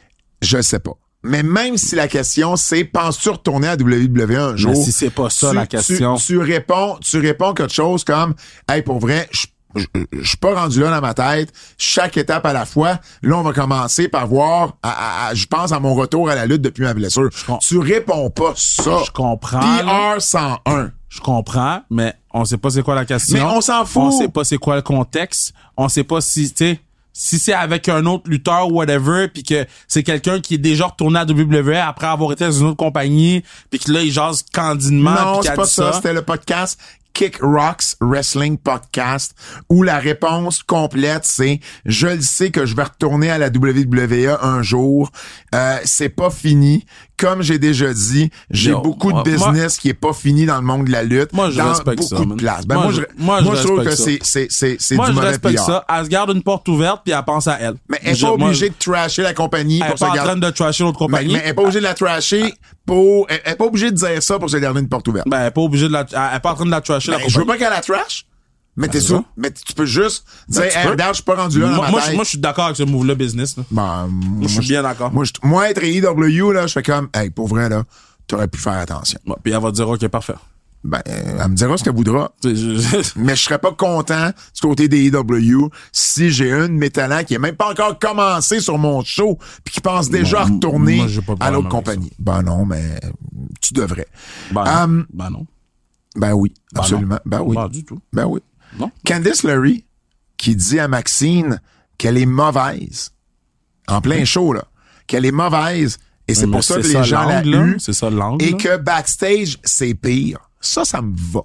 Je sais pas. Mais même si la question, c'est penses-tu retourner à W W E un jour? si c'est pas ça, tu- la question. Tu, tu réponds, tu réponds quelque chose comme, hey, pour vrai, je je je suis pas rendu là dans ma tête. Chaque étape à la fois. Là, on va commencer par voir, à, à- à- je pense à mon retour à la lutte depuis ma blessure. com- Tu réponds pas ça. Je comprends. P là. R cent un. Je comprends, mais on sait pas c'est quoi la question. Mais on s'en fout. On sait pas c'est quoi le contexte. On sait pas si, tu sais, si c'est avec un autre lutteur ou whatever, puis que c'est quelqu'un qui est déjà retourné à W W E après avoir été dans une autre compagnie, puis que là, il jase candidement, Non, puis qu'il c'est a pas dit ça. ça. C'était le podcast Kick Rocks Wrestling Podcast où la réponse complète, c'est « Je le sais que je vais retourner à la W W E un jour. Euh, c'est pas fini. Comme j'ai déjà dit, j'ai Yo, beaucoup moi- de business qui est pas fini dans le monde de la lutte. Moi, je dans respecte beaucoup ça, de man. places. Ben, Moi, moi, je- je, moi, je moi, je trouve que respecte c'est, c'est, c'est, c'est Moi, du je mauvais respecte P R. ça. Elle se garde une porte ouverte, puis elle pense à elle. Mais elle est Je- pas moi, obligée de trasher la compagnie Elle est pour se pas en garder... train de trasher l'autre Mais, compagnie. mais elle est pas obligée de la trasher pour... Elle elle est pas obligée de dire ça pour se garder une porte ouverte. Ben, elle est pas obligée de la, elle est pas en train de la trasher, la Ben, je veux compagnie. pas qu'elle la trash. Mais t'es c'est sûr. ça. Mais tu peux juste dire, Ben, tu hey, peux. regarde, je suis pas rendu là dans Moi, ma moi, tête. je- moi, je suis d'accord avec ce move-là business, là. Ben, moi, je suis bien d'accord. Moi, je- moi, être A E W, là, je fais comme, hey, pour vrai, là, t'aurais pu faire attention. Ouais, puis elle va dire, OK, parfait. Ben, euh, elle me dira ce qu'elle voudra. Tu sais, je- je- Mais je serais pas content du côté des A E W si j'ai un de mes talents qui est même pas encore commencé sur mon show puis qui pense déjà à Moi, retourner moi, j'ai pas de à l'autre problème avec compagnie. Ben non, mais tu devrais. Ben, Um, ben non. Ben oui, Ben absolument. non. Ben oui. Pas du tout. Ben oui. Non. Candice LeRae qui dit à Maxine qu'elle est mauvaise en plein show, là, qu'elle est mauvaise et c'est Mais pour ça que c'est les ça gens la l'angle, là. huent C'est ça l'angle, et là. que backstage, c'est pire. Ça, ça me va.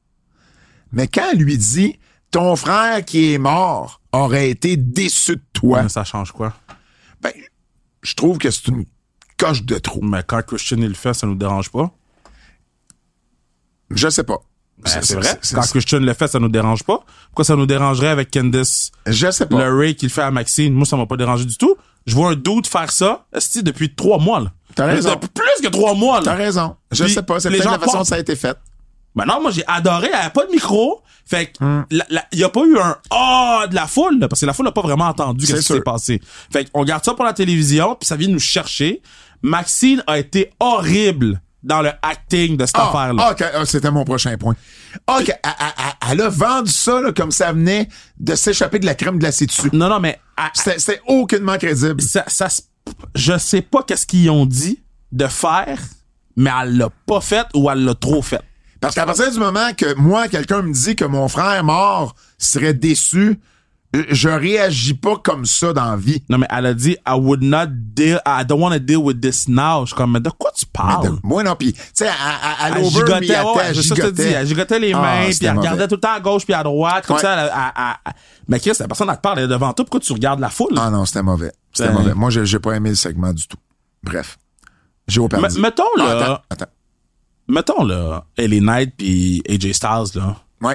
Mais quand elle lui dit « Ton frère qui est mort aurait été déçu de toi Mais ça change quoi? », ben, je trouve que c'est une coche de trop. Mais quand Christian il le fait, ça nous dérange pas. Je sais pas. Ben, C'est- c'est vrai. c'est- Quand c'est- Christian le fait, ça nous dérange pas. Pourquoi ça nous dérangerait avec Candice Je sais pas. LeRae qui le fait à Maxine? Moi, ça m'a pas dérangé du tout. Je vois un dude faire ça, esti, depuis trois mois, là. T'as raison. Depuis plus que trois mois, là. T'as raison. Je Puis, sais pas. C'est les peut-être gens la façon pensent- dont ça a été fait. Ben non, moi, j'ai adoré. Elle avait pas de micro. Fait que, Hmm. la- la- y a pas eu un ah de la foule, là, parce que la foule n'a pas vraiment entendu C'est ce qui sûr. s'est passé. Fait qu'on garde ça pour la télévision, puis ça vient nous chercher. Maxine a été horrible dans le acting de cette Ah, affaire-là. OK, ah, c'était mon prochain point. OK, elle, elle- elle a vendu ça là, comme ça venait de s'échapper de la crème glacée dessus. Non, non, mais elle- C'était c'était aucunement crédible. ça, ça, se- je sais pas qu'est-ce qu'ils ont dit de faire, mais elle l'a pas fait ou elle l'a trop fait. Parce qu'à partir du moment que moi, quelqu'un me dit que mon frère mort serait déçu, euh, je réagis pas comme ça dans la vie. Non, mais elle a dit, I would not deal, I don't want to deal with this now. Je suis comme, mais de quoi tu parles? De- moi non, puis tu sais, à, à, à Elle l'over, gigotait, m'y attend, ouais, elle c'est ça que je te dis. gigotait. Elle gigotait les Ah, mains, puis c'était elle mauvais. regardait tout le temps à gauche puis à droite, comme Ouais. ça. Elle, elle- elle- elle- Mais Chris, la personne, elle te parle, elle est devant toi, pourquoi tu regardes la foule? Ah non, c'était mauvais. C'était Ben- mauvais. Moi, j'ai j'ai pas aimé le segment du tout. Bref. J'ai au perdu. M- mettons, Ah, là, attends, attends. mettons, là, L A Knight puis A J Styles, là. Ouais.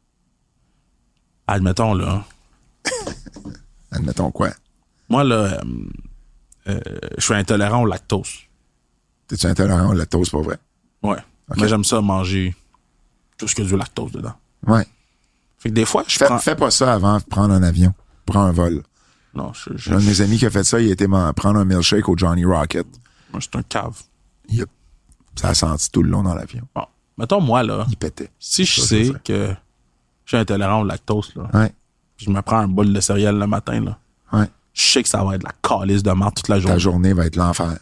Admettons, là. Admettons quoi? Moi, là, euh, euh, je suis intolérant au lactose. T'es-tu intolérant au lactose, pas vrai? Ouais. Ok. Mais j'aime ça manger tout ce que du lactose dedans. Ouais. Fait que des fois, je Fais, prends... fais pas ça avant de prendre un avion. Prends un vol. Non, je, je, J'ai un de mes amis qui a fait ça, il a été man- prendre un milkshake au Johnny Rocket. moi, je suis un cave. Yep. Ça a senti tout le long dans l'avion. Bon. Mettons, moi, là, Il pétait. si je Ça, sais c'est ça. que je suis intolérant au lactose, là, Ouais. je me prends un bol de céréales le matin, là, Ouais. je sais que ça va être la calice de merde toute la journée. Ta journée va être l'enfer.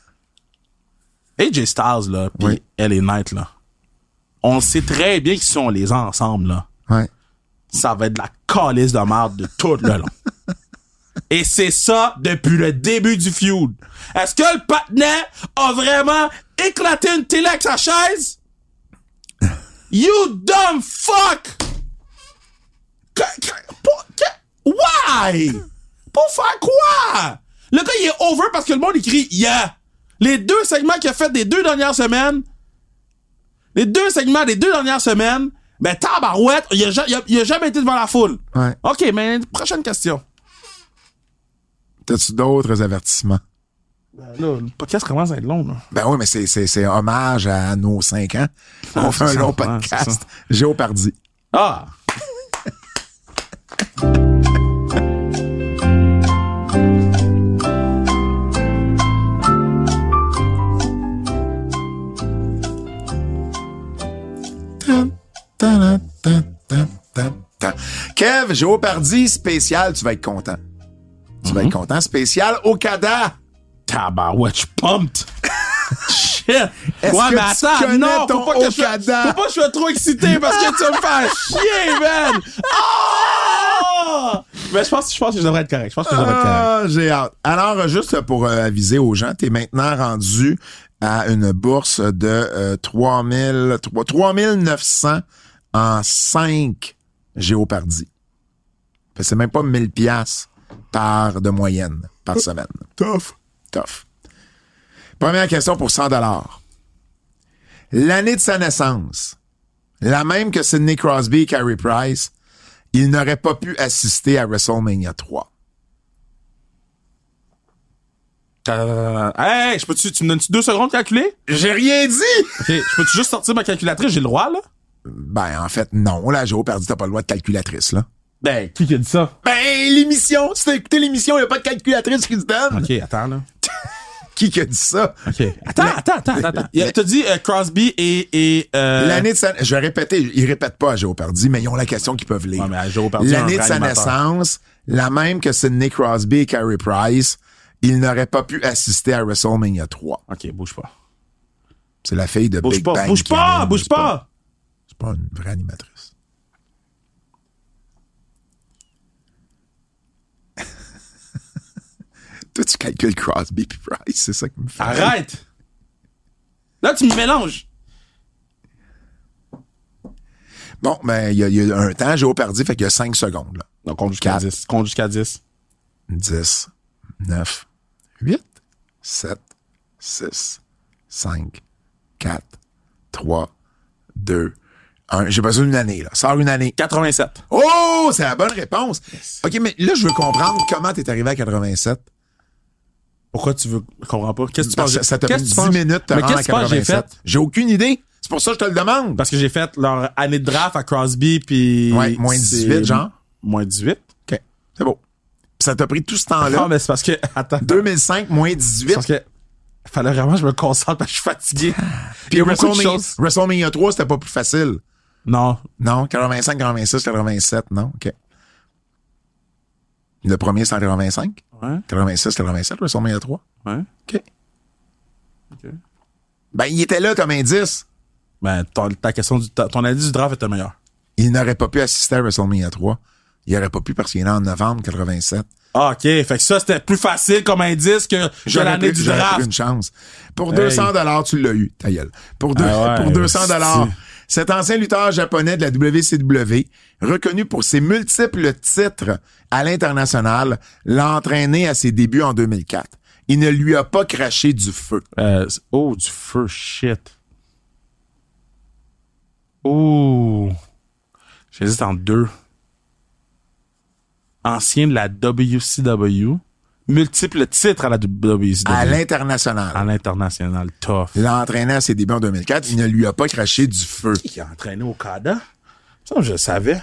A J Styles, là, pis Oui. L A Knight, là, on sait très bien que si on les a ensemble, là, Ouais. ça va être de la calice de merde de tout le long. Et c'est ça depuis le début du feud. Est-ce que le patinet a vraiment éclaté une télé avec sa chaise? You dumb fuck! Que- que- pour- que- why? Pour faire quoi? Le gars, il est over parce que le monde écrit « Yeah ». Les deux segments qu'il a fait des deux dernières semaines, les deux segments des deux dernières semaines, ben tabarouette, il a, ja- il a, il a jamais été devant la foule. Ouais. OK, mais prochaine question. T'as-tu d'autres avertissements? Ben là, le podcast commence à être long, là. Ben oui, mais c'est, c'est, c'est hommage à nos cinq ans. On Ah, fait un c'est long ça, ouais, c'est podcast. ça. Géopardy. Ah! Ta-da, ta-da, ta-da. Kev, Géopardy spécial, tu vas être content. Tu vas être content. Spécial Okada. Tabarouette, je suis pumped! Shit! Est-ce Ouais, que mais tu attends, connais non! ton Faut pas que je sois, Okada? faut pas que je sois trop excité parce que tu vas me faire chier, man! Ah! Mais je pense, je pense que je devrais être correct. Je pense que je devrais être correct. Ah, j'ai hâte. Alors, juste pour euh, aviser aux gens, t'es maintenant rendu à une bourse de euh, trois mille, trois mille neuf cents en cinq Géopardy. Fait que c'est même pas mille piastres par de moyenne par semaine. Tough. Tough. Première question pour cent dollars. L'année de sa naissance, la même que Sidney Crosby et Carey Price, il n'aurait pas pu assister à WrestleMania trois. Euh, hey, je peux-tu, tu me donnes-tu deux secondes de calculer? J'ai rien dit! OK, je peux-tu juste sortir ma calculatrice? J'ai le droit, là? Ben, en fait, non. Là, Géopardy, t'as pas le droit de calculatrice, là. Ben, qui qui a dit ça? Ben, l'émission! Si t'as écouté l'émission, y a pas de calculatrice qui se donne. OK, attends, là. Qui qui a dit ça? OK. Attends, attends, attends, attends, attends. Il a- T'as dit euh, Crosby et... et euh... L'année de sa... Je vais répéter, ils répètent pas à Géopardy, mais ils ont la question qu'ils peuvent lire. Ouais, mais à Géopardy, L'année un de vrai sa animateur. naissance, la même que Sidney Crosby et Carey Price, il n'aurait pas pu assister à WrestleMania trois. OK, bouge pas. C'est la fille de Bouge Big pas, Bang. bouge qui pas, anime, bouge c'est pas! C'est pas une vraie animatrice. Toi, tu calcules Crosby puis Price, c'est ça qui me fait. Arrête! Là, tu me mélanges. Bon, ben, il y, a- il y a un temps, Géopardy, fait qu'il y a cinq secondes, là. Non, compte jusqu'à Quatre. dix. Compte jusqu'à dix. dix, neuf, huit, sept, six, cinq, quatre, trois, deux, Un, j'ai besoin d'une année, là. Sors une année. quatre-vingt-sept. Oh, c'est la bonne réponse. Yes. OK, mais là, je veux comprendre comment t'es arrivé à quatre-vingt-sept. Pourquoi tu veux... Je comprends pas. Qu'est-ce que tu penses? Ça t'a pris dix penses? minutes de te mais rendre à quatre-vingt-sept. J'ai fait? J'ai aucune idée. C'est pour ça que je te le demande. Parce que j'ai fait leur année de draft à Crosby, puis... Ouais, moins dix-huit, genre. Moins dix-huit. OK, c'est beau. Puis ça t'a pris tout ce temps-là. Non, mais c'est parce que... Attends. deux mille cinq, moins dix-huit. Parce que... Fallait vraiment que je me concentre parce que je suis fatigué. Puis WrestleMania, WrestleMania trois, c'était pas plus facile. Non. Non, quatre-vingt-cinq, quatre-vingt-six, quatre-vingt-sept, non? OK. Le premier, c'est en quatre-vingt-cinq? Ouais. quatre-vingt-six, quatre-vingt-sept, WrestleMania trois? Ouais. OK. OK. Ben, il était là comme indice. Ben, ton, ta question du, ta, ton indice du draft était meilleur. Il n'aurait pas pu assister à WrestleMania trois. Il n'aurait pas pu parce qu'il est né en novembre quatre-vingt-sept. Ah, OK. Fait que ça, c'était plus facile comme indice que, que l'année du draft. draft. Une chance. Pour hey. deux cents dollars, tu l'as eu, ta gueule. Pour, deux, ah ouais, pour deux cents dollars. Cet ancien lutteur japonais de la W C W, reconnu pour ses multiples titres à l'international, l'a entraîné à ses débuts en deux mille quatre. Il ne lui a pas craché du feu. Euh, oh, du feu, shit. Oh. J'hésite en deux. Ancien de la W C W. Multiples titres à la W C W. À l'international. À l'international, tough. Il l'a entraîné à ses débuts en deux mille quatre. Il ne lui a pas craché du feu. Qui a entraîné au Kada? Ça, je le savais.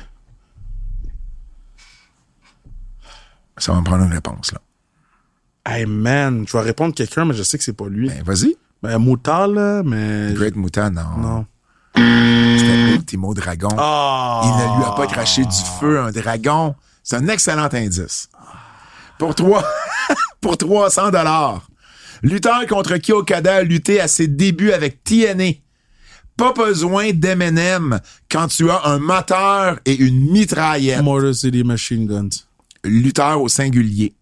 Ça va me prendre une réponse, là. Hey, man, je vais répondre quelqu'un, mais je sais que c'est pas lui. Ben, vas-y. Ben, Mouta, là, mais... Great Muta, non. Non. C'était Ultimo Dragon. Oh. Il ne lui a pas craché du feu, un dragon. C'est un excellent indice. Pour trois, pour trois cents dollars. Lutteur contre qui Okada a lutté à ses débuts avec T N A. Pas besoin d'M and M quand tu as un moteur et une mitraillette. Motor City Machine Guns. Lutteur au singulier.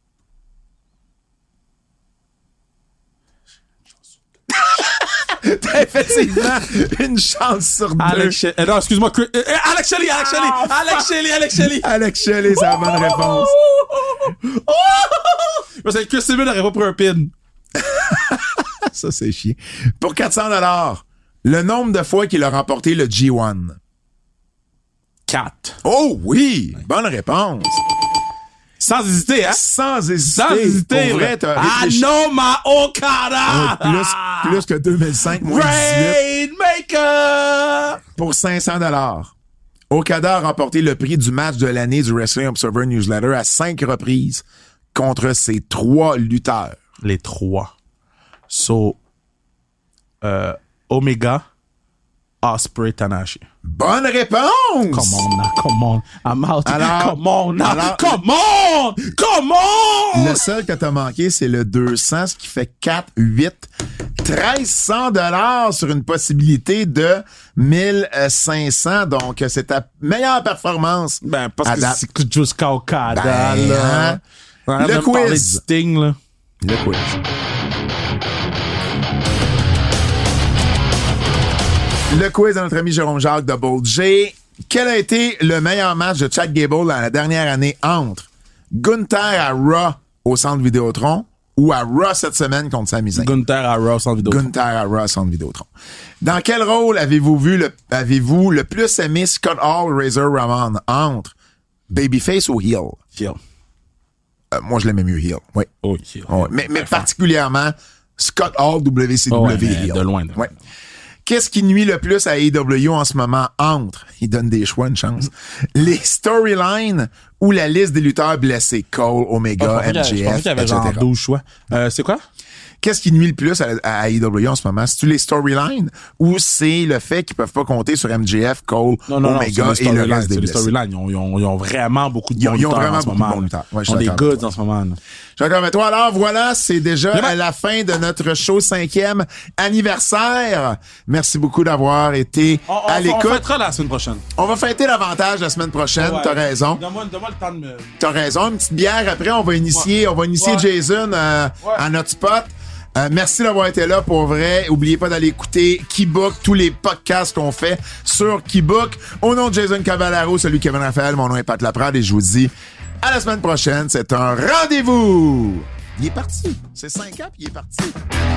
T'as effectivement une chance sur deux. Alex Shelley. Euh, non, excuse-moi. Euh, euh, Alex Shelley, Alex Shelley. Oh, Alex Shelley, Alex Shelley. Alex Shelley, c'est la bonne réponse. Parce que Chris Sabin n'aurait pas pris un pin. Ça, c'est chiant. Pour quatre cents dollars, le nombre de fois qu'il a remporté le G un. quatre. Oh oui! Bonne réponse. Sans hésiter, hein? Sans hésiter. Sans hésiter. Pour vrai, t'as réfléchi. I know my Okada! Ouais, plus, plus que deux mille cinq, moins dix-huit. Rainmaker! Pour cinq cents dollars. Okada a remporté le prix du match de l'année du Wrestling Observer Newsletter à cinq reprises contre ses trois lutteurs. Les trois. So, euh, Omega, Ospreay, Tanahashi. Bonne réponse! Come on now, come on. I'm out. Alors, come on now. alors, come on! Come on! Le seul que t'as manqué, c'est le deux cents, ce qui fait quatre, huit, treize cents dollars sur une possibilité de mille cinq cents. Donc, c'est ta meilleure performance. Ben, parce que date. c'est jusqu'à Okada, Ben, là. hein? On Le quiz. Du Sting, là. Le quiz. Le quiz de notre ami Jérôme Jacques de Bold J. Quel a été le meilleur match de Chad Gable dans la dernière année entre Gunther à Raw au Centre Vidéotron ou à Raw cette semaine contre Sami Zayn? Gunther à Raw sans Vidéotron. Gunther à Raw Centre Vidéotron. Dans quel rôle avez-vous vu le, avez-vous le plus aimé Scott Hall, Razor Ramon entre Babyface ou Heel? Heel. Euh, moi, je l'aimais mieux Heel. Oui. Oh, Heel. Oh, mais, mais particulièrement Scott Hall, W C W oh, ouais, Heel. De loin. De loin. Ouais. Qu'est-ce qui nuit le plus à A E W en ce moment entre, il donne des choix, une chance, les storylines ou la liste des lutteurs blessés, Cole, Omega, oh, M J F, je pensais qu'il y avait et cetera. genre douze choix. Euh, c'est quoi? Qu'est-ce qui nuit le plus à, à A E W en ce moment? C'est-tu les storylines ou c'est le fait qu'ils peuvent pas compter sur M J F, Cole, non, non, Omega non, et le reste des les blessés? storylines. Ils ont, ils, ont, ils ont vraiment beaucoup de Ils ont, bons ils ont lutteurs vraiment en ce beaucoup moment. de bons lutteurs. Ouais, ils ont des goods en ce moment. Là. Je suis d'accord avec toi. Alors voilà, c'est déjà à la fin de notre show cinquième anniversaire. Merci beaucoup d'avoir été on, on, à l'écoute. On fêtera la semaine prochaine. On va fêter davantage la semaine prochaine. Ouais. T'as raison. Donne-moi, donne-moi le temps de me... T'as raison. Une petite bière. Après, on va initier, ouais. on va initier ouais. Jason euh, ouais. à notre spot. Euh, merci d'avoir été là pour vrai. Oubliez pas d'aller écouter Keybook, tous les podcasts qu'on fait sur Keybook. Au nom de Jason Cavallaro, celui Kevin Raphaël, mon nom est Pat Laprade et je vous dis à la semaine prochaine. C'est un rendez-vous. Il est parti. C'est cinq ans puis il est parti.